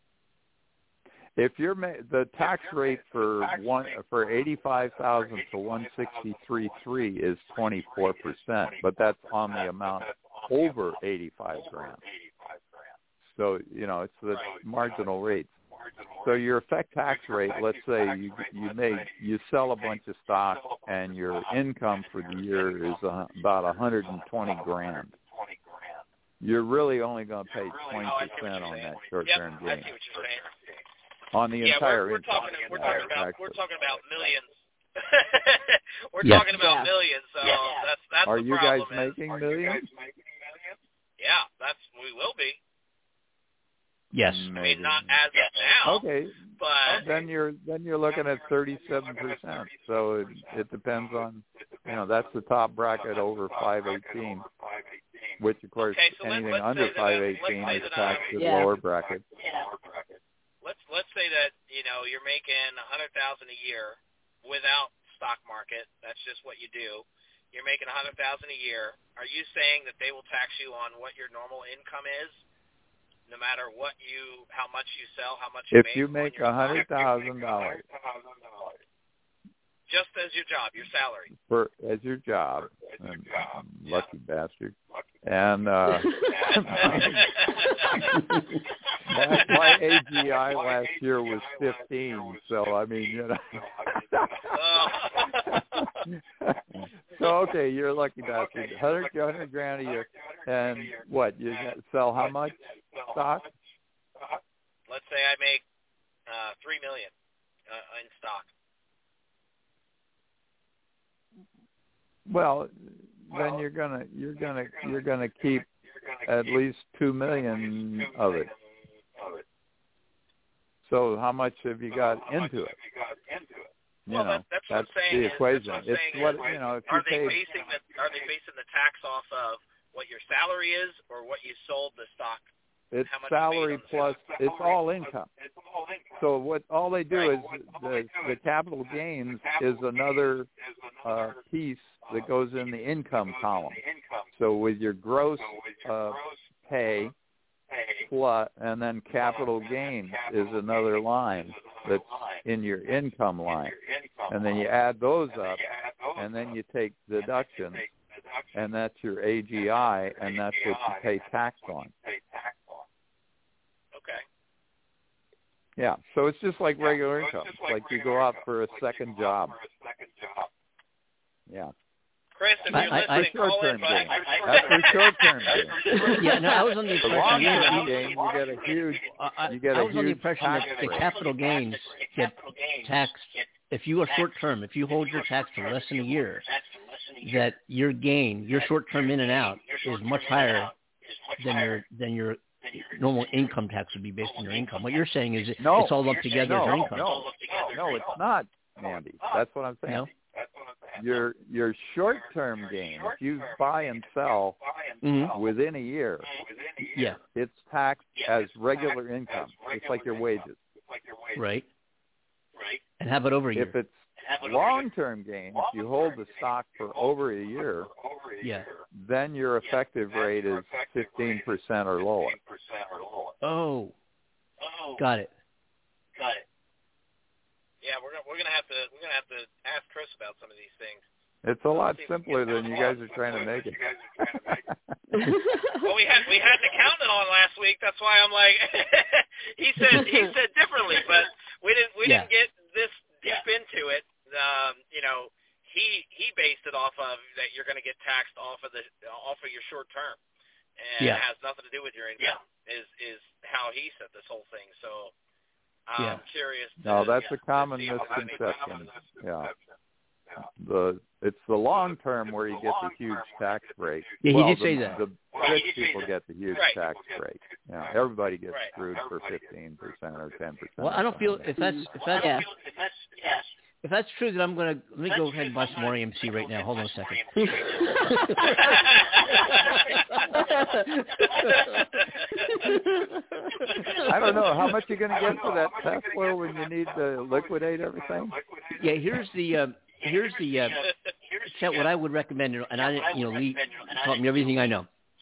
Speaker 7: If you're ma- the tax rate for one for eighty-five thousand to one sixty-three three is twenty-four percent, but that's on the amount over eighty-five grand. So you know it's the marginal rates. So your effect tax rate, let's say you you make you sell a bunch of stock and your income for the year is uh, about one hundred twenty grand. You're really only going to pay twenty percent on that short-term
Speaker 18: yep,
Speaker 7: gain.
Speaker 18: I see what you're saying.
Speaker 7: On the
Speaker 18: yeah,
Speaker 7: entire
Speaker 18: we're, we're
Speaker 7: income.
Speaker 18: talking we're talking about we're talking about millions. we're
Speaker 2: yeah.
Speaker 18: talking about
Speaker 4: yeah.
Speaker 18: millions. So yeah. that's that's
Speaker 7: Are
Speaker 18: the
Speaker 7: you guys
Speaker 18: problem.
Speaker 7: making
Speaker 18: is,
Speaker 7: millions?
Speaker 18: Yeah, that's we will be.
Speaker 2: Yes.
Speaker 18: I mean, not as of now.
Speaker 7: Okay.
Speaker 18: But
Speaker 7: then you're then you're looking at thirty-seven percent. So it, it depends on, you know, that's the top bracket over five eighteen, which of course
Speaker 18: okay, so
Speaker 7: anything
Speaker 18: let,
Speaker 7: under
Speaker 18: that,
Speaker 7: five eighteen is taxed at
Speaker 4: yeah.
Speaker 7: lower bracket.
Speaker 18: Let's let's say that you know you're making a hundred thousand a year without stock market. That's just what you do. You're making a hundred thousand a year. Are you saying that they will tax you on what your normal income is? No matter what you, how much you sell, how much you
Speaker 7: if
Speaker 18: make.
Speaker 7: you make a hundred thousand dollars,
Speaker 18: just as your job, your salary.
Speaker 7: For as your job, um, lucky bastard. And uh, my, my A G I last year was fifteen, so I mean, you know. So okay, you're a lucky bastard. Hundred, hundred grand a year. And what, you sell how much stock?
Speaker 18: Let's say I make uh, three million uh, in stock.
Speaker 7: Well, then you're gonna you're gonna you're gonna keep at least two million of it. So how much have you got into it? You
Speaker 18: well,
Speaker 7: know,
Speaker 18: that, that's,
Speaker 7: that's
Speaker 18: what I'm saying
Speaker 7: the
Speaker 18: is,
Speaker 7: equation.
Speaker 18: That's what I'm
Speaker 7: it's
Speaker 18: saying
Speaker 7: what
Speaker 18: is,
Speaker 7: you know. If
Speaker 18: are
Speaker 7: you
Speaker 18: they
Speaker 7: pay,
Speaker 18: basing the are they basing the tax off of what your salary is or what you sold the stock?
Speaker 7: it's
Speaker 18: how much
Speaker 7: salary
Speaker 18: you made on the
Speaker 7: plus
Speaker 18: stock?
Speaker 7: it's all income. So what all they do is the the capital gains is another uh, piece that goes in the income column. So with your gross uh, pay plus, and then capital gain is another line that's in your income line, and then you add those up, and then you take deductions, and that's your A G I, and that's what you pay tax on.
Speaker 18: Okay.
Speaker 7: Yeah, so it's just like regular income. It's like you go out for a second job. Yeah.
Speaker 18: Chris, if you're
Speaker 2: I- I-
Speaker 18: listening, call in,
Speaker 7: short-term
Speaker 18: buddy.
Speaker 7: gain. That's for short-term gain.
Speaker 2: Yeah, no, I was on the
Speaker 7: The
Speaker 2: impression
Speaker 7: long-term
Speaker 2: you,
Speaker 7: gain, you get a huge,
Speaker 2: I,
Speaker 7: you get
Speaker 2: I
Speaker 7: a
Speaker 2: was on the
Speaker 7: huge
Speaker 2: impression
Speaker 7: tax
Speaker 2: that the
Speaker 7: rate.
Speaker 2: capital gains get taxed. If you are short-term, if you hold your tax for less than a year, that your gain, your short-term in and out, is much higher than your than your normal income tax would be based on your income. What you're saying is it,
Speaker 7: No,
Speaker 2: it's all lumped together
Speaker 7: no,
Speaker 2: as your income.
Speaker 7: No, no, it's not, Andy. That's what I'm saying.
Speaker 2: No?
Speaker 7: Your your short-term gain, if you buy and sell
Speaker 2: Mm-hmm.
Speaker 7: within a year,
Speaker 2: Yeah.
Speaker 7: it's taxed as regular income. It's like your wages.
Speaker 2: Right. And how about over a year?
Speaker 7: If it's long-term gain, if you hold the stock for over a year,
Speaker 2: Yeah.
Speaker 7: then your effective rate is fifteen percent or lower.
Speaker 2: Oh. Got it.
Speaker 18: Got it. Yeah, we're gonna we're gonna have to we're gonna have to ask Chris about some of these things.
Speaker 7: It's a lot simpler than you guys are trying to make it.
Speaker 18: Well, we had we had an accountant on last week. That's why I'm like, he said he said differently, but we didn't we
Speaker 2: Yeah.
Speaker 18: didn't get this deep into it. Um, you know, he he based it off of that you're going to get taxed off of the off of your short term, and
Speaker 2: Yeah.
Speaker 18: it has nothing to do with your income. Is is how he said this whole thing. So I'm
Speaker 7: Yeah.
Speaker 18: curious. To,
Speaker 7: No, that's a
Speaker 18: to
Speaker 7: common
Speaker 18: see how that makes
Speaker 7: misconception. Yeah. The it's the long term where you get the huge tax break.
Speaker 2: Yeah, he
Speaker 7: well,
Speaker 2: did
Speaker 7: the,
Speaker 2: say that.
Speaker 7: The rich people get the huge
Speaker 18: Right.
Speaker 7: tax break. Yeah, everybody gets
Speaker 18: Right.
Speaker 7: screwed for fifteen percent or ten percent.
Speaker 2: Well, I don't feel if that's if that's
Speaker 4: Yeah.
Speaker 2: if that's true, then I'm gonna let me go ahead and buy some more A M C right now. Hold on a second.
Speaker 7: I don't know how much you're going to get for that Tesla when you need to liquidate everything.
Speaker 2: Yeah, here's the uh, here's the uh, Chet, what I would recommend, and I you know Lee taught me everything I know.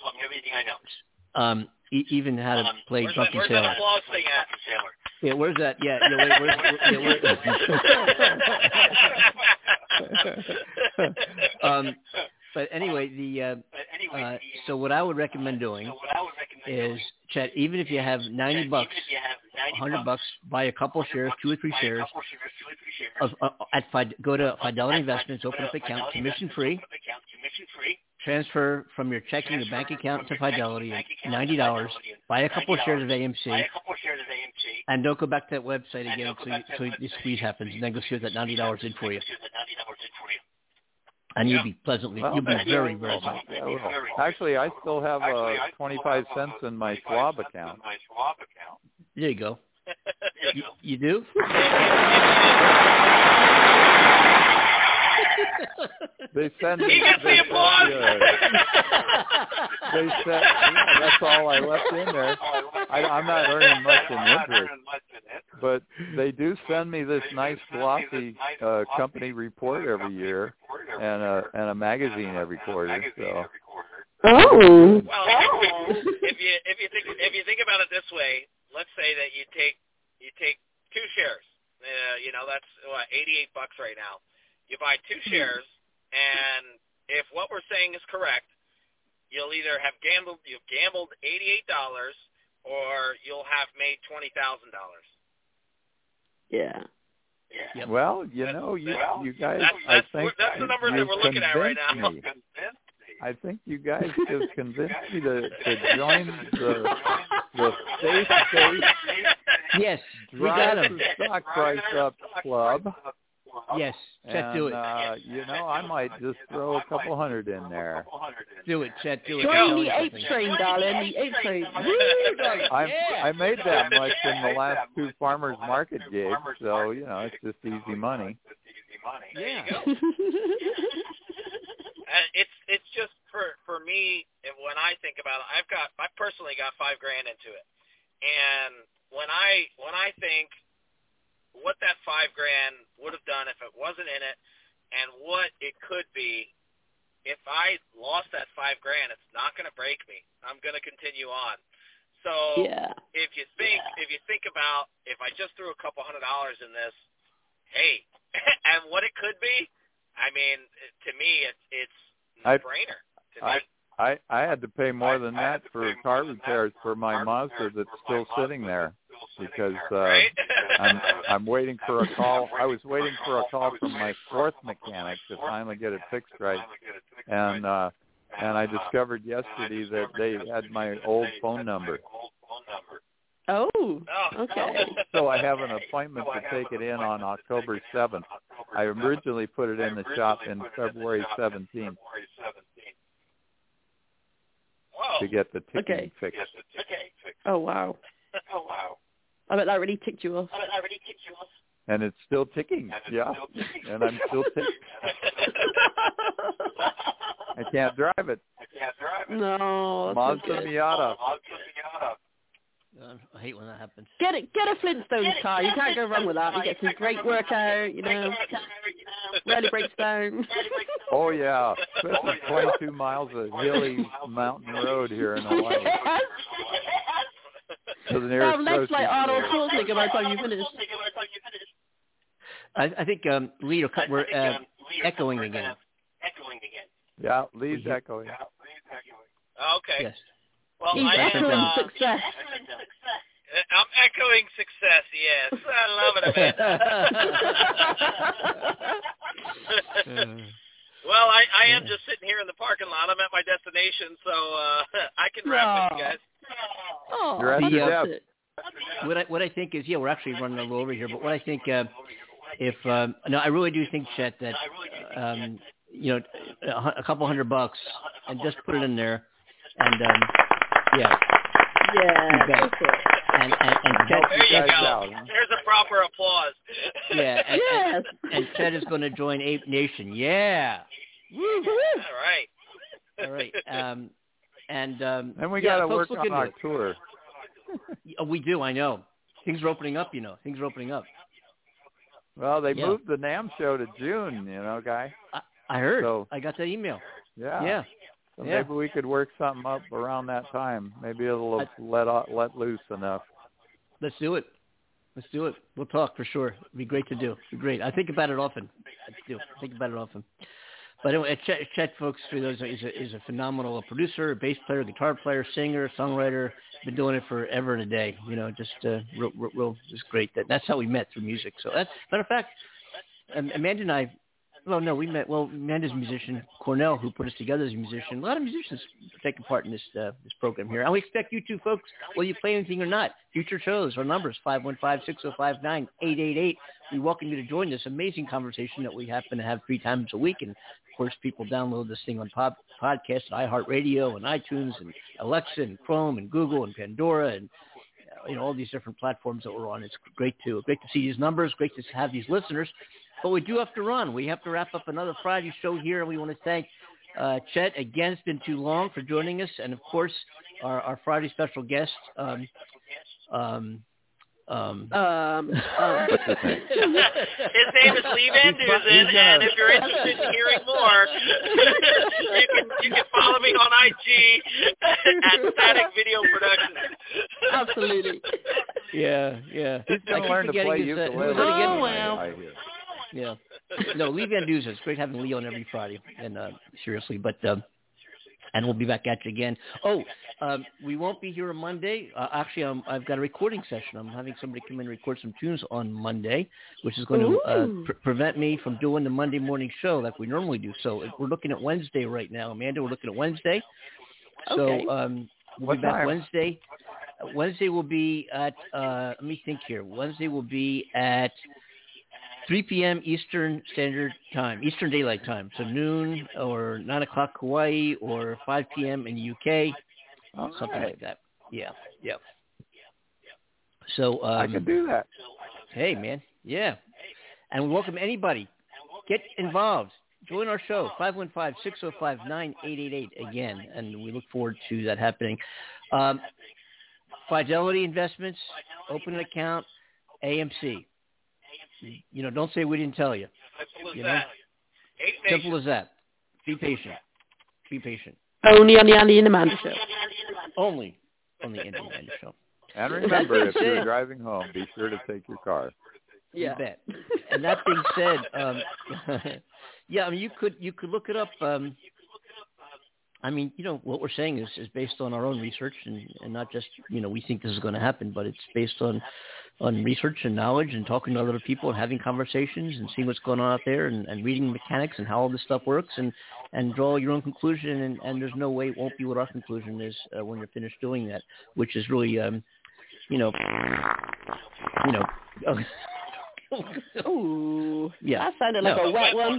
Speaker 2: Um, e- even how to play
Speaker 18: Where's
Speaker 2: drunken
Speaker 18: that, where's
Speaker 2: sailor.
Speaker 18: that applause thing at?
Speaker 2: Yeah, where's that? Yeah, yeah, wait, where's, yeah, where, um, but anyway, the uh, uh, so what I would recommend doing is, Chet, even if you have ninety bucks, a hundred bucks, buy a couple shares, two or three shares of uh, at Fid- go to Fidelity Investments, open up an account, commission free. Transfer from your checking or bank account to Fidelity at ninety dollars. Buy a couple of shares of A M C. And don't go back to that website again until, you, until the squeeze happens, and then go see what that ninety dollars in for you. And you'll be pleasantly,
Speaker 7: Well,
Speaker 2: you'll be very, very
Speaker 7: well,
Speaker 2: happy.
Speaker 7: yeah, well, actually, I still have uh, twenty-five cents in my Schwab account.
Speaker 2: There you go. You, you do?
Speaker 7: They send me.
Speaker 18: He gets
Speaker 7: they
Speaker 18: the applause.
Speaker 7: Send, uh, they sent. Yeah, that's all I left in there. I, I'm not earning much in interest, but they do send me this nice glossy uh, company report every year, and a and a magazine every quarter. So.
Speaker 4: Oh.
Speaker 18: Well, if you if you think if you think about it this way, let's say that you take you take two shares. Uh, you know that's what eighty-eight bucks right now. You buy two shares, and if what we're saying is correct, you'll either have gambled you've gambled eighty-eight dollars, or you'll have made twenty thousand dollars.
Speaker 4: Yeah.
Speaker 18: Yeah.
Speaker 7: Well, you know, you you guys,
Speaker 18: That's,
Speaker 7: I
Speaker 18: that's,
Speaker 7: think
Speaker 18: that's the numbers that
Speaker 7: you've
Speaker 18: we're looking at right now.
Speaker 7: convinced me. I think you guys just convinced me to, to join the the faith-based
Speaker 2: yes, we got
Speaker 7: drive
Speaker 2: him.
Speaker 7: the stock price up club.
Speaker 2: Yes, Chet,
Speaker 7: and,
Speaker 2: do it.
Speaker 7: Uh, you know, I might just throw a couple hundred in there.
Speaker 2: Do it, Chet, do it.
Speaker 4: Join the ape train, darling. The ape train.
Speaker 7: I I made that much in the last two farmers market gigs, so you know it's just easy money.
Speaker 2: Yeah.
Speaker 18: And it's it's just for for me when I think about it, I've got I personally got five grand into it, and when I when I think what that five grand would have done if it wasn't in it, and what it could be if I lost that five grand, it's not going to break me. I'm going to continue on. So
Speaker 4: yeah.
Speaker 18: if you think if you think about if I just threw a couple hundred dollars in this, hey, and what it could be. I mean, to me, it's it's no brainer.
Speaker 7: I, I I had to pay more than that for car repairs for my Mazda that's still sitting there because uh, I'm I'm waiting for a call. I was waiting for a call from my fourth mechanic to finally get it fixed right, and uh, and I discovered yesterday that they had my old phone number.
Speaker 4: Oh, okay.
Speaker 7: So I have an appointment to take it in on October seventh. I originally put it in the shop in February seventeenth to get the ticking
Speaker 4: okay.
Speaker 7: fixed.
Speaker 4: Oh, wow.
Speaker 18: Oh, wow.
Speaker 4: I bet that really ticked you off.
Speaker 7: And it's still ticking, yeah. And I'm still ticking. I can't drive it.
Speaker 4: No.
Speaker 7: Mazda Miata.
Speaker 2: I hate when that happens.
Speaker 4: Get it, get a Flintstones car. You can't go wrong with that. You get some great workout, you know. Rarely breaks down.
Speaker 7: Oh yeah, especially twenty-two miles of hilly mountain road here in Hawaii. To the nearest
Speaker 4: Sound less
Speaker 7: grocery
Speaker 4: like Arnold
Speaker 7: store.
Speaker 4: Schwarzenegger by the time you finish.
Speaker 2: I, I think um, Lee, we're uh, echoing again.
Speaker 7: Yeah, Lee's echoing.
Speaker 18: Okay.
Speaker 2: Yes.
Speaker 18: Well,
Speaker 4: He's
Speaker 18: I am,
Speaker 4: echoing
Speaker 18: uh,
Speaker 4: success.
Speaker 18: I'm echoing success, yes. I love it. Well, I, I am just sitting here in the parking lot. I'm at my destination, so uh, I can wrap with you guys.
Speaker 4: Oh,
Speaker 7: You're at
Speaker 2: the,
Speaker 7: your
Speaker 2: uh,
Speaker 7: desk.
Speaker 2: What I what I think is, yeah, we're actually running a little over here, but what I think, uh, if um, no, I really do think, Chet, that um, you know, a, a couple hundred bucks and just put it in there, and um, yeah,
Speaker 4: yeah,
Speaker 2: go for it. And, and, and Chet,
Speaker 18: there you go.
Speaker 7: Out, huh?
Speaker 18: There's a proper applause.
Speaker 2: Yeah, and,
Speaker 4: yes.
Speaker 2: and, and Chet is going to join Ape Nation. Yeah.
Speaker 18: All right.
Speaker 2: All right. Um, and um,
Speaker 7: And we
Speaker 2: yeah,
Speaker 7: got to
Speaker 2: folks,
Speaker 7: work
Speaker 2: look
Speaker 7: on
Speaker 2: into
Speaker 7: our
Speaker 2: it.
Speaker 7: tour.
Speaker 2: Oh, we do. I know. Things are opening up. You know, things are opening up.
Speaker 7: Well, they
Speaker 2: Yeah.
Speaker 7: moved the NAMM show to June, you know, Guy.
Speaker 2: I, I heard.
Speaker 7: So,
Speaker 2: I got that email.
Speaker 7: yeah.
Speaker 2: Yeah.
Speaker 7: So
Speaker 2: yeah.
Speaker 7: maybe we could work something up around that time. Maybe it'll
Speaker 2: I,
Speaker 7: let out, let loose enough.
Speaker 2: Let's do it. Let's do it. We'll talk for sure. It'd be great to do. It'd be great. I think about it often. I do. I think about it often. But anyway, Chet, Chet folks, for those, is a, is a phenomenal producer, bass player, guitar player, singer, songwriter. Been doing it forever and a day. You know, just uh, real, real, real, just great. That that's how we met, through music. So that's matter of fact, um, Amanda and I. Well, no, we met. Well, Amanda's a musician, Cornell, who put us together as a musician. A lot of musicians taking part in this uh, this program here. And we expect you two folks, whether you play anything or not. Future shows, our numbers, five one five, six oh five, nine eight eight eight. We welcome you to join this amazing conversation that we happen to have three times a week. And, of course, people download this thing on pod, podcasts, iHeartRadio, and iTunes, and Alexa, and Chrome, and Google, and Pandora, and uh, you know, all these different platforms that we're on. It's great to great to see these numbers, great to have these listeners. But we do have to run. We have to wrap up another Friday show here, and we want to thank uh, Chet again. It's been too long for joining us, and of course, our, our Friday special guest. Um, um, um,
Speaker 4: um, um.
Speaker 18: His name is Lee Van Dusen, and if you're interested in hearing more, you can you can follow me on I G at Static Video Productions.
Speaker 4: Absolutely.
Speaker 2: Yeah, yeah.
Speaker 7: He's going to learn to play
Speaker 2: his, uh,
Speaker 7: ukulele.
Speaker 4: Oh, wow.
Speaker 7: I hear.
Speaker 2: Yeah. No, Lee Van Dusen. It's great having Lee on every Friday, and uh, seriously, but um, And we'll be back at you again. Oh, um, we won't be here on Monday. Uh, actually, um, I've got a recording session. I'm having somebody come in and record some tunes on Monday, which is going to uh, pre- prevent me from doing the Monday morning show like we normally do. So we're looking at Wednesday right now, Amanda. We're looking at Wednesday.
Speaker 4: Okay.
Speaker 2: So um, we'll
Speaker 7: What
Speaker 2: be back
Speaker 7: time?
Speaker 2: Wednesday. Wednesday will be at, uh, let me think here. Wednesday will be at three p.m. Eastern Standard Time, Eastern Daylight Time. So noon or nine o'clock Hawaii or five p.m. in the U K,
Speaker 7: All
Speaker 2: something
Speaker 7: right.
Speaker 2: like that. Yeah, yeah. So um,
Speaker 7: I can do that.
Speaker 2: Hey, man. Yeah. And we welcome anybody. Get involved. Join our show, five one five, six oh five, nine eight eight eight again. And we look forward to that happening. Um, Fidelity Investments, open an account, A M C. You know, don't say we didn't tell you.
Speaker 18: Simple as
Speaker 2: You know?
Speaker 18: that. Eight
Speaker 2: Simple
Speaker 18: patients.
Speaker 2: as that. Be patient. Be patient.
Speaker 4: Only on the Andy and Amanda show.
Speaker 2: Only on the Andy and Show.
Speaker 7: And remember, if
Speaker 2: That's
Speaker 7: you're
Speaker 2: it.
Speaker 7: driving home, be sure to take your car.
Speaker 2: You bet. And that being said, um, yeah, I mean, you could you could look it up. Um, I mean, you know, what we're saying is, is based on our own research and, and not just, you know, we think this is going to happen, but it's based on, on research and knowledge and talking to other people and having conversations and seeing what's going on out there and, and reading mechanics and how all this stuff works and, and draw your own conclusion. And, and there's no way it won't be what our conclusion is uh, when you're finished doing that, which is really, um, you know, you know.
Speaker 4: Ooh,
Speaker 2: yeah.
Speaker 4: that sounded like
Speaker 2: No.
Speaker 4: a wet one.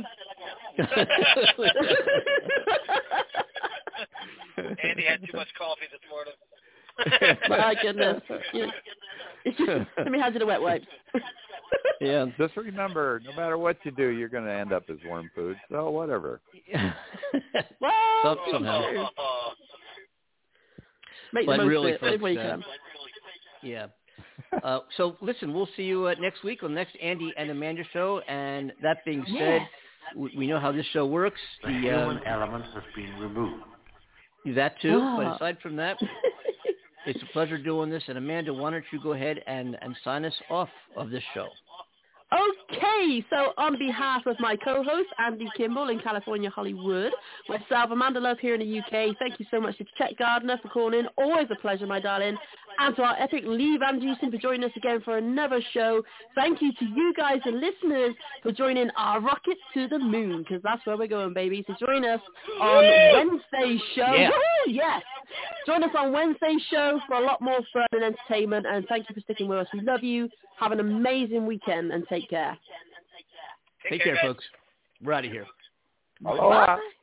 Speaker 18: Andy had too much coffee this morning.
Speaker 4: My goodness. Yeah. Let me hand you the wet wipes.
Speaker 7: Yeah. Just remember, no matter what you do, you're going to end up as worm food. So whatever.
Speaker 4: Well,
Speaker 2: Some, somehow.
Speaker 4: Make
Speaker 2: But
Speaker 4: the most
Speaker 2: really,
Speaker 4: of it. Live
Speaker 2: folks,
Speaker 4: where you
Speaker 2: uh,
Speaker 4: can.
Speaker 2: Yeah. Uh, so listen, we'll see you uh, next week on the next Andy and Amanda show. And that being said, we, we know how this show works.
Speaker 20: The
Speaker 2: The,
Speaker 20: human
Speaker 2: um,
Speaker 20: element has been removed.
Speaker 2: that too.
Speaker 4: Ah.
Speaker 2: But aside from that, it's a pleasure doing this. And Amanda, why don't you go ahead and, and sign us off of this show?
Speaker 4: Okay, so on behalf of my co-host, Andy Kimball in California, Hollywood, myself, Amanda Love here in the U K, thank you so much to Chet Gardner for calling in. Always a pleasure, my darling. And to our epic Lee Van Dusen for joining us again for another show. Thank you to you guys, the listeners, for joining our rocket to the moon, because that's where we're going, baby. So join us on Wednesday's show.
Speaker 2: Yeah.
Speaker 4: Woo, yes. Join us on Wednesday's show for a lot more fun and entertainment. And thank you for sticking with us. We love you. Have an amazing weekend and take care.
Speaker 2: Take care, folks. We're out of here.
Speaker 7: Aloha.